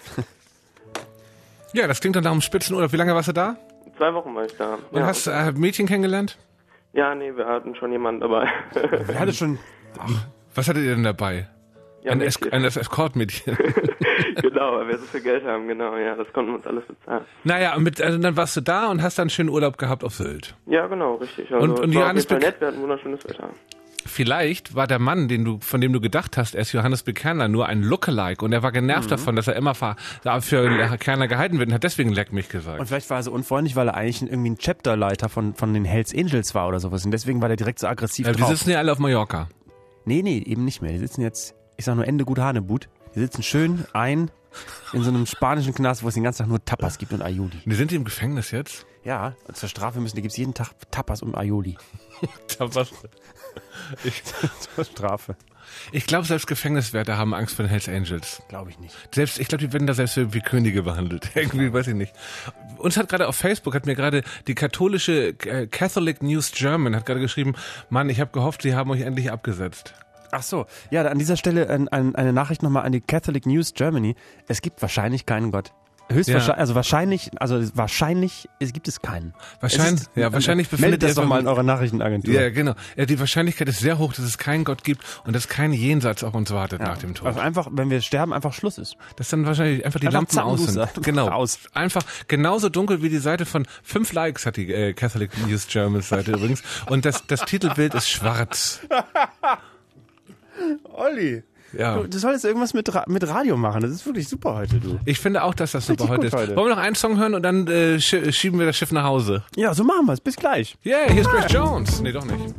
Ja, das klingt dann nach einem Spitzenurlaub. Wie lange warst du da? Zwei Wochen war ich da. Und ja. hast äh, Mädchen kennengelernt? Ja, nee, wir hatten schon jemanden dabei. Wir hatten schon... Ach, was hattet ihr denn dabei? Ja, ein, es- ein Escort-Mädchen. Genau, weil wir so viel Geld haben, genau, ja, das konnten wir uns alles bezahlen. Naja, mit, also dann warst du da und hast dann einen schönen Urlaub gehabt auf Sylt. Ja, genau, richtig. Also und und es war Johannes auf jeden Fall Be- nett, wir hatten wunderschönes Wetter. Vielleicht war der Mann, den du, von dem du gedacht hast, er ist Johannes B. Kerner, nur ein Lookalike und er war genervt mhm. davon, dass er immer für, für Kerner gehalten wird und hat deswegen Leck mich gesagt. Und vielleicht war er so unfreundlich, weil er eigentlich irgendwie ein Chapterleiter von, von den Hells Angels war oder sowas und deswegen war der direkt so aggressiv ja, drauf. Die sitzen ja alle auf Mallorca. Nee, nee, eben nicht mehr. Die sitzen jetzt, ich sag nur Ende gut Hanebut. Die sitzen schön ein in so einem spanischen Knast, wo es den ganzen Tag nur Tapas gibt und Aioli. Die sind die im Gefängnis jetzt? Ja, zur Strafe müssen, da gibt's jeden Tag Tapas und Aioli. Tapas. Ich, zur Strafe. Ich glaube, selbst Gefängniswärter haben Angst vor den Hells Angels. Glaube ich nicht. Selbst, ich glaube, die werden da selbst wie Könige behandelt. Irgendwie, weiß ich nicht. Uns hat gerade auf Facebook, hat mir gerade die katholische äh, Catholic News German hat gerade geschrieben, Mann, ich habe gehofft, sie haben euch endlich abgesetzt. Ach so, ja, an dieser Stelle ein, ein, eine Nachricht nochmal an die Catholic News Germany. Es gibt wahrscheinlich keinen Gott. Höchstwahrscheinlich, ja. also wahrscheinlich, also wahrscheinlich es gibt es keinen. Wahrscheinlich, ist, ja, wahrscheinlich befindet meldet das doch mal in eurer Nachrichtenagentur. Ja, genau. Ja, die Wahrscheinlichkeit ist sehr hoch, dass es keinen Gott gibt und dass kein Jenseits auf uns wartet ja. nach dem Tod. Also einfach, wenn wir sterben, einfach Schluss ist. Dass dann wahrscheinlich einfach die einfach Lampen aus sind. Genau. Aus. Einfach genauso dunkel wie die Seite von fünf Likes hat die äh, Catholic News German Seite übrigens. Und das, das Titelbild ist schwarz. Olli. Ja. Du, du solltest irgendwas mit, Ra- mit Radio machen. Das ist wirklich super heute, du. Ich finde auch, dass das super heute ist. Heute. Wollen wir noch einen Song hören und dann äh, sch- schieben wir das Schiff nach Hause? Ja, so machen wir es. Bis gleich. Yeah, hier ist Grace Jones. Nee, doch nicht.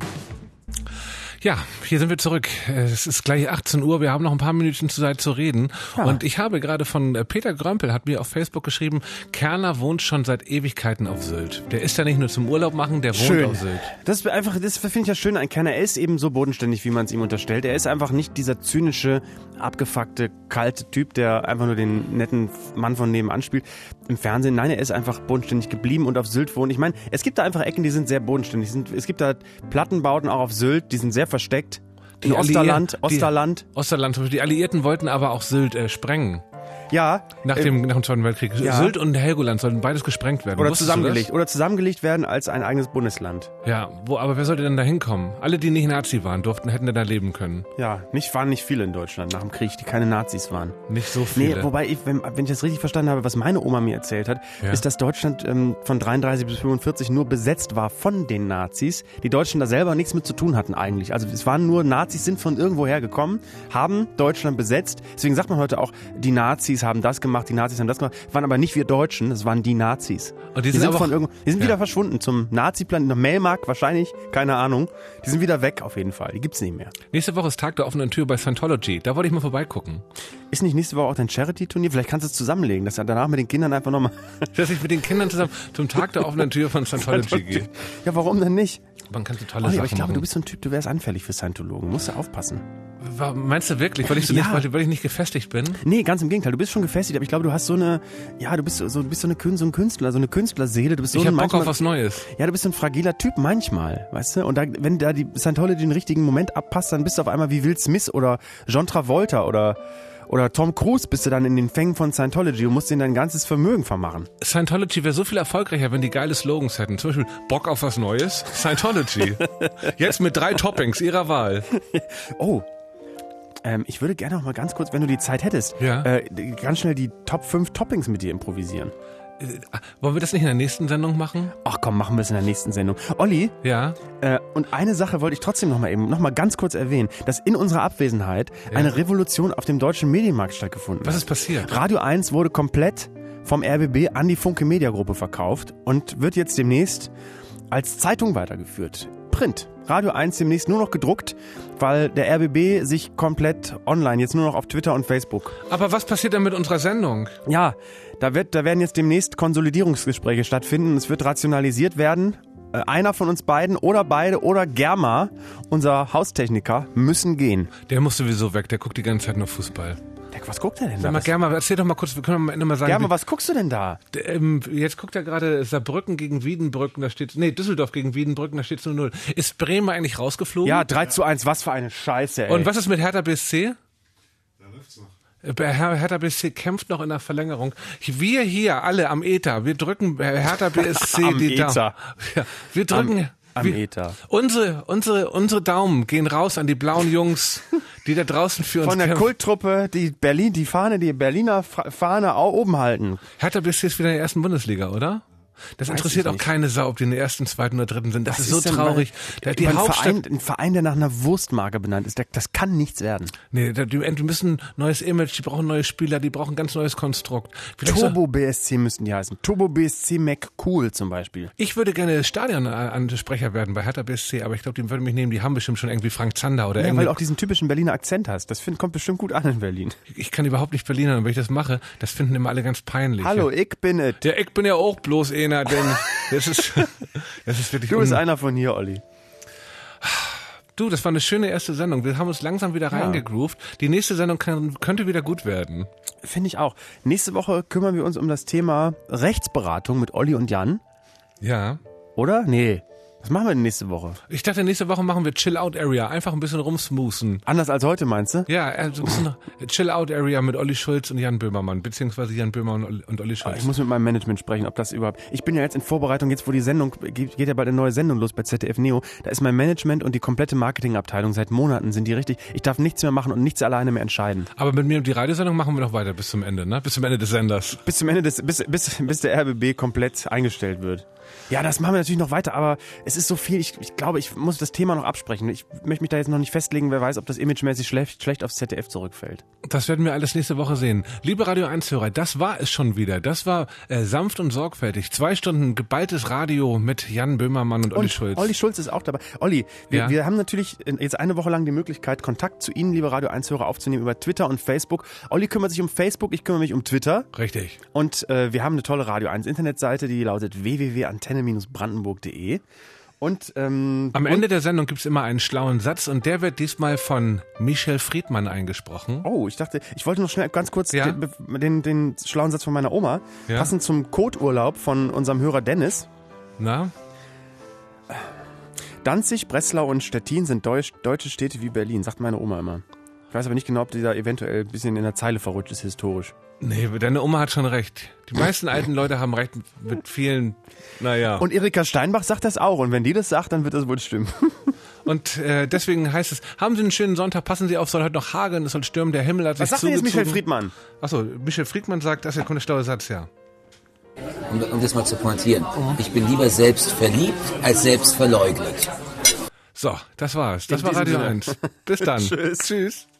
Ja, hier sind wir zurück. Es ist gleich achtzehn Uhr. Wir haben noch ein paar Minuten Zeit zu reden. Ja. Und ich habe gerade von Peter Grömpel, hat mir auf Facebook geschrieben, Kerner wohnt schon seit Ewigkeiten auf Sylt. Der ist da nicht nur zum Urlaub machen, der wohnt schön. auf Sylt. Das ist einfach, das finde ich ja schön an Kerner. Er ist eben so bodenständig, wie man es ihm unterstellt. Er ist einfach nicht dieser zynische, abgefuckte, kalte Typ, der einfach nur den netten Mann von nebenan spielt im Fernsehen. Nein, er ist einfach bodenständig geblieben und auf Sylt wohnt. Ich meine, es gibt da einfach Ecken, die sind sehr bodenständig. Es gibt da Plattenbauten auch auf Sylt, die sind sehr versteckt. In die Osterland, Alliier- Osterland. Die, Osterland. Die Alliierten wollten aber auch Sylt äh, sprengen. Ja. Nach dem, äh, nach dem Zweiten Weltkrieg. Ja. Sylt und Helgoland sollten beides gesprengt werden. Oder Wusstest zusammengelegt. Oder zusammengelegt werden als ein eigenes Bundesland. Ja, wo, aber wer sollte denn da hinkommen? Alle, die nicht Nazi waren, durften, hätten da leben können. Ja, nicht, waren nicht viele in Deutschland nach dem Krieg, die keine Nazis waren. Nicht so viele. Nee, wobei, ich, wenn, wenn ich das richtig verstanden habe, was meine Oma mir erzählt hat, ja. ist, dass Deutschland ähm, von dreiunddreißig bis fünfundvierzig nur besetzt war von den Nazis. Die Deutschen da selber nichts mit zu tun hatten eigentlich. Also es waren nur Nazis, sind von irgendwoher gekommen, haben Deutschland besetzt. Deswegen sagt man heute auch, die Nazis haben das gemacht, die Nazis haben das gemacht. Waren aber nicht wir Deutschen, das waren die Nazis. Und die, die sind, sind, aber von irgendwo, die sind ja. wieder verschwunden zum Nazi-Plan, nach Melmark wahrscheinlich, keine Ahnung. Die sind wieder weg auf jeden Fall, die gibt's nicht mehr. Nächste Woche ist Tag der offenen Tür bei Scientology. Da wollte ich mal vorbeigucken. Ist nicht nächste Woche auch dein Charity-Turnier? Vielleicht kannst du es zusammenlegen, dass er danach mit den Kindern einfach nochmal... Dass ich mit den Kindern zusammen zum Tag der offenen Tür von Scientology gehe. Ja, warum denn nicht? Man kann so tolle oh, Sachen aber ich glaube, machen. du bist so ein Typ, du wärst anfällig für Scientologen. Musst du aufpassen. War, meinst du wirklich? Weil ich, so ja. nicht, weil, weil ich nicht gefestigt bin? Nee, ganz im Gegenteil. Du bist schon gefestigt, aber ich glaube, du hast so eine, ja, du bist so, du bist so, eine, so ein Künstler, so eine Künstlerseele. Du bist so ich hab ein, Bock manchmal, auf was Neues. Ja, du bist so ein fragiler Typ manchmal, weißt du? Und da, wenn da die Scientology den richtigen Moment abpasst, dann bist du auf einmal wie Will Smith oder John Travolta oder Oder Tom Cruise, bist du dann in den Fängen von Scientology und musst denen dein ganzes Vermögen vermachen. Scientology wäre so viel erfolgreicher, wenn die geile Slogans hätten. Zum Beispiel Bock auf was Neues? Scientology. Jetzt mit drei Toppings ihrer Wahl. Oh, ähm, ich würde gerne noch mal ganz kurz, wenn du die Zeit hättest, ja? äh, ganz schnell die Top fünf Toppings mit dir improvisieren. Äh, wollen wir das nicht in der nächsten Sendung machen? Ach komm, machen wir es in der nächsten Sendung. Olli? Ja? Äh, und eine Sache wollte ich trotzdem noch mal eben, noch mal ganz kurz erwähnen, dass in unserer Abwesenheit ja. eine Revolution auf dem deutschen Medienmarkt stattgefunden hat. Was ist passiert? Radio eins wurde komplett vom R B B an die Funke Media Gruppe verkauft und wird jetzt demnächst als Zeitung weitergeführt. Print. Radio eins demnächst nur noch gedruckt, weil der R B B sich komplett online, jetzt nur noch auf Twitter und Facebook. Aber was passiert denn mit unserer Sendung? Ja, da wird, da werden jetzt demnächst Konsolidierungsgespräche stattfinden. Es wird rationalisiert werden. Einer von uns beiden oder beide oder Germa, unser Haustechniker, müssen gehen. Der muss sowieso weg, der guckt die ganze Zeit nur Fußball. Was guckt er denn Sag da? mal, Germa, erzähl doch mal kurz, wir können am Ende mal sagen. Germa, was guckst du denn da? D- ähm, jetzt guckt er gerade Saarbrücken gegen Wiedenbrücken, da steht, nee, Düsseldorf gegen Wiedenbrücken, da steht null null. Ist Bremen eigentlich rausgeflogen? Ja, drei zu eins, was für eine Scheiße, ey. Und was ist mit Hertha B S C? Da läuft's noch. Her- Hertha B S C kämpft noch in der Verlängerung. Wir hier, alle am Ether, wir drücken Hertha B S C am die Ether. Daumen. Ja, wir drücken... Am Am wir, Ether. Unsere, unsere, unsere Daumen gehen raus an die blauen Jungs, die da draußen für uns Von der kämpfen. Kulttruppe, die Berlin, die Fahne, die Berliner Fahne auch oben halten. Hertha B S C ist wieder in der ersten Bundesliga, oder? Das Weiß interessiert ich auch nicht. keine Sau, ob die in der ersten, zweiten oder dritten sind. Das Was ist so denn, traurig. weil- Der, die ein, Hauptstadt, Verein, ein Verein, der nach einer Wurstmarke benannt ist, der, das kann nichts werden. nee, der, die, die müssen neues Image, die brauchen neue Spieler, die brauchen ein ganz neues Konstrukt. Vielleicht so- Turbo B S C müssten die heißen. Turbo B S C McCool zum Beispiel. Ich würde gerne Stadionansprecher werden bei Hertha B S C, aber ich glaube, die würden mich nehmen, die haben bestimmt schon irgendwie Frank Zander oder Ja, irgendwie. weil du auch diesen typischen Berliner Akzent hast. Das find, kommt bestimmt gut an in Berlin. Ich kann überhaupt nicht Berliner, und wenn ich das mache, das finden immer alle ganz peinlich. Hallo, ja. ich bin es. Der, ich bin ja auch bloß einer, denn das ist, das ist wirklich Du bist un- einer von hier, Olli. Du, das war eine schöne erste Sendung. Wir haben uns langsam wieder Ja. reingegroovt. Die nächste Sendung kann, könnte wieder gut werden. Finde ich auch. Nächste Woche kümmern wir uns um das Thema Rechtsberatung mit Olli und Jan. Ja. Oder? Nee. Was machen wir denn nächste Woche? Ich dachte, nächste Woche machen wir Chill-Out-Area. Einfach ein bisschen rumsmoosen. Anders als heute, meinst du? Ja, also ein bisschen Chill-Out-Area mit Olli Schulz und Jan Böhmermann. Beziehungsweise Jan Böhmermann und Olli, und Olli Schulz. Ich muss mit meinem Management sprechen, ob das überhaupt... Ich bin ja jetzt in Vorbereitung, jetzt wo die Sendung, geht geht ja bald eine neue Sendung los bei Z D F Neo. Da ist mein Management und die komplette Marketingabteilung, seit Monaten sind die richtig... Ich darf nichts mehr machen und nichts alleine mehr entscheiden. Aber mit mir und die Radiosendung machen wir noch weiter bis zum Ende, ne? Bis zum Ende des Senders. Bis zum Ende des... Bis, bis, bis der R B B komplett eingestellt wird. Ja, das machen wir natürlich noch weiter, aber es ist so viel, ich, ich glaube, ich muss das Thema noch absprechen. Ich möchte mich da jetzt noch nicht festlegen, wer weiß, ob das imagemäßig schlecht, schlecht aufs Z D F zurückfällt. Das werden wir alles nächste Woche sehen. Liebe Radio eins Hörer, das war es schon wieder. Das war äh, sanft und sorgfältig. Zwei Stunden geballtes Radio mit Jan Böhmermann und Olli Und Schulz. Olli Schulz ist auch dabei. Olli, wir, Ja? wir haben natürlich jetzt eine Woche lang die Möglichkeit, Kontakt zu Ihnen, liebe Radio eins Hörer, aufzunehmen über Twitter und Facebook. Olli kümmert sich um Facebook, ich kümmere mich um Twitter. Richtig. Und äh, wir haben eine tolle Radio eins Internetseite, die lautet w w w punkt antenne brandenburg punkt de. Und ähm, Am Ende der Sendung gibt's immer einen schlauen Satz und der wird diesmal von Michel Friedmann eingesprochen. Oh, ich dachte, ich wollte noch schnell ganz kurz Ja? den, den, den schlauen Satz von meiner Oma, Ja? passend zum Koturlaub von unserem Hörer Dennis. Na? Danzig, Breslau und Stettin sind Deutsch, deutsche Städte wie Berlin, sagt meine Oma immer. Ich weiß aber nicht genau, ob die da eventuell ein bisschen in der Zeile verrutscht ist, historisch. Nee, deine Oma hat schon recht. Die meisten alten Leute haben recht mit vielen, naja. Und Erika Steinbach sagt das auch. Und wenn die das sagt, dann wird das wohl stimmen. Und äh, deswegen heißt es, haben Sie einen schönen Sonntag, passen Sie auf, soll heute noch hageln, es soll stürmen, der Himmel hat Was sich sagt denn jetzt zugezogen. Michael Friedmann? Achso, Michel Friedmann sagt, das ist der schlaue Satz, ja. Um, um das mal zu pointieren. Ich bin lieber selbst verliebt als selbst verleugnet. So, das war's. Das In war diesem Radio Sinne. eins. Bis dann. Tschüss. Tschüss.